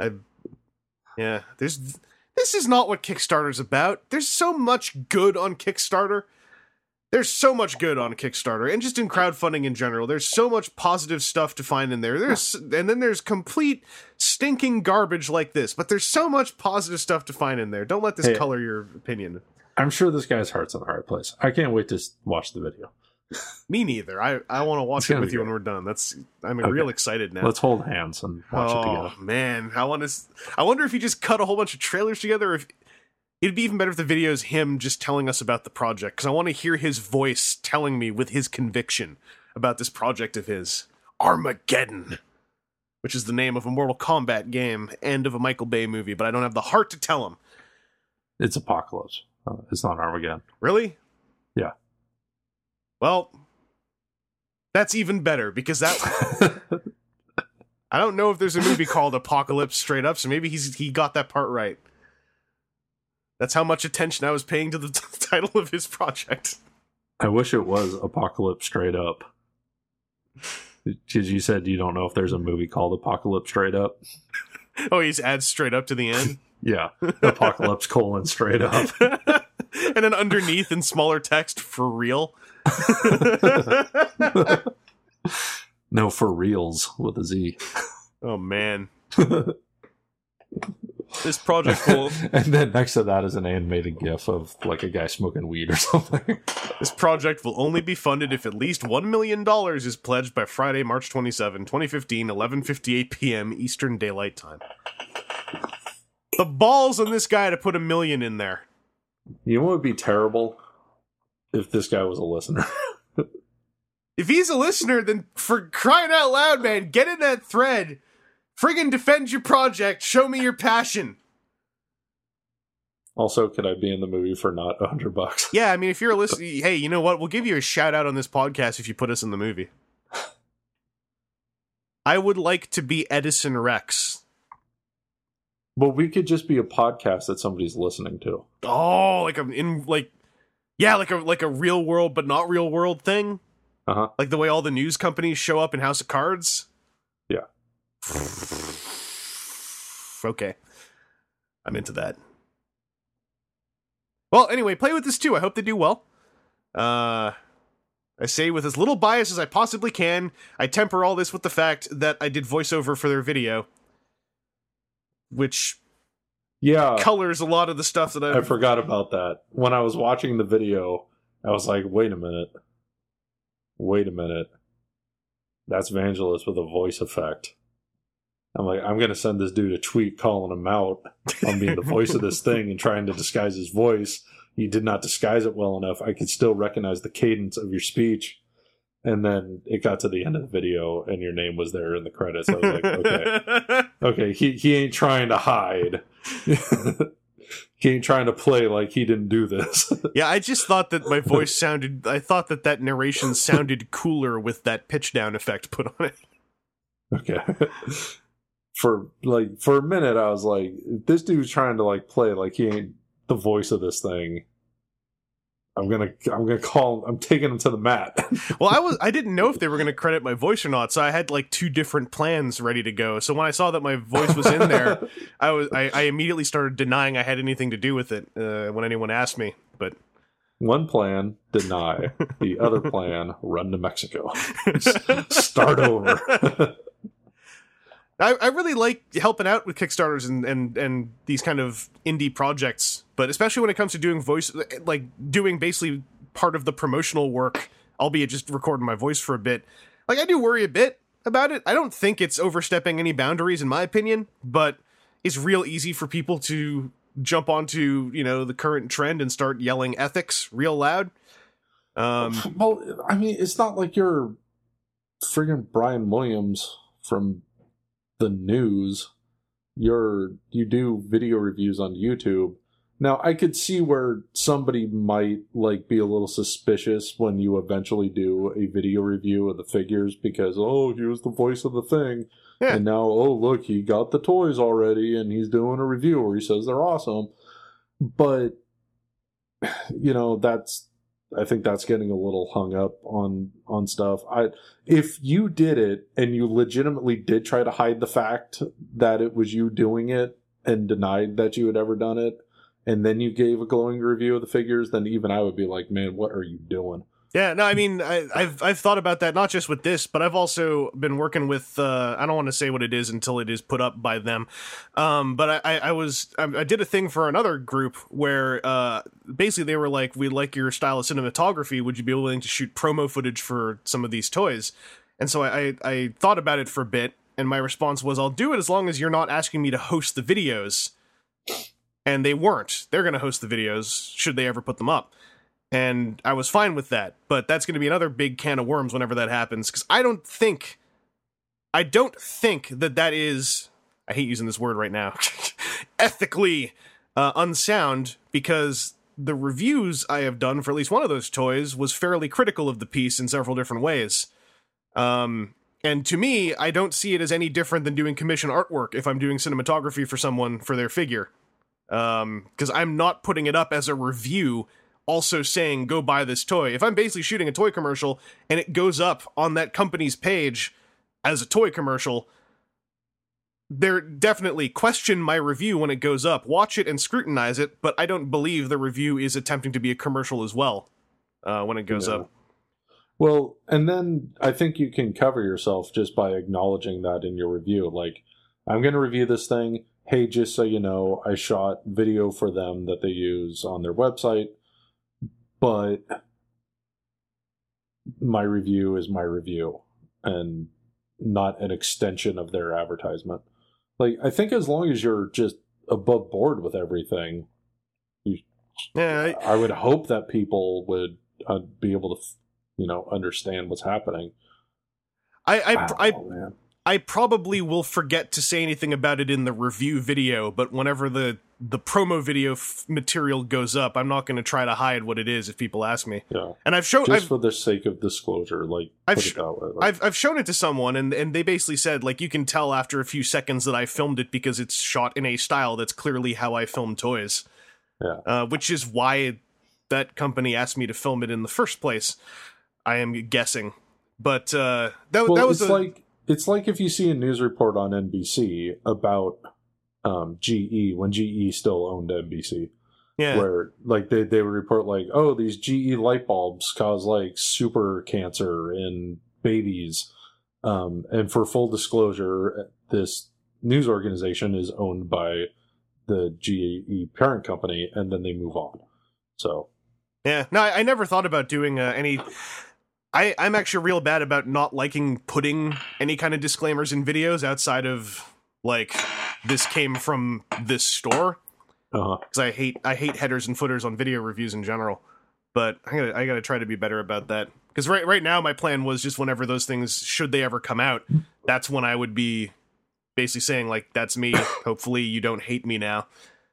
This is not what Kickstarter's about. There's so much good on Kickstarter. And just in crowdfunding in general. There's so much positive stuff to find in there. And then there's complete stinking garbage like this. But there's so much positive stuff to find in there. Don't let this color your opinion. I'm sure this guy's heart's in the right place. I can't wait to watch the video. Me neither. I want to watch it with you when we're done. I'm real excited now. Let's hold hands and watch it together. Oh man, I wonder if he just cut a whole bunch of trailers together. Or if it'd be even better if the video is him just telling us about the project, because I want to hear his voice telling me with his conviction about this project of his, Armageddon, which is the name of a Mortal Kombat game and of a Michael Bay movie, but I don't have the heart to tell him. It's Apocalypse. It's not Armageddon. Really? Yeah. Well, that's even better, because that... I don't know if there's a movie called Apocalypse straight up, so maybe he got that part right. That's how much attention I was paying to the title of his project. I wish it was Apocalypse straight up. Because you said you don't know if there's a movie called Apocalypse straight up. Oh, he's adds straight up to the end? Yeah. Apocalypse : straight up. And then underneath in smaller text, for real. No, for reals with a Z. Oh man. This project will... And then next to that is an animated gif of like a guy smoking weed or something. This project will only be funded if at least $1 million is pledged by Friday, March 27, 2015, 11:58 p.m. Eastern Daylight Time. The balls on this guy to put $1 million in there. You know what would be terrible? If this guy was a listener. If he's a listener, then for crying out loud, man, get in that thread. Friggin' defend your project. Show me your passion. Also, could I be in the movie for not $100? Yeah, I mean, if you're a listener, hey, you know what? We'll give you a shout out on this podcast if you put us in the movie. I would like to be Edison Rex. But we could just be a podcast that somebody's listening to. Oh, like like a real world but not real world thing. Like the way all the news companies show up in House of Cards. Yeah. Okay, I'm into that. Well, anyway, play with this too. I hope they do well. I say with as little bias as I possibly can. I temper all this with the fact that I did voiceover for their video, which colors a lot of the stuff that I forgot about that. When I was watching the video, I was like, wait a minute. That's Vangelis with a voice effect. I'm like, I'm going to send this dude a tweet calling him out on being the voice of this thing and trying to disguise his voice. You did not disguise it well enough. I could still recognize the cadence of your speech. And then it got to the end of the video and your name was there in the credits. I was like, okay, he ain't trying to hide. He ain't trying to play like he didn't do this. Yeah, I just thought that my voice sounded, I thought that narration sounded cooler with that pitch down effect put on it. Okay. For a minute, I was like, this dude's trying to like play like he ain't the voice of this thing. I'm taking him to the mat. Well, I didn't know if they were going to credit my voice or not, so I had like 2 different plans ready to go. So when I saw that my voice was in there, I immediately started denying I had anything to do with it when anyone asked me. But one plan, deny. The other plan, run to Mexico. Start over. I really like helping out with Kickstarters and these kind of indie projects, but especially when it comes to doing doing basically part of the promotional work, albeit just recording my voice for a bit. Like, I do worry a bit about it. I don't think it's overstepping any boundaries, in my opinion, but it's real easy for people to jump onto, the current trend and start yelling ethics real loud. Well, I mean, it's not like you're friggin' Brian Williams from the news. You do video reviews on YouTube. Now, I could see where somebody might like be a little suspicious when you eventually do a video review of the figures because, oh, he was the voice of the thing. Yeah. And now, oh, look, he got the toys already and he's doing a review where he says they're awesome. But, I think that's getting a little hung up on stuff. If you did it and you legitimately did try to hide the fact that it was you doing it and denied that you had ever done it, and then you gave a glowing review of the figures, then even I would be like, man, what are you doing? Yeah, no, I mean, I've thought about that, not just with this, but I've also been working with, I don't want to say what it is until it is put up by them, but I did a thing for another group where basically they were like, we like your style of cinematography, would you be willing to shoot promo footage for some of these toys? And so I thought about it for a bit, and my response was, I'll do it as long as you're not asking me to host the videos. And they weren't. They're going to host the videos, should they ever put them up. And I was fine with that, but that's going to be another big can of worms whenever that happens, because I don't think that is, I hate using this word right now, ethically unsound, because the reviews I have done for at least one of those toys was fairly critical of the piece in several different ways. And to me, I don't see it as any different than doing commission artwork if I'm doing cinematography for someone for their figure. Because I'm not putting it up as a review also saying, go buy this toy. If I'm basically shooting a toy commercial and it goes up on that company's page as a toy commercial, they're definitely question my review when it goes up. Watch it and scrutinize it, but I don't believe the review is attempting to be a commercial as well when it goes up. Well, and then I think you can cover yourself just by acknowledging that in your review. Like, I'm going to review this thing. Hey, just so you know, I shot video for them that they use on their website, but my review is my review and not an extension of their advertisement. Like, I think as long as you're just above board with everything, I would hope that people would be able to, understand what's happening. I probably will forget to say anything about it in the review video, but whenever the the promo video material goes up, I'm not going to try to hide what it is if people ask me. Yeah. And I've shown just for the sake of disclosure, like put it that way. Like, I've shown it to someone, and they basically said, like, you can tell after a few seconds that I filmed it because it's shot in a style that's clearly how I film toys. Yeah. Which is why that company asked me to film it in the first place. I am guessing, but that was it's like if you see a news report on NBC about GE when GE still owned NBC. Yeah. Where like they would report like, oh, these GE light bulbs cause like super cancer in babies. And for full disclosure, this news organization is owned by the GE parent company, and then they move on. So yeah, no, I never thought about doing any. I'm actually real bad about not liking putting any kind of disclaimers in videos outside of like this came from this store. Because I hate headers and footers on video reviews in general, but I gotta try to be better about that. Because right now my plan was just whenever those things, should they ever come out, that's when I would be basically saying like, that's me. Hopefully you don't hate me now.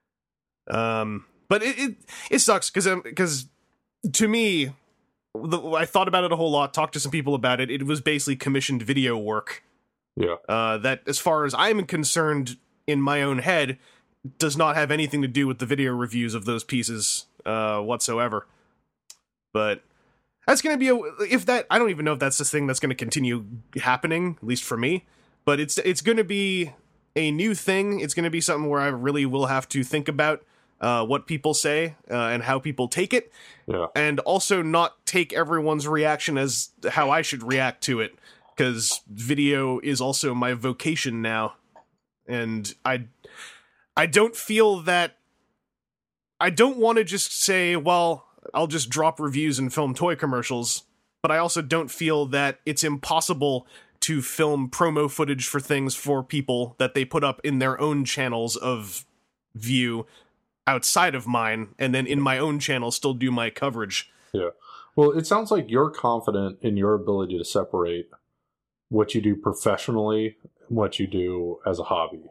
But it sucks because to me, I thought about it a whole lot. Talked to some people about it. It was basically commissioned video work. Yeah. That, as far as I'm concerned, in my own head, does not have anything to do with the video reviews of those pieces whatsoever. But that's going to be I don't even know if that's the thing that's going to continue happening, at least for me. But it's going to be a new thing. It's going to be something where I really will have to think about what people say and how people take it. Yeah. And also not take everyone's reaction as how I should react to it. Because video is also my vocation now. And I don't feel that... I don't want to just say, well, I'll just drop reviews and film toy commercials, but I also don't feel that it's impossible to film promo footage for things for people that they put up in their own channels of view outside of mine, and then in my own channel still do my coverage. Yeah. Well, it sounds like you're confident in your ability to separate what you do professionally and what you do as a hobby.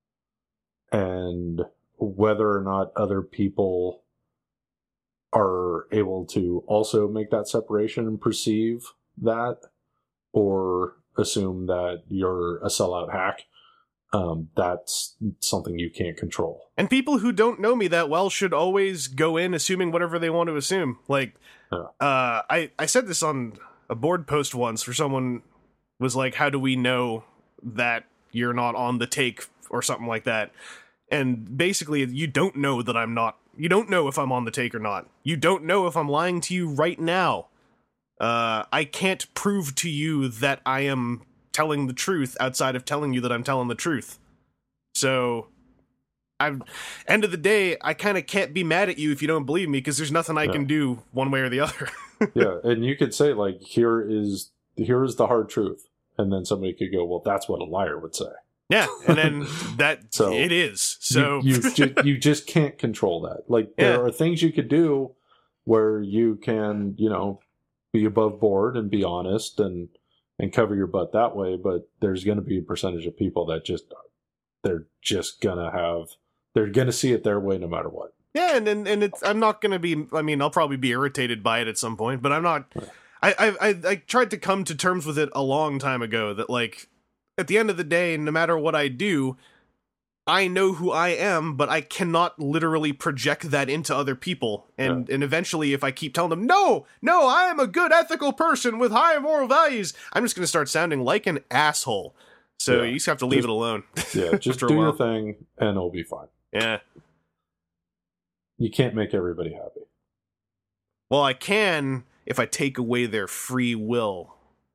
And whether or not other people are able to also make that separation and perceive that, or assume that you're a sellout hack, that's something you can't control. And people who don't know me that well should always go in assuming whatever they want to assume. Like, I said this on a board post once where someone was like, how do we know that you're not on the take or something like that? And basically, you don't know that I'm not. You don't know if I'm on the take or not. You don't know if I'm lying to you right now. I can't prove to you that I am telling the truth outside of telling you that I'm telling the truth. So, end of the day, I kind of can't be mad at you if you don't believe me, because there's nothing I can do one way or the other. Yeah, and you could say, like, here is the hard truth. And then somebody could go, well, that's what a liar would say. Yeah, and then that so it is. So you just can't control that. Like, there are things you could do where you can, be above board and be honest and cover your butt that way, but there's going to be a percentage of people that they're going to see it their way no matter what. Yeah, and it's, I'm not going to be, I mean, I'll probably be irritated by it at some point, but I'm not, I tried to come to terms with it a long time ago that, like, at the end of the day, no matter what I do, I know who I am, but I cannot literally project that into other people. And eventually, if I keep telling them, no, I am a good ethical person with high moral values, I'm just going to start sounding like an asshole. So you just have to leave it alone. Yeah, just do your thing and it'll be fine. Yeah. You can't make everybody happy. Well, I can if I take away their free will.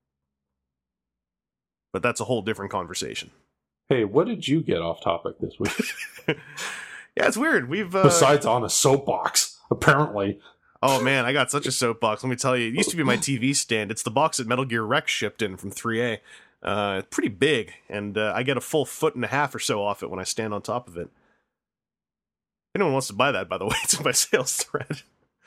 But that's a whole different conversation. Hey, what did you get off topic this week? Yeah, it's weird. We've besides on a soapbox, apparently. Oh man, I got such a soapbox. Let me tell you, it used to be my TV stand. It's the box that Metal Gear Rex shipped in from 3A. It's pretty big, and I get a full 1.5 feet or so off it when I stand on top of it. If anyone wants to buy that, by the way, it's in my sales thread.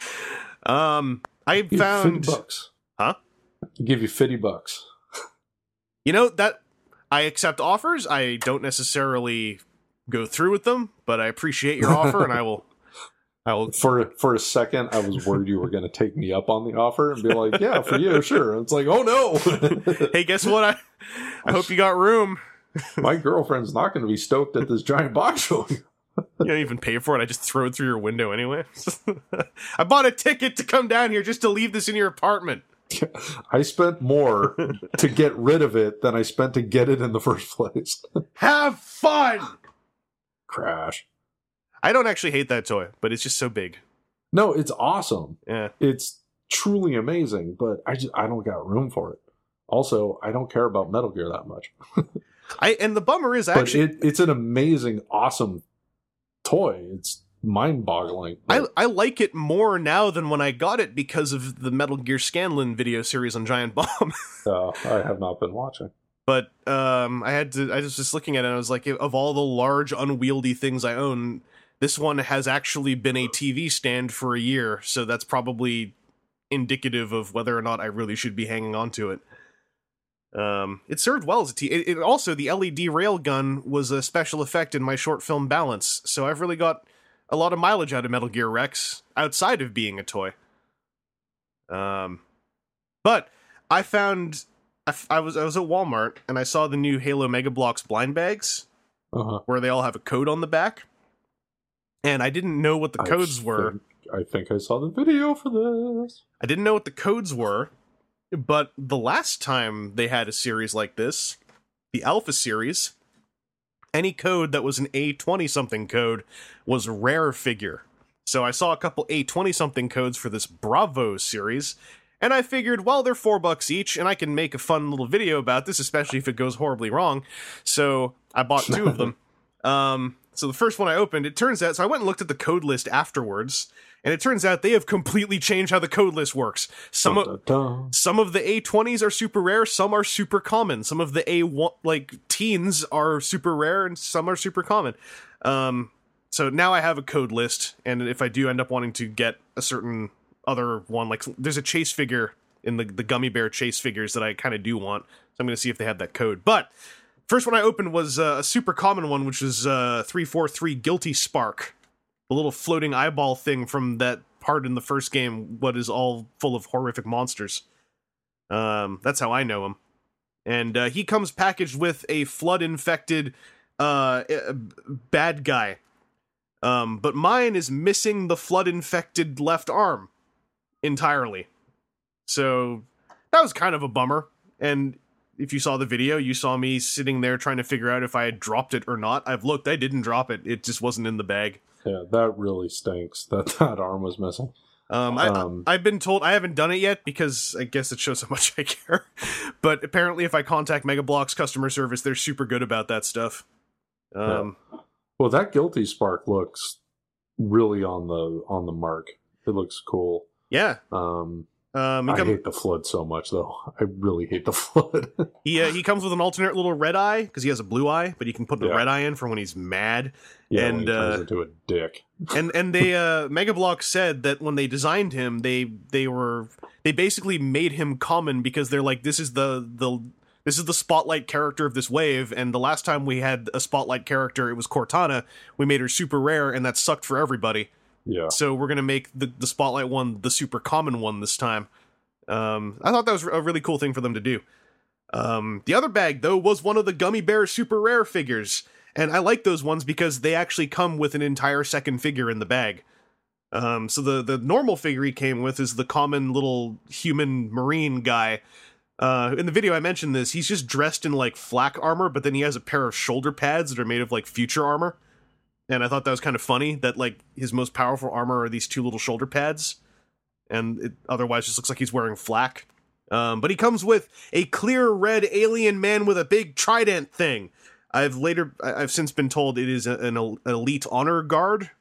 I found $50. Huh? I'll give you $50. You know, that I accept offers. I don't necessarily go through with them, but I appreciate your offer, and I will. For a second, I was worried you were going to take me up on the offer and be like, "Yeah, for you, sure." And it's like, "Oh no!" Hey, guess what? I hope you got room. My girlfriend's not going to be stoked at this giant box showing. You don't even pay for it. I just throw it through your window anyway. I bought a ticket to come down here just to leave this in your apartment. I spent more to get rid of it than I spent to get it in the first place. Have fun! Crash. I don't actually hate that toy, but it's just so big. No, it's awesome. Yeah. It's truly amazing, but I don't got room for it. Also, I don't care about Metal Gear that much. And the bummer is actually... But it's an amazing, awesome toy. It's mind-boggling. I like it more now than when I got it because of the Metal Gear Scanlan video series on Giant Bomb. I have not been watching. But I was just looking at it and I was like, of all the large, unwieldy things I own, this one has actually been a TV stand for a year, so that's probably indicative of whether or not I really should be hanging on to it. It served well as a it also, the LED railgun was a special effect in my short film Balance, so I've really got a lot of mileage out of Metal Gear Rex outside of being a toy. But I found I was at Walmart and I saw the new Halo Mega Bloks blind bags, where they all have a code on the back, and I didn't know what the codes were. I think I saw the video for this. I didn't know what the codes were, but the last time they had a series like this, the Alpha series, any code that was an A20-something code was rare figure. So I saw a couple A20-something codes for this Bravo series, and I figured, well, they're $4 each, and I can make a fun little video about this, especially if it goes horribly wrong. So I bought 2 of them. So the first one I opened, it turns out, so I went and looked at the code list afterwards, and it turns out they have completely changed how the code list works. Some of the A20s are super rare, some are super common. Some of the A1, like, teens are super rare, and some are super common. So now I have a code list, and if I do end up wanting to get a certain other one, like, there's a chase figure in the Gummy Bear chase figures that I kind of do want, so I'm going to see if they have that code. But first one I opened was a super common one, which was 343 Guilty Spark. The little floating eyeball thing from that part in the first game, what is all full of horrific monsters. That's how I know him. And he comes packaged with a flood-infected bad guy. But mine is missing the flood-infected left arm entirely. So that was kind of a bummer. And if you saw the video, you saw me sitting there trying to figure out if I had dropped it or not. I've looked, I didn't drop it. It just wasn't in the bag. Yeah, that really stinks that arm was missing. I've been told I haven't done it yet because I guess it shows how much I care. But apparently if I contact Mega Bloks customer service, they're super good about that stuff. Yeah. Well, that Guilty Spark looks really on the mark. It looks cool. Yeah. I hate the Flood so much, though. I really hate the Flood. He comes with an alternate little red eye, because he has a blue eye, but you can put the red eye in for when he's mad. Yeah, and when he turns into a dick. And they Mega Bloks said that when they designed him, they basically made him common because they're like, this is the spotlight character of this wave, and the last time we had a spotlight character, it was Cortana. We made her super rare, and that sucked for everybody. Yeah. So we're gonna make the spotlight one the super common one this time. I thought that was a really cool thing for them to do. The other bag though was one of the Gummy Bear super rare figures, and I like those ones because they actually come with an entire second figure in the bag. So the normal figure he came with is the common little human marine guy. In the video I mentioned this, he's just dressed in like flak armor, but then he has a pair of shoulder pads that are made of like future armor. And I thought that was kind of funny that, like, his most powerful armor are these 2 little shoulder pads. And it otherwise just looks like he's wearing flak. But he comes with a clear red alien man with a big trident thing. I've since been told it is an elite honor guard.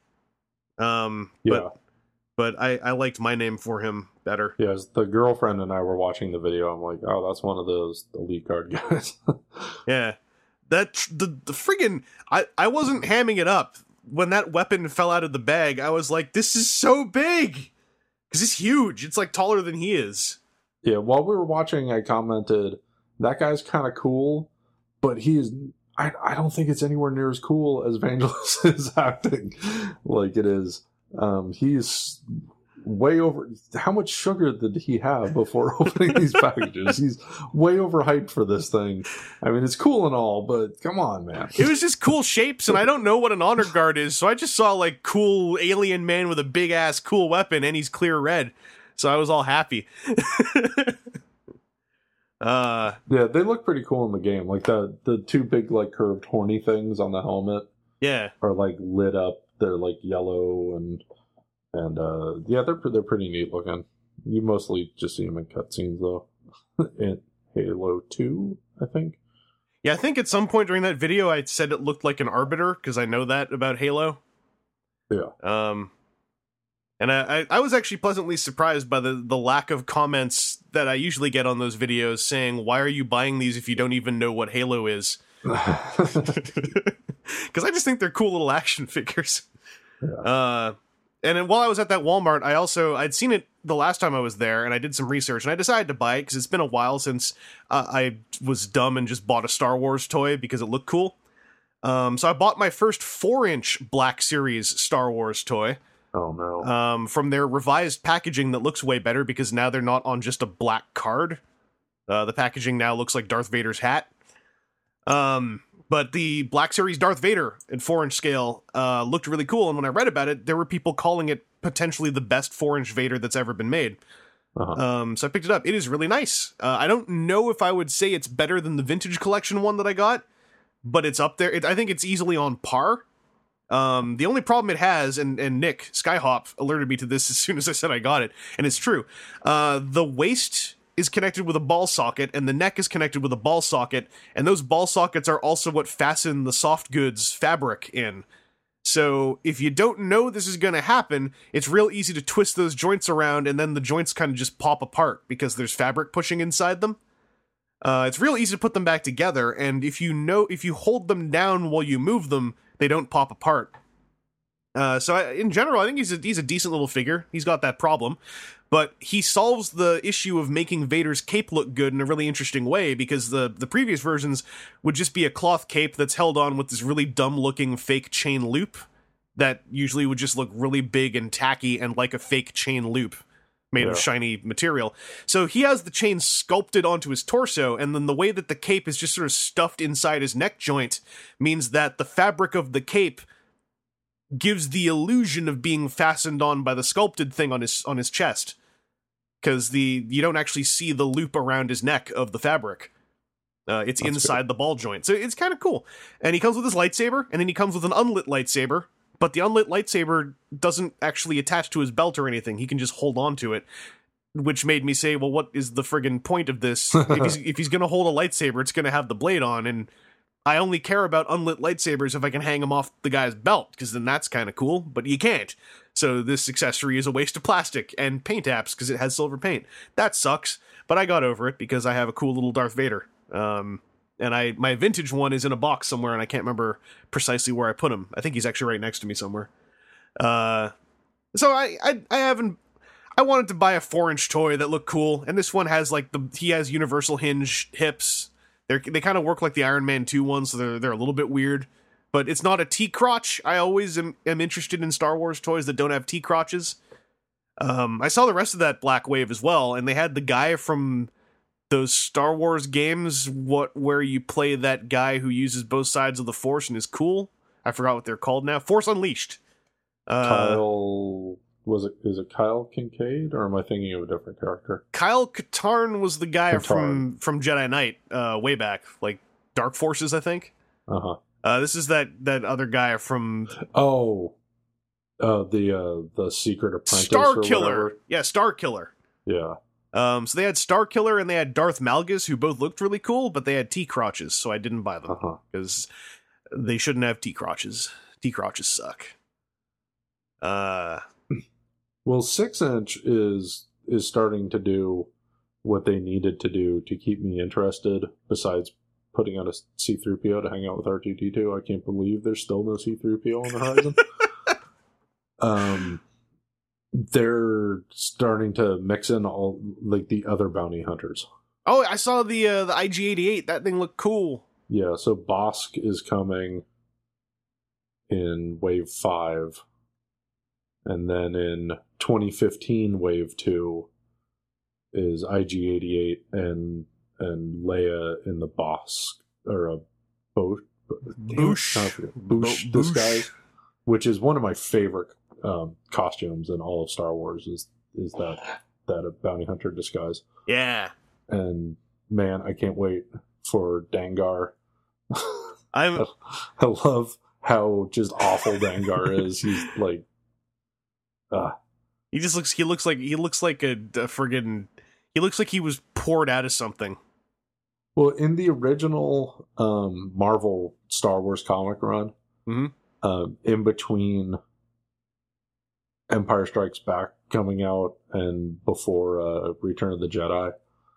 But I liked my name for him better. Yes, the girlfriend and I were watching the video. I'm like, oh, that's one of those elite guard guys. Yeah. That the friggin' I wasn't hamming it up when that weapon fell out of the bag. I was like, this is so big because it's huge. It's like taller than he is. Yeah, while we were watching, I commented that guy's kind of cool, but I don't think it's anywhere near as cool as Vangelis is acting like it is. He's way over. How much sugar did he have before opening these packages? He's way overhyped for this thing. I mean, it's cool and all, but come on, man. It was just cool shapes, and I don't know what an honor guard is, so I just saw like cool alien man with a big ass cool weapon, and he's clear red. So I was all happy. Yeah, they look pretty cool in the game. Like the two big like curved horny things on the helmet. Yeah, are like lit up. They're like yellow and yeah, they're pretty neat looking. You mostly just see them in cutscenes though. In Halo 2, I think. Yeah, I think at some point during that video I said it looked like an Arbiter because I know that about Halo. Yeah. And I was actually pleasantly surprised by the lack of comments that I usually get on those videos saying, "Why are you buying these if you don't even know what Halo is?" Because I just think they're cool little action figures. Yeah. And then while I was at that Walmart, I'd seen it the last time I was there, and I did some research, and I decided to buy it because it's been a while since I was dumb and just bought a Star Wars toy because it looked cool. So I bought my first 4-inch Black Series Star Wars toy. Oh no. From their revised packaging that looks way better because now they're not on just a black card. The packaging now looks like Darth Vader's hat. But the Black Series Darth Vader in 4-inch scale looked really cool, and when I read about it, there were people calling it potentially the best 4-inch Vader that's ever been made. Uh-huh. So I picked it up. It is really nice. I don't know if I would say it's better than the Vintage Collection one that I got, but it's up there. I think it's easily on par. The only problem it has, and Nick Skyhop alerted me to this as soon as I said I got it, and it's true. The waist is connected with a ball socket, and the neck is connected with a ball socket, and those ball sockets are also what fasten the soft goods fabric in. So if you don't know this is going to happen, it's real easy to twist those joints around, and then the joints kind of just pop apart because there's fabric pushing inside them. It's real easy to put them back together, and if you hold them down while you move them, they don't pop apart. In general, I think he's a decent little figure. He's got that problem, but he solves the issue of making Vader's cape look good in a really interesting way, because the previous versions would just be a cloth cape that's held on with this really dumb-looking fake chain loop that usually would just look really big and tacky and like a fake chain loop made of shiny material. So he has the chain sculpted onto his torso, and then the way that the cape is just sort of stuffed inside his neck joint means that the fabric of the cape gives the illusion of being fastened on by the sculpted thing on his chest, because you don't actually see the loop around his neck of the fabric. It's That's inside good. The ball joint, so it's kind of cool. And he comes with his lightsaber, and then he comes with an unlit lightsaber, but the unlit lightsaber doesn't actually attach to his belt or anything. He can just hold on to it, which made me say, well, what is the friggin' point of this? If he's going to hold a lightsaber, it's going to have the blade on, and I only care about unlit lightsabers if I can hang them off the guy's belt, because then that's kind of cool, but you can't. So this accessory is a waste of plastic and paint apps because it has silver paint. That sucks, but I got over it because I have a cool little Darth Vader. And my vintage one is in a box somewhere, and I can't remember precisely where I put him. I think he's actually right next to me somewhere. So I wanted to buy a 4-inch toy that looked cool, and this one has he has universal hinge hips. They kind of work like the Iron Man 2 ones, so they're a little bit weird. But it's not a T-crotch. I always am interested in Star Wars toys that don't have T-crotches. I saw the rest of that Black Wave as well, and they had the guy from those Star Wars games where you play that guy who uses both sides of the Force and is cool. I forgot what they're called now. Force Unleashed. Is it Kyle Kincaid, or am I thinking of a different character? Kyle Katarn was the guy from Jedi Knight way back, like Dark Forces, I think. Uh-huh. This is that other guy from the Secret Apprentice, Star Killer. Yeah, Star Killer. Yeah. So they had Star Killer and they had Darth Malgus, who both looked really cool, but they had T-crotches, so I didn't buy them because they shouldn't have T-crotches. T-crotches suck. Well, 6-inch is starting to do what they needed to do to keep me interested, besides putting out a C-3PO to hang out with R2-D2. I can't believe there's still no C-3PO on the horizon. They're starting to mix in all like the other bounty hunters. Oh, I saw the IG-88. That thing looked cool. Yeah, so Bosk is coming in Wave 5. And then in 2015, Wave 2 is IG-88 and Leia in the Bosk, or a Boosh disguise, which is one of my favorite costumes in all of Star Wars, is that a bounty hunter disguise. Yeah. And man, I can't wait for Dengar. I love how just awful Dengar is. He's like, he looks like a friggin', he looks like he was poured out of something. Well, in the original Marvel Star Wars comic run, in between Empire Strikes Back coming out and before Return of the Jedi,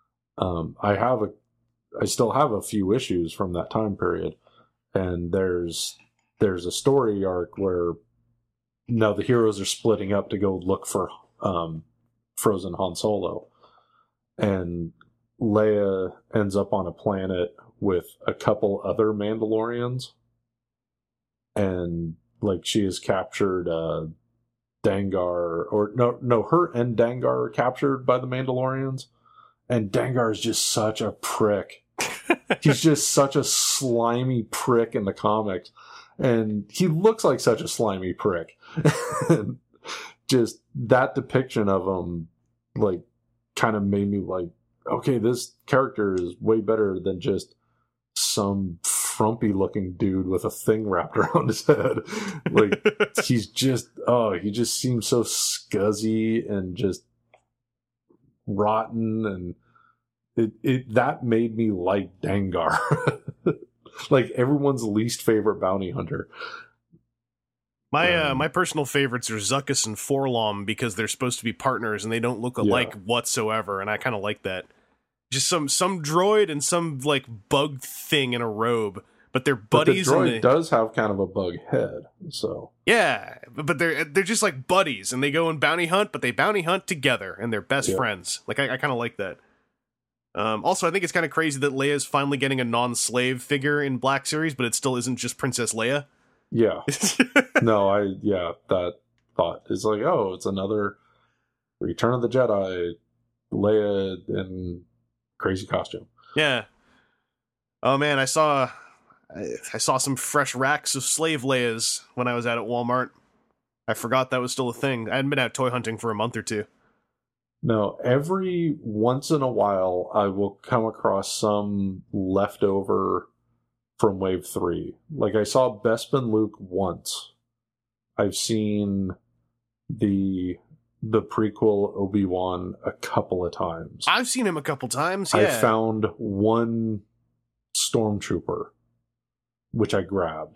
I still have a few issues from that time period, and there's a story arc where now the heroes are splitting up to go look for frozen Han Solo, and Leia ends up on a planet with a couple other Mandalorians, and like she has captured Dengar, or no, her and Dengar are captured by the Mandalorians, and Dengar is just such a prick. He's just such a slimy prick in the comics, and he looks like such a slimy prick. And just that depiction of him, like, kind of made me like, okay, this character is way better than just some frumpy looking dude with a thing wrapped around his head. Like, he just seems so scuzzy and just rotten, and that made me like Dengar. Like everyone's least favorite bounty hunter. My personal favorites are Zuckuss and Forlom, because they're supposed to be partners and they don't look alike whatsoever, and I kind of like that. Just some droid and some like bug thing in a robe, but they're buddies. But the droid does have kind of a bug head, so yeah. But they're just like buddies, and they go and bounty hunt, but they bounty hunt together, and they're best friends. Like I kind of like that. Also, I think it's kind of crazy that Leia's finally getting a non-slave figure in Black Series, but it still isn't just Princess Leia. Yeah. No, that thought is like, oh, it's another Return of the Jedi, Leia in crazy costume. Yeah. Oh man, I saw some fresh racks of slave Leias when I was out at Walmart. I forgot that was still a thing. I hadn't been out toy hunting for a month or two. No, every once in a while I will come across some leftover from Wave 3. Like, I saw Bespin Luke once. I've seen the prequel Obi-Wan a couple of times. I've seen him a couple times, yeah. I found one Stormtrooper, which I grabbed.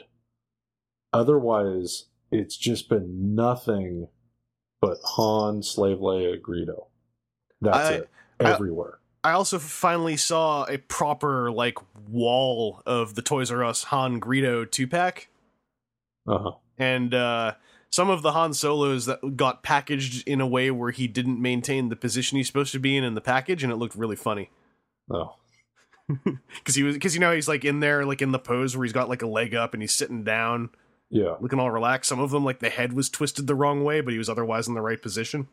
Otherwise, it's just been nothing but Han, Slave Leia, Greedo. That's it. Everywhere. I also finally saw a proper, like, wall of the Toys R Us Han Greedo 2-pack. Uh-huh. And some of the Han Solos that got packaged in a way where he didn't maintain the position he's supposed to be in the package, and it looked really funny. Oh. Because he's like in there, like in the pose where he's got like a leg up and he's sitting down. Yeah. Looking all relaxed. Some of them, like the head was twisted the wrong way, but he was otherwise in the right position.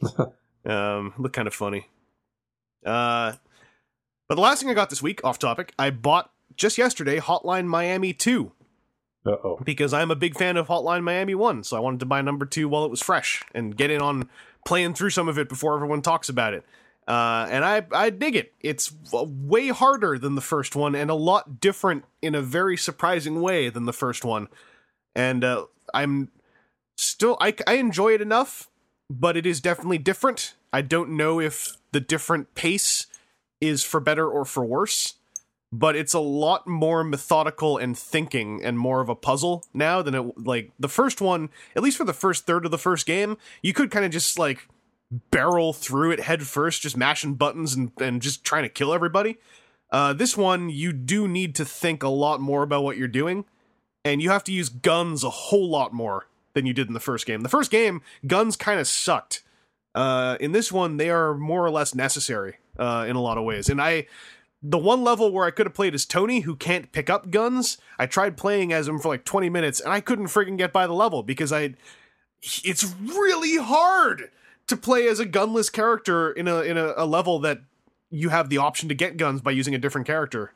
Looked kind of funny. But the last thing I got this week, off topic, I bought just yesterday Hotline Miami 2. Uh-oh. Because I'm a big fan of Hotline Miami 1, so I wanted to buy number 2 while it was fresh and get in on playing through some of it before everyone talks about it. And I dig it. It's way harder than the first one and a lot different in a very surprising way than the first one. And I'm still... I enjoy it enough, but it is definitely different. I don't know if the different pace is for better or for worse, but it's a lot more methodical and thinking and more of a puzzle now than it, like, the first one, at least for the first third of the first game, you could kind of just, like, barrel through it head first, just mashing buttons and just trying to kill everybody. This one, you do need to think a lot more about what you're doing, and you have to use guns a whole lot more than you did in the first game. The first game, guns kind of sucked. In this one, they are more or less necessary in a lot of ways. And the one level where I could have played as Tony, who can't pick up guns, I tried playing as him for like 20 minutes, and I couldn't friggin' get by the level because it's really hard to play as a gunless character in a level that you have the option to get guns by using a different character.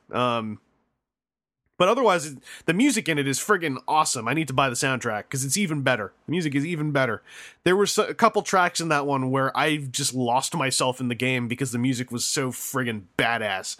But otherwise, the music in it is friggin' awesome. I need to buy the soundtrack because it's even better. The music is even better. There were a couple tracks in that one where I just lost myself in the game because the music was so friggin' badass.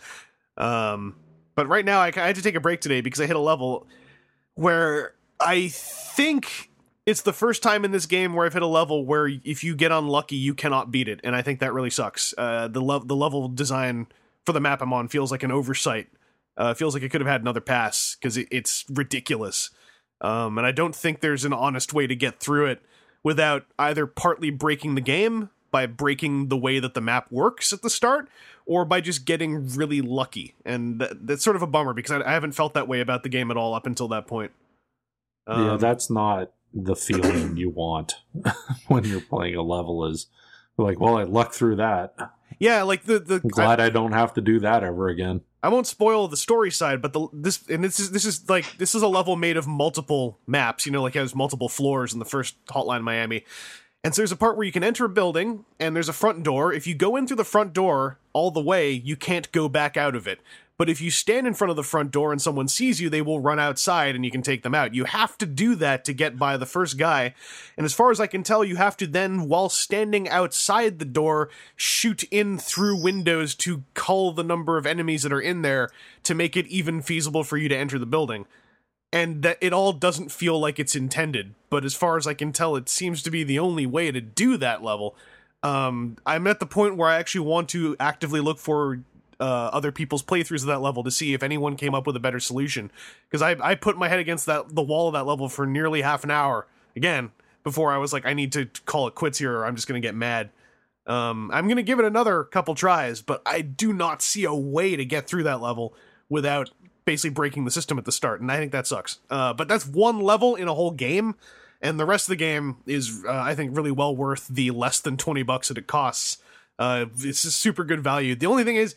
But right now, I had to take a break today because I hit a level where I think it's the first time in this game where I've hit a level where if you get unlucky, you cannot beat it. And I think that really sucks. The level design for the map I'm on feels like an oversight. It feels like it could have had another pass because it's ridiculous. And I don't think there's an honest way to get through it without either partly breaking the game by breaking the way that the map works at the start, or by just getting really lucky. And that's sort of a bummer because I haven't felt that way about the game at all up until that point. Yeah, that's not the feeling you want when you're playing a level is like, well, I lucked through that. Yeah, like I'm glad I don't have to do that ever again. I won't spoil the story side, but this is a level made of multiple maps, like it has multiple floors in the first Hotline Miami. And so there's a part where you can enter a building and there's a front door. If you go in through the front door all the way, you can't go back out of it. But if you stand in front of the front door and someone sees you, they will run outside and you can take them out. You have to do that to get by the first guy. And as far as I can tell, you have to then, while standing outside the door, shoot in through windows to cull the number of enemies that are in there to make it even feasible for you to enter the building. And that it all doesn't feel like it's intended. But as far as I can tell, it seems to be the only way to do that level. I'm at the point where I actually want to actively look for other people's playthroughs of that level to see if anyone came up with a better solution. Because I put my head against the wall of that level for nearly half an hour, again, before I was like, I need to call it quits here or I'm just going to get mad. I'm going to give it another couple tries, but I do not see a way to get through that level without basically breaking the system at the start, and I think that sucks. But that's one level in a whole game, and the rest of the game is, I think, really well worth the less than $20 that it costs. It's a super good value. The only thing is,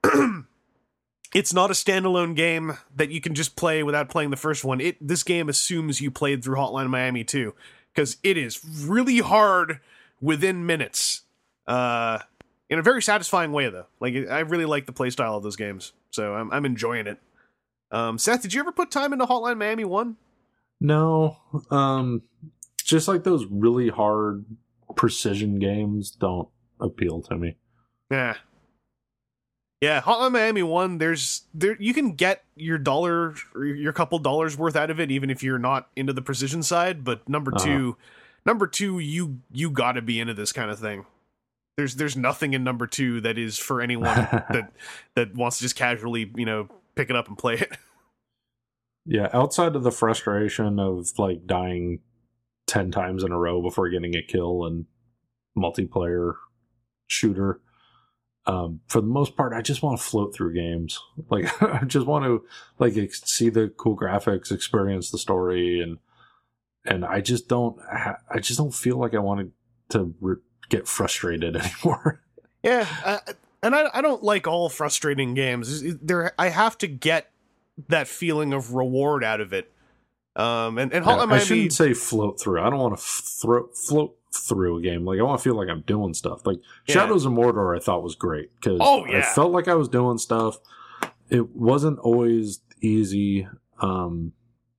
it's not a standalone game that you can just play without playing the first one. This game assumes you played through Hotline Miami 2, because it is really hard within minutes. In a very satisfying way, though. Like, I really like the playstyle of those games, so I'm enjoying it. Seth, did you ever put time into Hotline Miami 1? No. Just like those really hard precision games don't appeal to me. Yeah, Hotline Miami 1, you can get your dollar or your couple dollars worth out of it even if you're not into the precision side, but number two, you got to be into this kind of thing. There's nothing in number 2 that is for anyone that wants to just casually, pick it up and play it. Yeah, outside of the frustration of like dying 10 times in a row before getting a kill and multiplayer shooter, for the most part, I just want to float through games. Like, I just want to like see the cool graphics, experience the story, and I just don't feel like I want to get frustrated anymore. Yeah, and I don't like all frustrating games. I have to get that feeling of reward out of it. And Hotline Miami, I shouldn't say float through. I don't want to float through a game. Like, I want to feel like I'm doing stuff. Like Shadows of Mordor, I thought was great because I felt like I was doing stuff. It wasn't always easy. The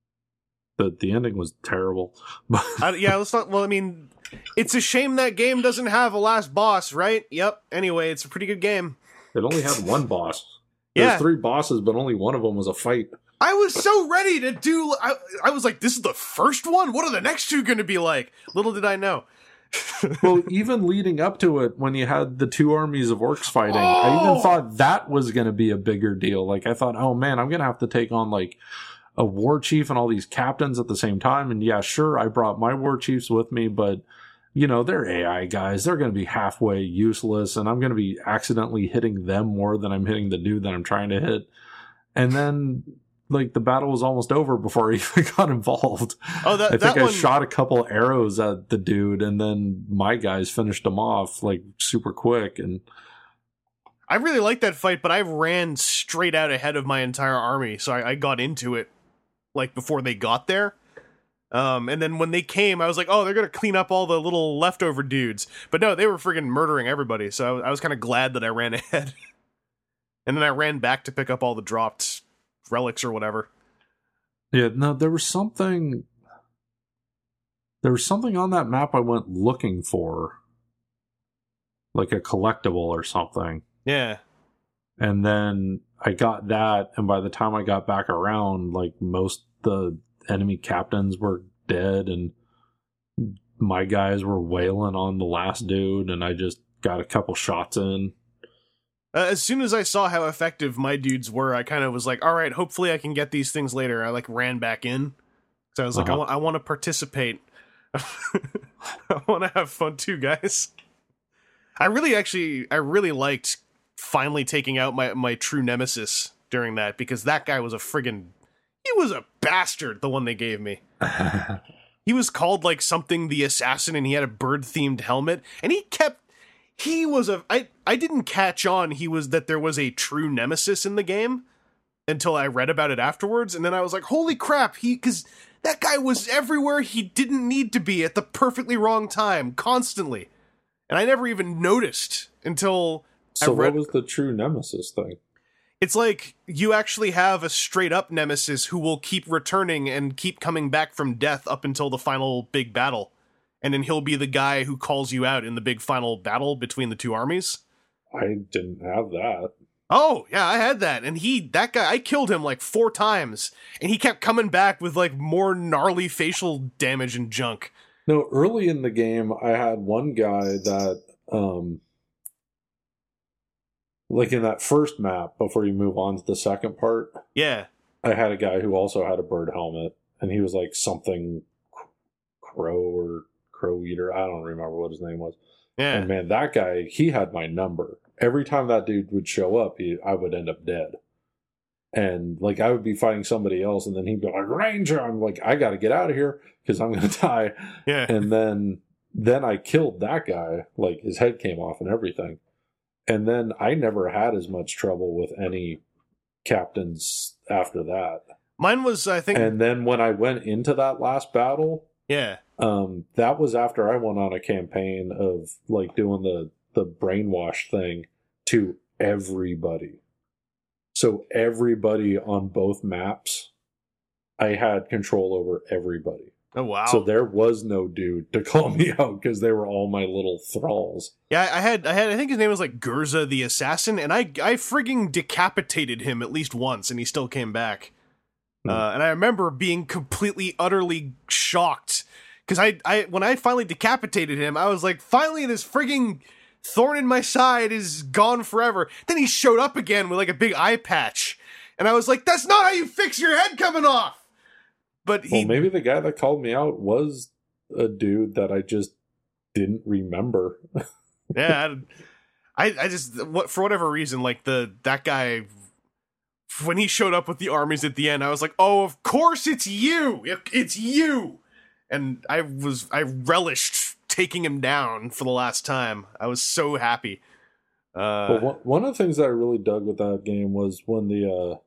ending was terrible. let's not. Well, I mean, it's a shame that game doesn't have a last boss, right? Yep. Anyway, it's a pretty good game. It only had one boss. There's 3 bosses, but only one of them was a fight. I was so ready to do... I was like, this is the first one? What are the next 2 going to be like? Little did I know. Well, even leading up to it, when you had the 2 armies of orcs fighting, I even thought that was going to be a bigger deal. Like, I thought, oh man, I'm going to have to take on like a war chief and all these captains at the same time. And yeah, sure, I brought my war chiefs with me, but they're AI guys. They're going to be halfway useless, and I'm going to be accidentally hitting them more than I'm hitting the dude that I'm trying to hit. And then, like, the battle was almost over before I even got involved. I think I shot a couple arrows at the dude, and then my guys finished him off, like, super quick. And I really liked that fight, but I ran straight out ahead of my entire army, so I got into it like before they got there. And then when they came, I was like, oh, they're gonna clean up all the little leftover dudes. But no, they were friggin' murdering everybody, so I was kind of glad that I ran ahead. And then I ran back to pick up all the dropped relics or whatever. Yeah, no, there was something on that map I went looking for. Like a collectible or something. Yeah. And then I got that, and by the time I got back around, like, most the enemy captains were dead, and my guys were wailing on the last dude, and I just got a couple shots in. As soon as I saw how effective my dudes were, I kind of was like, all right, hopefully I can get these things later. I, like, ran back in. So I was like, I want to participate. I want to have fun too, guys. I really liked finally taking out my true nemesis during that, because that guy was he was a bastard, the one they gave me. He was called like something the assassin, and he had a bird-themed helmet, and I didn't catch on that there was a true nemesis in the game until I read about it afterwards, and then I was like, holy crap, because that guy was everywhere he didn't need to be at the perfectly wrong time, constantly. And I never even noticed until So what was the true nemesis thing? It's like you actually have a straight-up nemesis who will keep returning and keep coming back from death up until the final big battle. And then he'll be the guy who calls you out in the big final battle between the two armies. I didn't have that. Oh, yeah, I had that. And that guy, I killed him like 4 times. And he kept coming back with like more gnarly facial damage and junk. No, early in the game, I had one guy that, like in that first map, before you move on to the second part, yeah, I had a guy who also had a bird helmet, and he was like something crow or crow eater. I don't remember what his name was. Yeah. And man, that guy, he had my number. Every time that dude would show up, I would end up dead. And like I would be fighting somebody else, and then he'd be like, Ranger! I'm like, I gotta get out of here because I'm gonna die. Yeah. And then I killed that guy, like his head came off and everything. And then I never had as much trouble with any captains after that. Mine was, I think. And then when I went into that last battle, yeah, that was after I went on a campaign of like doing the brainwash thing to everybody. So everybody on both maps, I had control over everybody. Oh, wow. So there was no dude to call me out because they were all my little thralls. Yeah, I think his name was like Gurza the Assassin, and I frigging decapitated him at least once, and he still came back. And I remember being completely, utterly shocked. Because when I finally decapitated him, I was like, finally this frigging thorn in my side is gone forever. Then he showed up again with like a big eye patch. And I was like, that's not how you fix your head coming off! But well, maybe the guy that called me out was a dude that I just didn't remember. Yeah, I just, for whatever reason, like that guy, when he showed up with the armies at the end, I was like, oh, of course it's you! It's you! And I relished taking him down for the last time. I was so happy. Well, one of the things that I really dug with that game was when the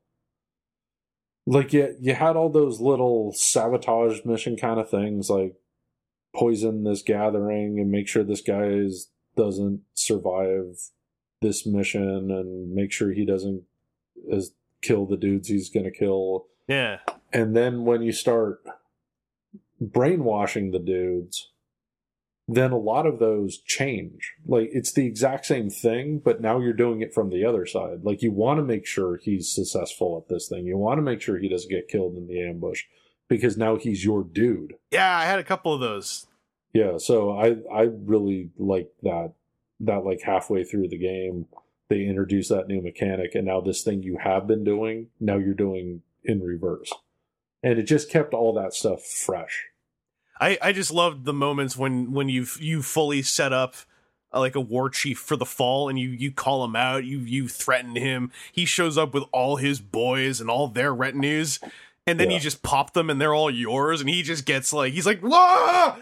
like you had all those little sabotage mission kind of things, like poison this gathering and make sure this guy doesn't survive this mission, and make sure he doesn't kill the dudes he's going to kill. Yeah. And then when you start brainwashing the dudes, then a lot of those change. Like, it's the exact same thing, but now you're doing it from the other side. Like, you want to make sure he's successful at this thing. You want to make sure he doesn't get killed in the ambush, because now he's your dude. Yeah, I had a couple of those. Yeah, so I really like that like halfway through the game, they introduce that new mechanic, and now this thing you have been doing, now you're doing in reverse. And it just kept all that stuff fresh. I just loved the moments when you fully set up like a war chief for the fall, and you call him out, you threaten him. He shows up with all his boys and all their retinues, and then you just pop them and they're all yours, and he just gets like, he's like, whoa!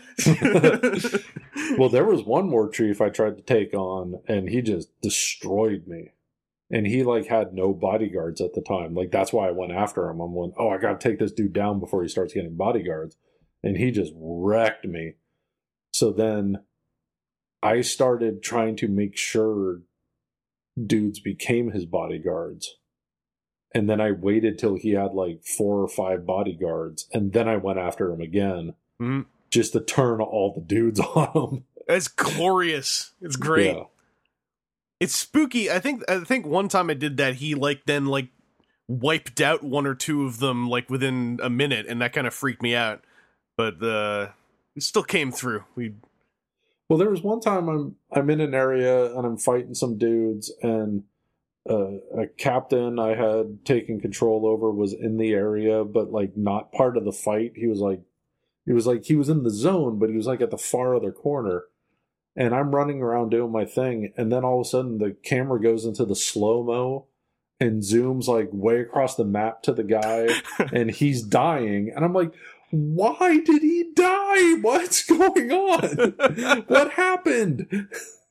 Well, there was one war chief I tried to take on, and he just destroyed me. And he like had no bodyguards at the time. Like that's why I went after him. I'm going, oh, I got to take this dude down before he starts getting bodyguards. And he just wrecked me. So then I started trying to make sure dudes became his bodyguards. And then I waited till he had like 4 or 5 bodyguards. And then I went after him again. Mm-hmm. Just to turn all the dudes on him. It's glorious. It's great. Yeah. It's spooky. I think one time I did that, he then wiped out 1 or 2 of them like within a minute, and that kind of freaked me out. But it still came through. Well, there was one time I'm in an area and I'm fighting some dudes, and a captain I had taken control over was in the area, but like not part of the fight. He was in the zone, but he was like at the far other corner. And I'm running around doing my thing, and then all of a sudden the camera goes into the slow-mo and zooms like way across the map to the guy, and he's dying. And I'm like, why did he die? What's going on? What happened?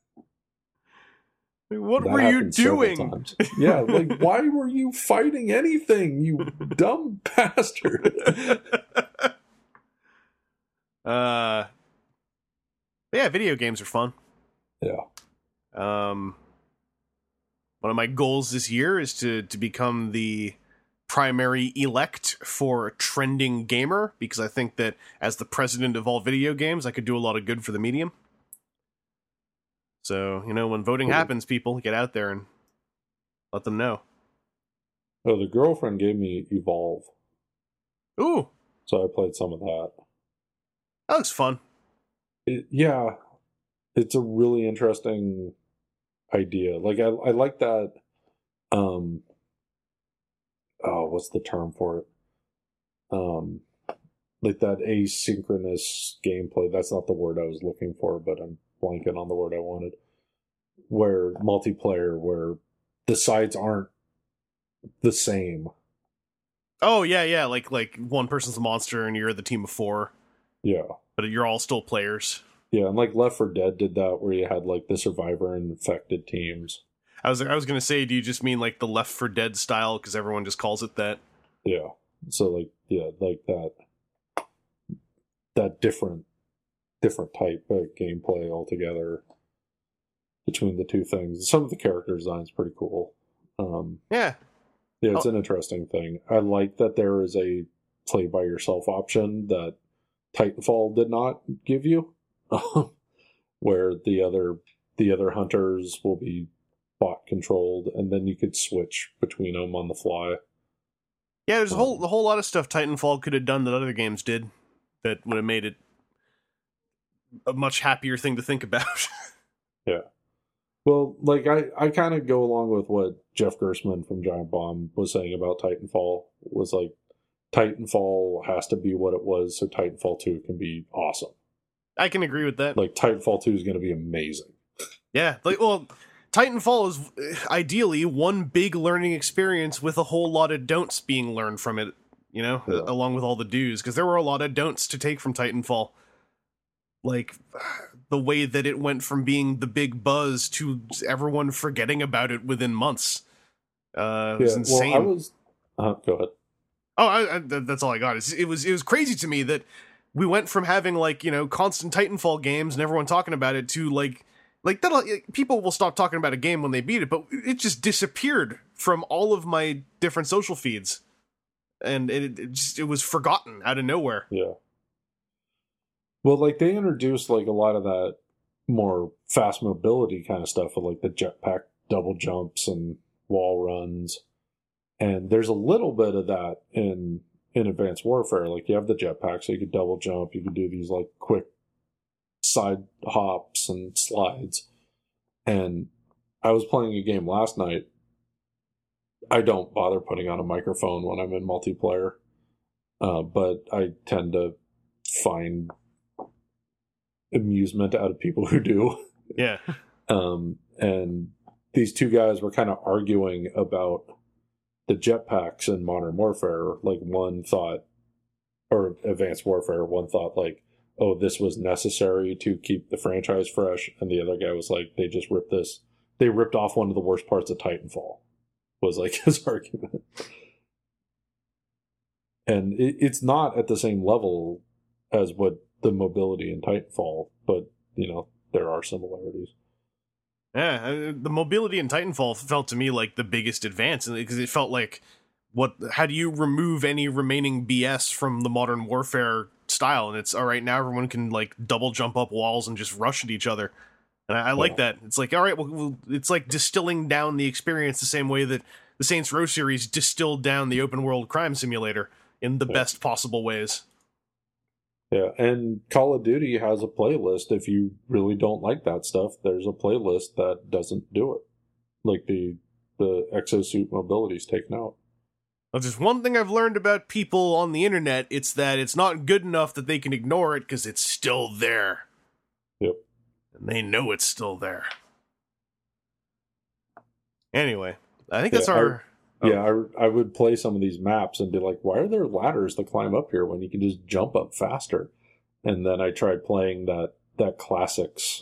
What That were you happened several doing? times. Yeah, like, why were you fighting anything, you dumb bastard? Yeah, video games are fun. Yeah. One of my goals this year is to become the primary elect for Trending Gamer, because I think that as the president of all video games, I could do a lot of good for the medium. So, when voting happens, people get out there and let them know. Oh, the girlfriend gave me Evolve. Ooh, So I played some of that. that looks fun. Yeah, it's a really interesting idea. Like I like that. What's the term for it? Like that asynchronous gameplay. That's not the word I was looking for, but I'm blanking on the word I wanted. Where multiplayer, where the sides aren't the same. Oh yeah, like one person's a monster and you're the team of 4. Yeah. But you're all still players. Yeah, and like Left 4 Dead did that, where you had like the survivor and infected teams. I was gonna say, do you just mean like the Left 4 Dead style because everyone just calls it that? Yeah. So like that different type of gameplay altogether between the two things. Some of the character design is pretty cool. Yeah. Yeah, it's an interesting thing. I like that there is a play by yourself option that Titanfall did not give you, where the other hunters will be bot controlled, and then you could switch between them on the fly. Yeah, there's a whole lot of stuff Titanfall could have done that other games did that would have made it a much happier thing to think about. Yeah. Well, like I kind of go along with what Jeff Gerstmann from Giant Bomb was saying about Titanfall. Was like, Titanfall has to be what it was so Titanfall 2 can be awesome. I can agree with that. Like, Titanfall 2 is going to be amazing. Yeah, Titanfall is ideally one big learning experience with a whole lot of don'ts being learned from it, along with all the do's, because there were a lot of don'ts to take from Titanfall. Like, the way that it went from being the big buzz to everyone forgetting about it within months. It was insane. Well, go ahead. Oh, that's all I got. It was crazy to me that we went from having constant Titanfall games and everyone talking about it to like people will stop talking about a game when they beat it, but it just disappeared from all of my different social feeds, and it was forgotten out of nowhere. Yeah. Well, like they introduced like a lot of that more fast mobility kind of stuff with like the jetpack double jumps and wall runs. And there's a little bit of that in Advanced Warfare. Like you have the jetpack, so you could double jump. You could do these like quick side hops and slides. And I was playing a game last night. I don't bother putting on a microphone when I'm in multiplayer, but I tend to find amusement out of people who do. Yeah. And these two guys were kind of arguing about the jetpacks in Modern Warfare. Like one thought, or Advanced Warfare, one thought like, oh, this was necessary to keep the franchise fresh. And the other guy was like, they ripped off one of the worst parts of Titanfall. was like his argument. And it's not at the same level as what the mobility in Titanfall, but, there are similarities. Yeah, the mobility in Titanfall felt to me like the biggest advance, because it felt like, how do you remove any remaining BS from the Modern Warfare style? And it's, all right, now everyone can, like, double jump up walls and just rush at each other. And I like that. It's like, all right, well, it's like distilling down the experience the same way that the Saints Row series distilled down the open world crime simulator in the best possible ways. Yeah, and Call of Duty has a playlist. If you really don't like that stuff, there's a playlist that doesn't do it. Like the exosuit mobility is taken out. Well, just one thing I've learned about people on the internet, it's that it's not good enough that they can ignore it because it's still there. Yep. And they know it's still there. Anyway, I think that's our... I would play some of these maps and be like, why are there ladders to climb up here when you can just jump up faster? And then I tried playing that classics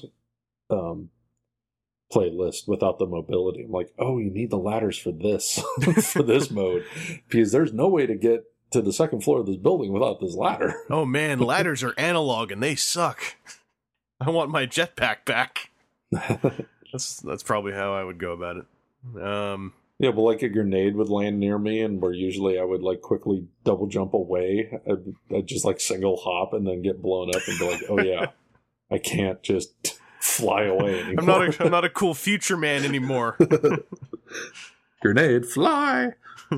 playlist without the mobility. I'm like, oh, you need the ladders for this, for this mode. Because there's no way to get to the second floor of this building without this ladder. Oh man, ladders are analog and they suck. I want my jetpack back. That's probably how I would go about it. Yeah, but like a grenade would land near me, and where usually I would like quickly double jump away, I'd just like single hop and then get blown up and be like, oh yeah, I can't just fly away anymore. I'm not a cool future man anymore. Grenade, fly.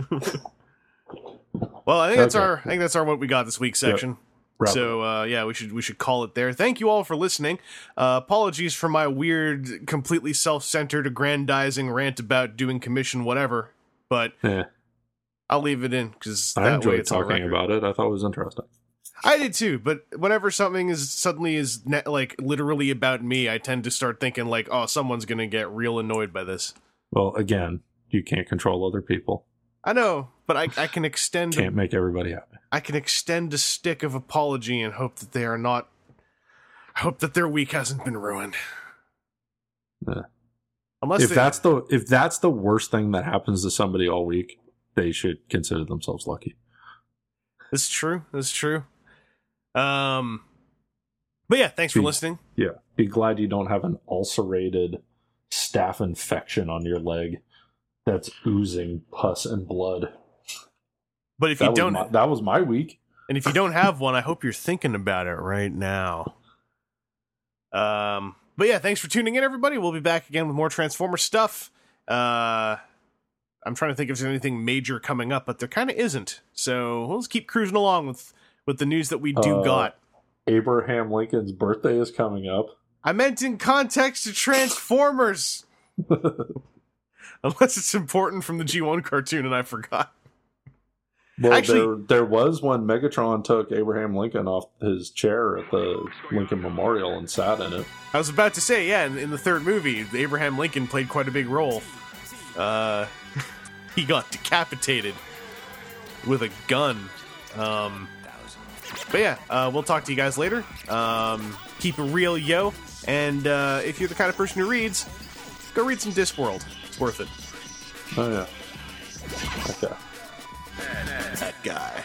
Well, I think that's our what we got this week section. Yep. So, we should call it there. Thank you all for listening. Apologies for my weird, completely self-centered, aggrandizing rant about doing commission whatever, but I'll leave it in because I enjoyed talking about it. I thought it was interesting. I did too, but whenever something is like literally about me, I tend to start thinking like, oh, someone's going to get real annoyed by this. Well, again, you can't control other people. I know, but I can extend... Can't make everybody happy. I can extend a stick of apology and hope that they are not... hope that their week hasn't been ruined. Yeah. Unless if that's the worst thing that happens to somebody all week, they should consider themselves lucky. It's true. It's true. But yeah, thanks for listening. Yeah. Be glad you don't have an ulcerated staph infection on your leg that's oozing pus and blood. But if you don't... that was my week. And if you don't have one, I hope you're thinking about it right now. But yeah, thanks for tuning in, everybody. We'll be back again with more Transformer stuff. I'm trying to think if there's anything major coming up, but there kind of isn't. So we'll just keep cruising along with the news that we got. Abraham Lincoln's birthday is coming up. I meant in context to Transformers. Unless it's important from the G1 cartoon and I forgot. Well, actually, there was when Megatron took Abraham Lincoln off his chair at the Lincoln Memorial and sat in it. I was about to say, yeah, in the third movie, Abraham Lincoln played quite a big role. He got decapitated with a gun. But yeah, we'll talk to you guys later. Keep it real, yo. And if you're the kind of person who reads, go read some Discworld. It's worth it. Oh, yeah. Okay. That guy.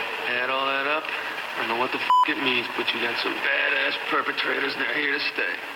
It means, but you got some badass perpetrators, and they're here to stay.